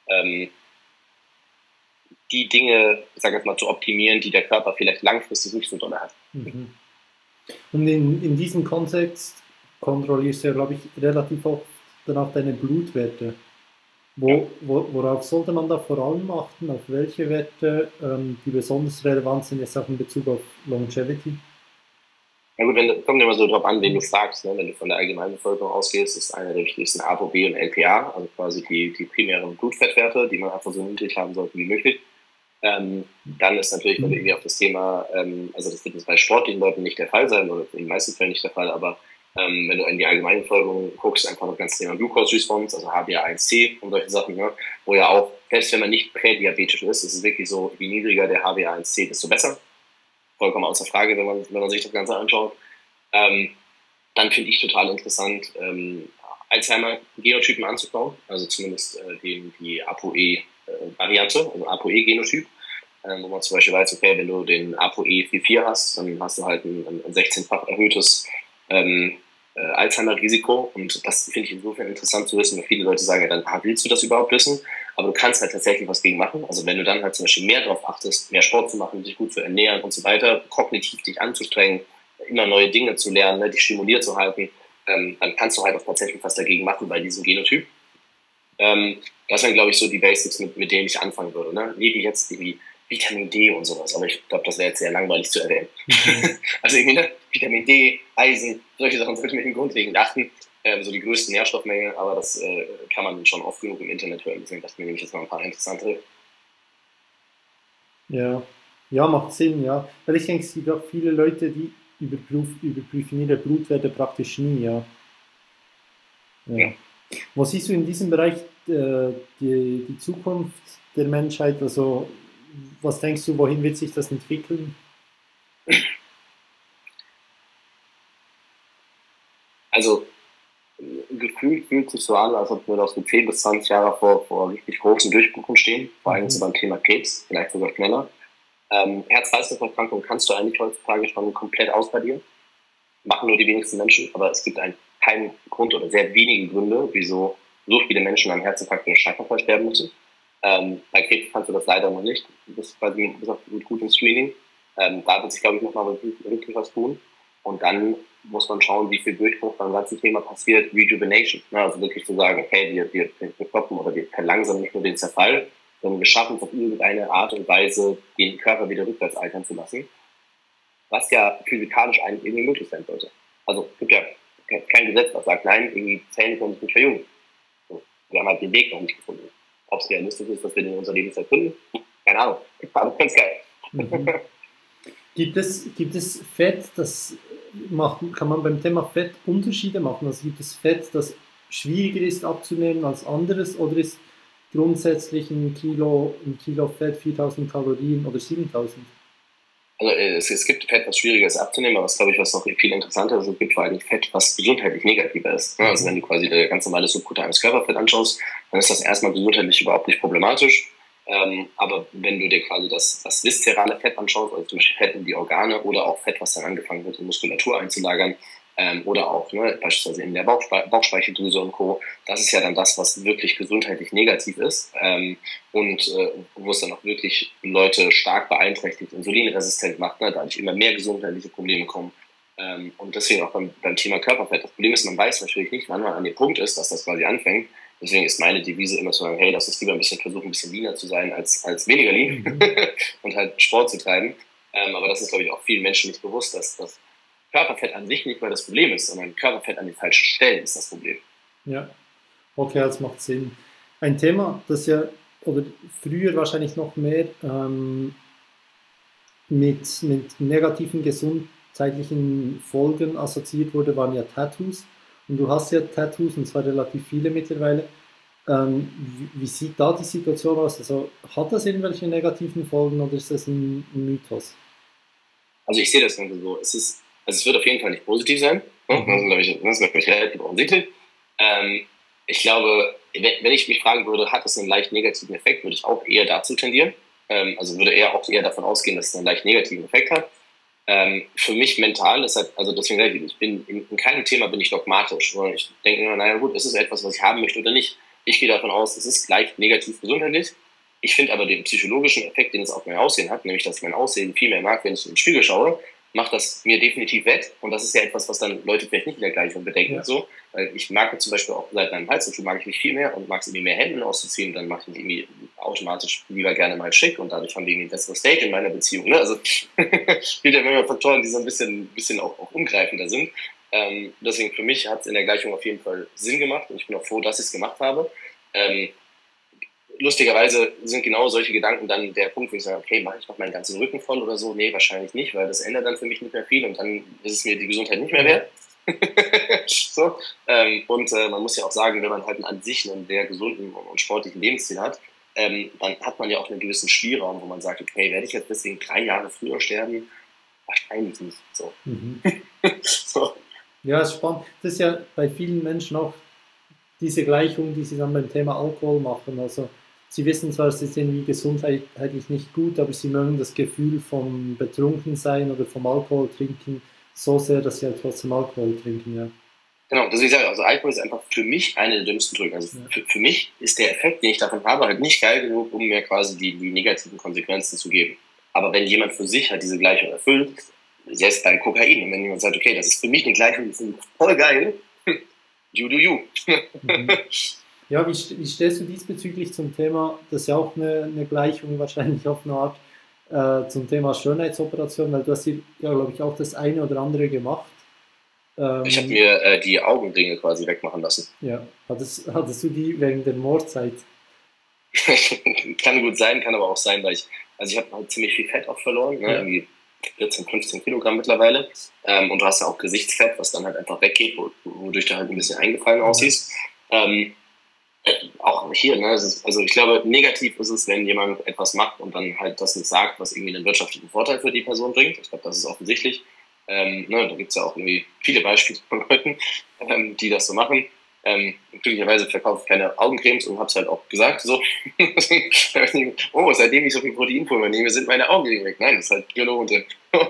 die Dinge, ich sage jetzt mal, zu optimieren, die der Körper vielleicht langfristig nicht so doll hat. Mhm. Und in diesem Kontext kontrollierst du ja, glaube ich, relativ oft dann auch deine Blutwerte. Worauf sollte man da vor allem achten? Auf welche Werte, die besonders relevant sind, jetzt auch in Bezug auf Longevity? Ja gut, kommt immer so drauf an, wen du fragst. Ne? Wenn du von der allgemeinen Bevölkerung ausgehst, ist einer der wichtigsten ApoB und LPA, also quasi die primären Blutfettwerte, die man einfach so niedrig haben sollte wie möglich. Dann ist natürlich, wenn du irgendwie auf das Thema, also das wird jetzt bei sportlichen Leuten nicht der Fall sein, oder in den meisten Fällen nicht der Fall, aber wenn du in die allgemeine Bevölkerung guckst, einfach das ganze Thema Glucose Response, also HbA1c und solche Sachen, ne? Wo ja auch, selbst wenn man nicht prädiabetisch ist es wirklich so, je niedriger der HbA1c, desto besser. Vollkommen außer Frage, wenn man sich das Ganze anschaut. Dann finde ich total interessant, Alzheimer-Genotypen anzubauen, also zumindest die ApoE-Variante, also ApoE-Genotyp, wo man zum Beispiel weiß, okay, wenn du den ApoE44 hast, dann hast du halt ein 16-fach erhöhtes Alzheimer-Risiko, und das finde ich insofern interessant zu wissen, weil viele Leute sagen, ja, dann willst du das überhaupt wissen, aber du kannst halt tatsächlich was gegen machen. Also wenn du dann halt zum Beispiel mehr darauf achtest, mehr Sport zu machen, dich gut zu ernähren und so weiter, kognitiv dich anzustrengen, immer neue Dinge zu lernen, ne, dich stimuliert zu halten, dann kannst du halt auch tatsächlich was dagegen machen bei diesem Genotyp. Das sind, glaube ich, so die Basics, mit denen ich anfangen würde. Ne? Neben jetzt irgendwie Vitamin D und sowas, aber ich glaube, das wäre jetzt sehr langweilig zu erwähnen. Also irgendwie, ne? Vitamin D, Eisen, solche Sachen sollte man grundlegend achten. So die größten Nährstoffmengen, aber das kann man schon oft genug im Internet hören. Deswegen dachte ich mir, nehme ich jetzt noch ein paar interessante. Ja, macht Sinn, ja. Weil ich denke, es gibt auch viele Leute, die überprüfen ihre Blutwerte praktisch nie, ja. Wo siehst du in diesem Bereich die Zukunft der Menschheit? Also, was denkst du, wohin wird sich das entwickeln? Also, gefühlt fühlt sich so an, als ob wir noch so 10 bis 20 Jahre vor richtig großen Durchbrüchen stehen, vor allem so beim Thema Krebs, vielleicht sogar schneller. Herz-Kreislauf-Erkrankungen kannst du eigentlich heutzutage schon komplett ausradieren. Machen nur die wenigsten Menschen, aber es gibt keinen Grund oder sehr wenige Gründe, wieso so viele Menschen an Herzinfarkt oder Schlaganfall sterben müssen. Bei Krebs kannst du das leider noch nicht. Das ist quasi mit gutem Screening. Da wird sich, glaube ich, nochmal wirklich was tun. Und dann muss man schauen, wie viel Durchbruch beim ganzen Thema passiert. Rejuvenation. Also wirklich zu sagen, okay, wir stoppen oder wir verlangsamen nicht nur den Zerfall, sondern wir schaffen es auf irgendeine Art und Weise, den Körper wieder rückwärts altern zu lassen. Was ja physikalisch eigentlich irgendwie möglich sein sollte. Also es gibt ja kein Gesetz, das sagt, nein, irgendwie Zellen können sich nicht verjüngen. So, wir haben halt den Weg noch nicht gefunden. Ob es realistisch ist, dass wir den in unserer Lebenszeit finden, keine Ahnung. Aber ganz geil. Mhm. Gibt es Fett, kann man beim Thema Fett Unterschiede machen? Also gibt es Fett, das schwieriger ist abzunehmen als anderes, oder ist grundsätzlich ein Kilo Fett 4000 Kalorien oder 7000? Also es gibt Fett, was schwieriger ist abzunehmen, aber was, glaube ich, was noch viel interessanter ist, es gibt vor allem Fett, was gesundheitlich negativer ist. Also wenn du quasi das ganz normale subkutanes Körperfett anschaust, dann ist das erstmal gesundheitlich überhaupt nicht problematisch. Aber wenn du dir quasi das viszerale Fett anschaust, also zum Beispiel Fett in die Organe oder auch Fett, was dann angefangen wird, in Muskulatur einzulagern, oder auch beispielsweise in der Bauchspeicheldrüse und Co., das ist ja dann das, was wirklich gesundheitlich negativ ist, und wo es dann auch wirklich Leute stark beeinträchtigt, insulinresistent macht, dadurch immer mehr gesundheitliche Probleme kommen. Und deswegen auch beim Thema Körperfett. Das Problem ist, man weiß natürlich nicht, wann man an dem Punkt ist, dass das quasi anfängt. Deswegen ist meine Devise immer zu sagen, hey, lass uns lieber versuchen, ein bisschen leaner zu sein, als weniger lean und halt Sport zu treiben. Aber das ist, glaube ich, auch vielen Menschen nicht bewusst, dass das Körperfett an sich nicht mehr das Problem ist, sondern Körperfett an den falschen Stellen ist das Problem. Ja, okay, das macht Sinn. Ein Thema, das ja, oder früher wahrscheinlich noch mehr mit negativen gesundheitlichen Folgen assoziiert wurde, waren ja Tattoos. Und du hast ja Tattoos, und zwar relativ viele mittlerweile. Wie sieht da die Situation aus? Also hat das irgendwelche negativen Folgen oder ist das ein Mythos? Also ich sehe das Ganze so. Es wird auf jeden Fall nicht positiv sein. Ne? Das ist, glaube ich, relativ offensichtlich. Ich glaube, wenn ich mich fragen würde, hat es einen leicht negativen Effekt, würde ich auch eher dazu tendieren. Also würde eher davon ausgehen, dass es einen leicht negativen Effekt hat. Für mich mental ist halt, also deswegen sage ich bin in keinem Thema bin ich dogmatisch, sondern ich denke immer, naja gut, ist es etwas, was ich haben möchte oder nicht? Ich gehe davon aus, es ist gleich negativ gesundheitlich. Ich finde aber den psychologischen Effekt, den es auf mein Aussehen hat, nämlich dass ich mein Aussehen viel mehr mag, wenn ich in den Spiegel schaue, macht das mir definitiv wett. Und das ist ja etwas, was dann Leute vielleicht nicht in der Gleichung bedenken. Ja. So. Weil ich mag zum Beispiel auch seit meinem Halstattoo mag ich mich viel mehr und mag es irgendwie mehr Hemden auszuziehen. Und dann mache ich mich irgendwie automatisch lieber gerne mal schick und dadurch haben wir irgendwie ein besseres Date in meiner Beziehung. Ne? Also gibt ja mehrere Faktoren, die so ein bisschen auch umgreifender sind. Deswegen für mich hat es in der Gleichung auf jeden Fall Sinn gemacht und ich bin auch froh, dass ich es gemacht habe. Lustigerweise sind genau solche Gedanken dann der Punkt, wo ich sage, okay, mache ich noch meinen ganzen Rücken voll oder so? Nee, wahrscheinlich nicht, weil das ändert dann für mich nicht mehr viel und dann ist es mir die Gesundheit nicht mehr wert. So. Man muss ja auch sagen, wenn man halt an sich einen sehr gesunden und sportlichen Lebensstil hat, dann hat man ja auch einen gewissen Spielraum, wo man sagt, okay, werde ich jetzt deswegen 3 Jahre früher sterben? Wahrscheinlich nicht. So. So. Ja, ist spannend. Das ist ja bei vielen Menschen auch diese Gleichung, die sie dann beim Thema Alkohol machen. Also sie wissen zwar, es ist irgendwie gesundheitlich nicht gut, aber sie mögen das Gefühl vom Betrunkensein oder vom Alkohol trinken so sehr, dass sie halt trotzdem Alkohol trinken, ja. Genau, deswegen sage ich, also Alkohol ist einfach für mich eine der dümmsten Drogen. Also für mich ist der Effekt, den ich davon habe, halt nicht geil genug, um mir quasi die negativen Konsequenzen zu geben. Aber wenn jemand für sich halt diese Gleichung erfüllt, selbst bei Kokain, und wenn jemand sagt, okay, das ist für mich eine Gleichung, die finde ich voll geil, you do you. Ja, wie stehst du diesbezüglich zum Thema, das ist ja auch eine Gleichung wahrscheinlich auf eine Art, zum Thema Schönheitsoperation, weil du hast hier, ja, glaube ich, auch das eine oder andere gemacht. Ich habe mir die Augenringe quasi wegmachen lassen. Ja, hattest du die wegen der Mordzeit? Kann gut sein, kann aber auch sein, weil ich habe halt ziemlich viel Fett auch verloren, ne? Irgendwie 14, 15 Kilogramm mittlerweile. Und du hast ja auch Gesichtsfett, was dann halt einfach weggeht, wodurch du halt ein bisschen eingefallen aussiehst. Auch hier, ne? Also ich glaube, negativ ist es, wenn jemand etwas macht und dann halt das nicht sagt, was irgendwie einen wirtschaftlichen Vorteil für die Person bringt. Ich glaube, das ist offensichtlich. Da gibt es ja auch irgendwie viele Beispiele von Leuten, die das so machen. Glücklicherweise verkaufe ich keine Augencremes und habe es halt auch gesagt. So. Seitdem ich so viel Proteinpulver nehme, sind meine Augenringe weg. Nein, das ist halt Hyaluron drin.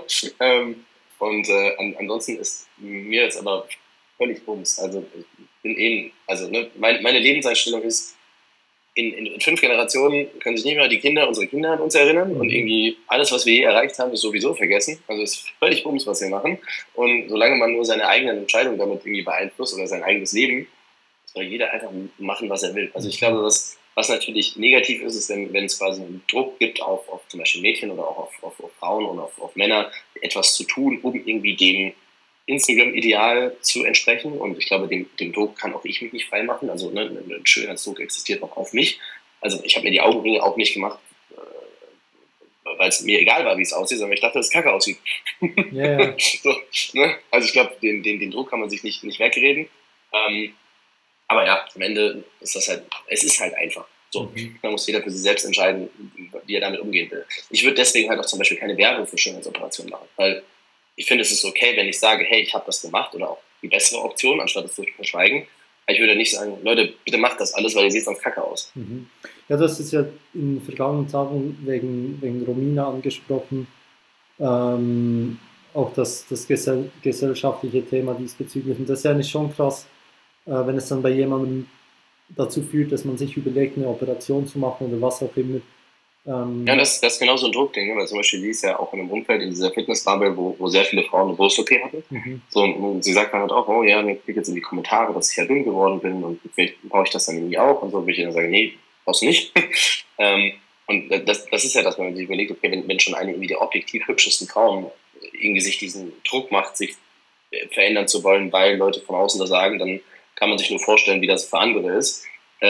Ansonsten ist mir jetzt aber völlig bums. Also ich bin meine Lebenseinstellung ist, in 5 Generationen können sich nicht mehr unsere Kinder an uns erinnern und irgendwie alles, was wir je erreicht haben, ist sowieso vergessen. Also es ist völlig bums, was wir machen. Und solange man nur seine eigenen Entscheidungen damit irgendwie beeinflusst oder sein eigenes Leben, soll jeder einfach machen, was er will. Also ich glaube, was natürlich negativ ist, ist, wenn es quasi einen Druck gibt auf zum Beispiel Mädchen oder auch auf Frauen und auf Männer, etwas zu tun, um irgendwie dem Instagram-Ideal zu entsprechen. Und ich glaube, dem Druck kann auch ich mich nicht frei machen. Also ein Schönheitsdruck existiert noch auf mich. Also ich habe mir die Augenringe auch nicht gemacht, weil es mir egal war, wie es aussieht, sondern ich dachte, dass es kacke aussieht. Yeah. So, ne? Also ich glaube, den Druck kann man sich nicht wegreden. Aber ja, am Ende ist es ist halt einfach. So, da muss jeder für sich selbst entscheiden, wie er damit umgehen will. Ich würde deswegen halt auch zum Beispiel keine Werbung für Schönheitsoperationen machen, weil ich finde, es ist okay, wenn ich sage, hey, ich habe das gemacht oder auch die bessere Option, anstatt es zu verschweigen. Ich würde nicht sagen, Leute, bitte macht das alles, weil ihr seht sonst kacke aus. Ja, du hast es ja in den vergangenen Tagen wegen Romina angesprochen. Auch das gesellschaftliche Thema diesbezüglich. Und das ist ja nicht schon krass, wenn es dann bei jemandem dazu führt, dass man sich überlegt, eine Operation zu machen oder was auch immer. Ja, das ist genau so ein Druckding, ne? Weil zum Beispiel sie ist ja auch in einem Umfeld, in dieser Fitnessbubble, wo sehr viele Frauen eine Brust-OP hatten. So, und sie sagt dann halt auch, oh ja, mir kriegt jetzt in die Kommentare, dass ich ja dünn geworden bin und vielleicht brauche ich das dann irgendwie auch und so, würde ich dann sagen, nee, brauchst du nicht. Und das ist ja das, wenn man sich überlegt, okay, wenn schon eine irgendwie der objektiv hübschesten Frauen irgendwie sich diesen Druck macht, sich verändern zu wollen, weil Leute von außen das sagen, dann kann man sich nur vorstellen, wie das für andere ist.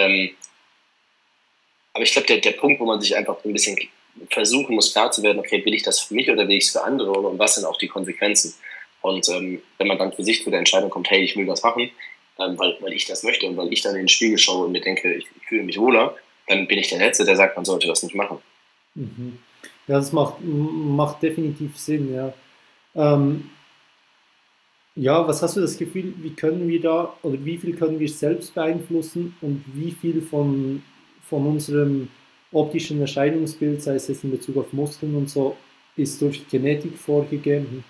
Aber ich glaube, der Punkt, wo man sich einfach ein bisschen versuchen muss, klar zu werden, okay, will ich das für mich oder will ich es für andere und was sind auch die Konsequenzen? Und wenn man dann für sich zu der Entscheidung kommt, hey, ich will das machen, weil ich das möchte und weil ich dann in den Spiegel schaue und mir denke, ich fühle mich wohler, dann bin ich der Letzte, der sagt, man sollte das nicht machen. Mhm. Ja, das macht definitiv Sinn, ja. Ähm, ja, was hast du das Gefühl, wie können wir da oder wie viel können wir selbst beeinflussen und wie viel von unserem optischen Erscheinungsbild, sei es jetzt in Bezug auf Muskeln und so, ist durch Genetik vorgegeben?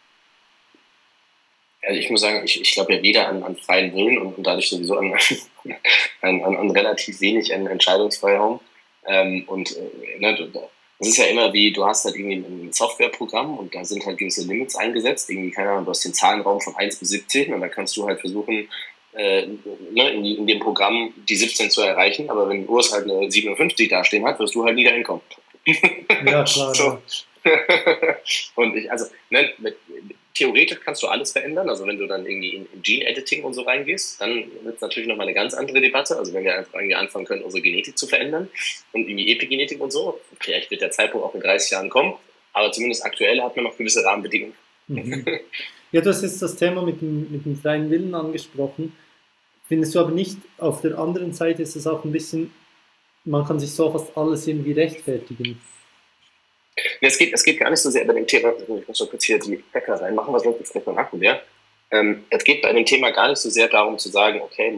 Also ich muss sagen, ich glaube ja weder an freien Willen und dadurch sowieso an relativ wenig an Entscheidungsfreiraum. Ne, das ist ja immer wie, du hast halt irgendwie ein Softwareprogramm und da sind halt gewisse Limits eingesetzt. Irgendwie, keine Ahnung, du hast den Zahlenraum von 1 bis 17 und da kannst du halt versuchen, ne, in dem Programm die 17 zu erreichen. Aber wenn Urs halt eine 57 dastehen hat, wirst du halt nie dahin kommen. Ja, klar, So. ja. Und also, ne, theoretisch kannst du alles verändern. Also wenn du dann irgendwie in Gene-Editing und so reingehst, dann wird es natürlich nochmal eine ganz andere Debatte. Also wenn wir einfach irgendwie anfangen können, unsere Genetik zu verändern und irgendwie Epigenetik und so, vielleicht wird der Zeitpunkt auch in 30 Jahren kommen, aber zumindest aktuell hat man noch gewisse Rahmenbedingungen. Mhm. Ja, du hast jetzt das Thema mit dem freien Willen angesprochen. Findest du aber nicht, auf der anderen Seite ist es auch ein bisschen, man kann sich so fast alles irgendwie rechtfertigen. Es geht gar nicht so sehr bei dem Thema, ich muss noch kurz hier die Bäcker reinmachen, was sonst vielleicht noch ein Akku leer. Es geht bei dem Thema gar nicht so sehr darum zu sagen, okay,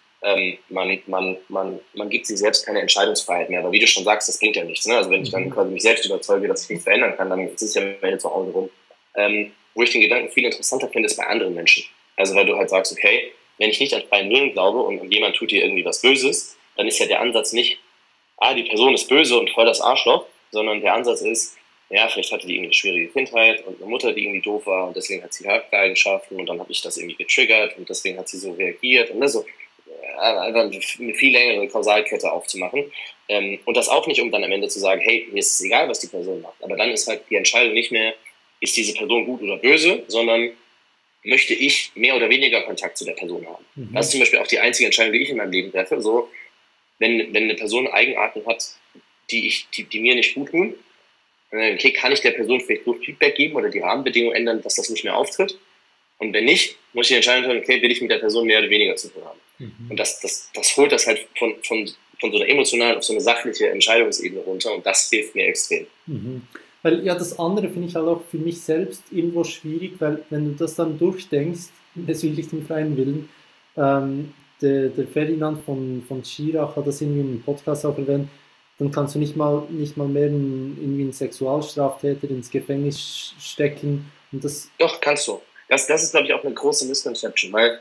man gibt sich selbst keine Entscheidungsfreiheit mehr. Aber wie du schon sagst, das bringt ja nichts. Ne? Also wenn ich dann quasi mich selbst überzeuge, dass ich nichts verändern kann, dann ist es ja meine zu Hause rum. Wo ich den Gedanken viel interessanter finde, ist bei anderen Menschen. Also weil du halt sagst, okay, wenn ich nicht an freien Willen glaube und jemand tut dir irgendwie was Böses, dann ist ja der Ansatz nicht, die Person ist böse und voll das Arschloch, sondern der Ansatz ist, ja, vielleicht hatte die irgendwie eine schwierige Kindheit und eine Mutter, die irgendwie doof war und deswegen hat sie Charaktereigenschaften und dann habe ich das irgendwie getriggert und deswegen hat sie so reagiert und ne, so einfach eine viel längere Kausalkette aufzumachen. Und das auch nicht, um dann am Ende zu sagen, hey, mir ist es egal, was die Person macht. Aber dann ist halt die Entscheidung nicht mehr, ist diese Person gut oder böse, sondern möchte ich mehr oder weniger Kontakt zu der Person haben. Mhm. Das ist zum Beispiel auch die einzige Entscheidung, die ich in meinem Leben treffe. So, wenn eine Person Eigenarten hat, die mir nicht gut tun, okay, kann ich der Person vielleicht so Feedback geben oder die Rahmenbedingungen ändern, dass das nicht mehr auftritt? Und wenn nicht, muss ich die Entscheidung treffen, okay, will ich mit der Person mehr oder weniger zu tun haben? Mhm. Und das holt das halt von so einer emotionalen auf so eine sachliche Entscheidungsebene runter und das hilft mir extrem. Mhm. Weil ja, das andere finde ich halt auch für mich selbst irgendwo schwierig, weil wenn du das dann durchdenkst, bezüglich dem freien Willen, der Ferdinand von Schirach hat das irgendwie im Podcast auch erwähnt, dann kannst du nicht mal mehr irgendwie einen Sexualstraftäter ins Gefängnis stecken. Und das Doch, kannst du. Das ist, glaube ich, auch eine große Misconception, weil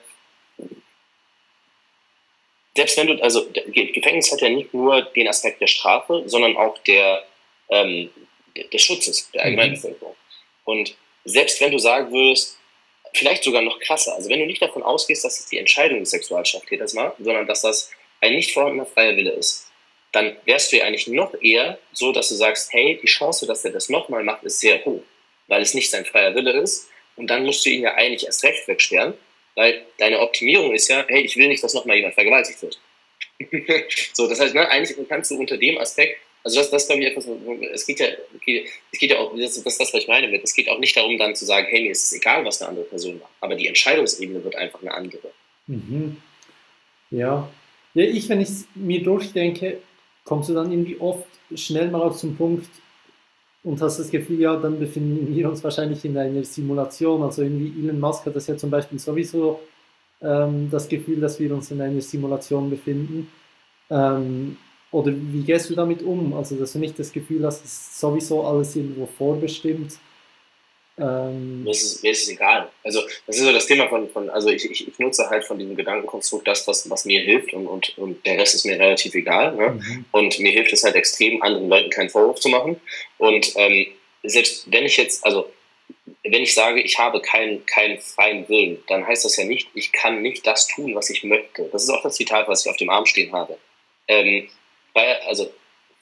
selbst wenn du, also Gefängnis hat ja nicht nur den Aspekt der Strafe, sondern auch des Schutzes der Allgemeinbevölkerung. Und selbst wenn du sagen würdest, vielleicht sogar noch krasser, also wenn du nicht davon ausgehst, dass es die Entscheidung des Sexualstraftäters war, sondern dass das ein nicht vorhandener freier Wille ist, dann wärst du ja eigentlich noch eher so, dass du sagst, hey, die Chance, dass er das nochmal macht, ist sehr hoch, weil es nicht sein freier Wille ist. Und dann musst du ihn ja eigentlich erst recht wegsperren, weil deine Optimierung ist ja, hey, ich will nicht, dass nochmal jemand vergewaltigt wird. So, das heißt, ne, eigentlich kannst du unter dem Aspekt, also das glaube ich etwas, es geht ja auch, das ist das, was ich meine mit, es geht auch nicht darum, dann zu sagen, hey, mir ist es egal, was eine andere Person macht, aber die Entscheidungsebene wird einfach eine andere. Mhm. Ja. Ja, wenn ich es mir durchdenke, kommst du dann irgendwie oft schnell mal auf zum Punkt und hast das Gefühl, ja, dann befinden wir uns wahrscheinlich in einer Simulation. Also irgendwie Elon Musk hat das ja zum Beispiel sowieso das Gefühl, dass wir uns in einer Simulation befinden. Oder wie gehst du damit um? Also, dass du nicht das Gefühl hast, es ist sowieso alles irgendwo vorbestimmt. Mir ist es egal. Also das ist so das Thema also ich nutze halt von diesem Gedankenkonstrukt das, was mir hilft und der Rest ist mir relativ egal. Ne? Mhm. Und mir hilft es halt extrem, anderen Leuten keinen Vorwurf zu machen. Und selbst wenn ich jetzt, also wenn ich sage, ich habe keinen freien Willen, dann heißt das ja nicht, ich kann nicht das tun, was ich möchte. Das ist auch das Zitat, was ich auf dem Arm stehen habe. Weil, also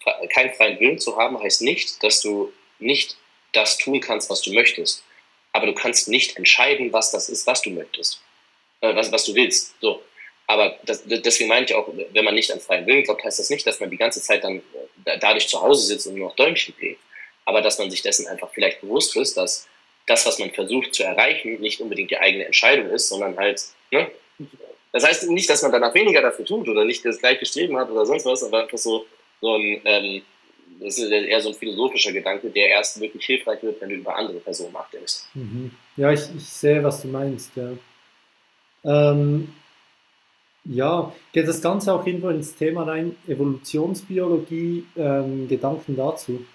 keinen freien Willen zu haben, heißt nicht, dass du nicht das tun kannst, was du möchtest. Aber du kannst nicht entscheiden, was das ist, was du möchtest. Was du willst. So. Aber deswegen meine ich auch, wenn man nicht an freien Willen glaubt, heißt das nicht, dass man die ganze Zeit dann dadurch zu Hause sitzt und nur noch Däumchen dreht. Aber dass man sich dessen einfach vielleicht bewusst ist, dass das, was man versucht zu erreichen, nicht unbedingt die eigene Entscheidung ist, sondern halt, ne? Das heißt nicht, dass man danach weniger dafür tut oder nicht das gleiche Streben hat oder sonst was, aber einfach so ein, das ist eher so ein philosophischer Gedanke, der erst wirklich hilfreich wird, wenn du über andere Personen nachdenkst. Ja, ich sehe, was du meinst, ja. Ja, geht das Ganze auch irgendwo ins Thema rein, Evolutionsbiologie, Gedanken dazu?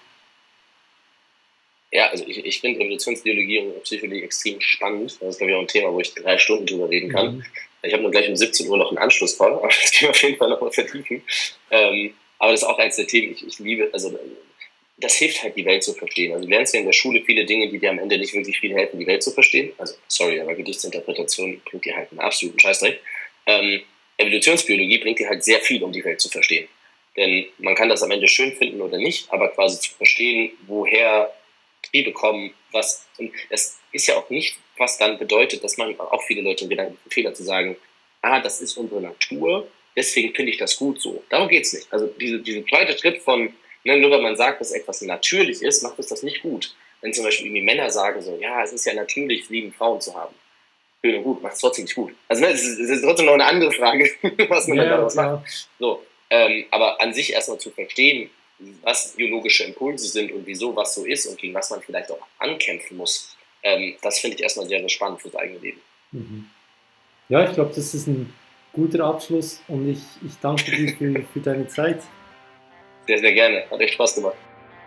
Ja, also ich finde Evolutionsbiologie und Psychologie extrem spannend. Das ist, glaube ich, auch ein Thema, wo ich 3 Stunden drüber reden kann. Ich habe nur gleich um 17 Uhr noch einen Anschlusscall, aber das können wir auf jeden Fall nochmal vertiefen. Aber das ist auch eins der Themen, ich liebe, also das hilft halt, die Welt zu verstehen. Also du lernst ja in der Schule viele Dinge, die dir am Ende nicht wirklich viel helfen, die Welt zu verstehen. Also, sorry, aber Gedichtsinterpretation bringt dir halt einen absoluten Scheißdreck. Evolutionsbiologie bringt dir halt sehr viel, um die Welt zu verstehen. Denn man kann das am Ende schön finden oder nicht, aber quasi zu verstehen, woher Triebe kommen, was, und das ist ja auch nicht, was dann bedeutet, dass man auch viele Leute im Gedankenfehler zu sagen, das ist unsere Natur, deswegen finde ich das gut so. Darum geht's nicht. Also diesen zweite Schritt von, nur weil man sagt, dass etwas natürlich ist, macht es das nicht gut. Wenn zum Beispiel irgendwie Männer sagen so, ja, es ist ja natürlich, lieben Frauen zu haben. Schön und gut, macht es trotzdem nicht gut. Also es ist trotzdem noch eine andere Frage, was man dann daraus macht. So, aber an sich erstmal zu verstehen, was biologische Impulse sind und wieso was so ist und gegen was man vielleicht auch ankämpfen muss, das finde ich erstmal sehr, sehr spannend fürs eigene Leben. Ja, ich glaube, das ist ein guter Abschluss und ich danke dir für deine Zeit. Sehr, sehr gerne. Hat echt Spaß gemacht.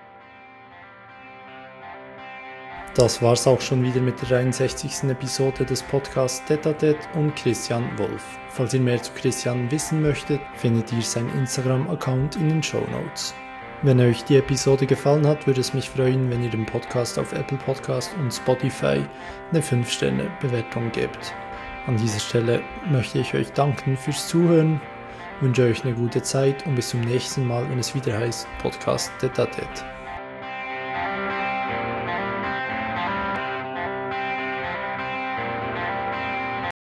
Das war's auch schon wieder mit der 63. Episode des Podcasts Tête und Christian Wolf. Falls ihr mehr zu Christian wissen möchtet, findet ihr seinen Instagram-Account in den Shownotes. Wenn euch die Episode gefallen hat, würde es mich freuen, wenn ihr dem Podcast auf Apple Podcast und Spotify eine 5-Sterne-Bewertung gebt. An dieser Stelle möchte ich euch danken fürs Zuhören, wünsche euch eine gute Zeit und bis zum nächsten Mal, wenn es wieder heißt Podcast Tête.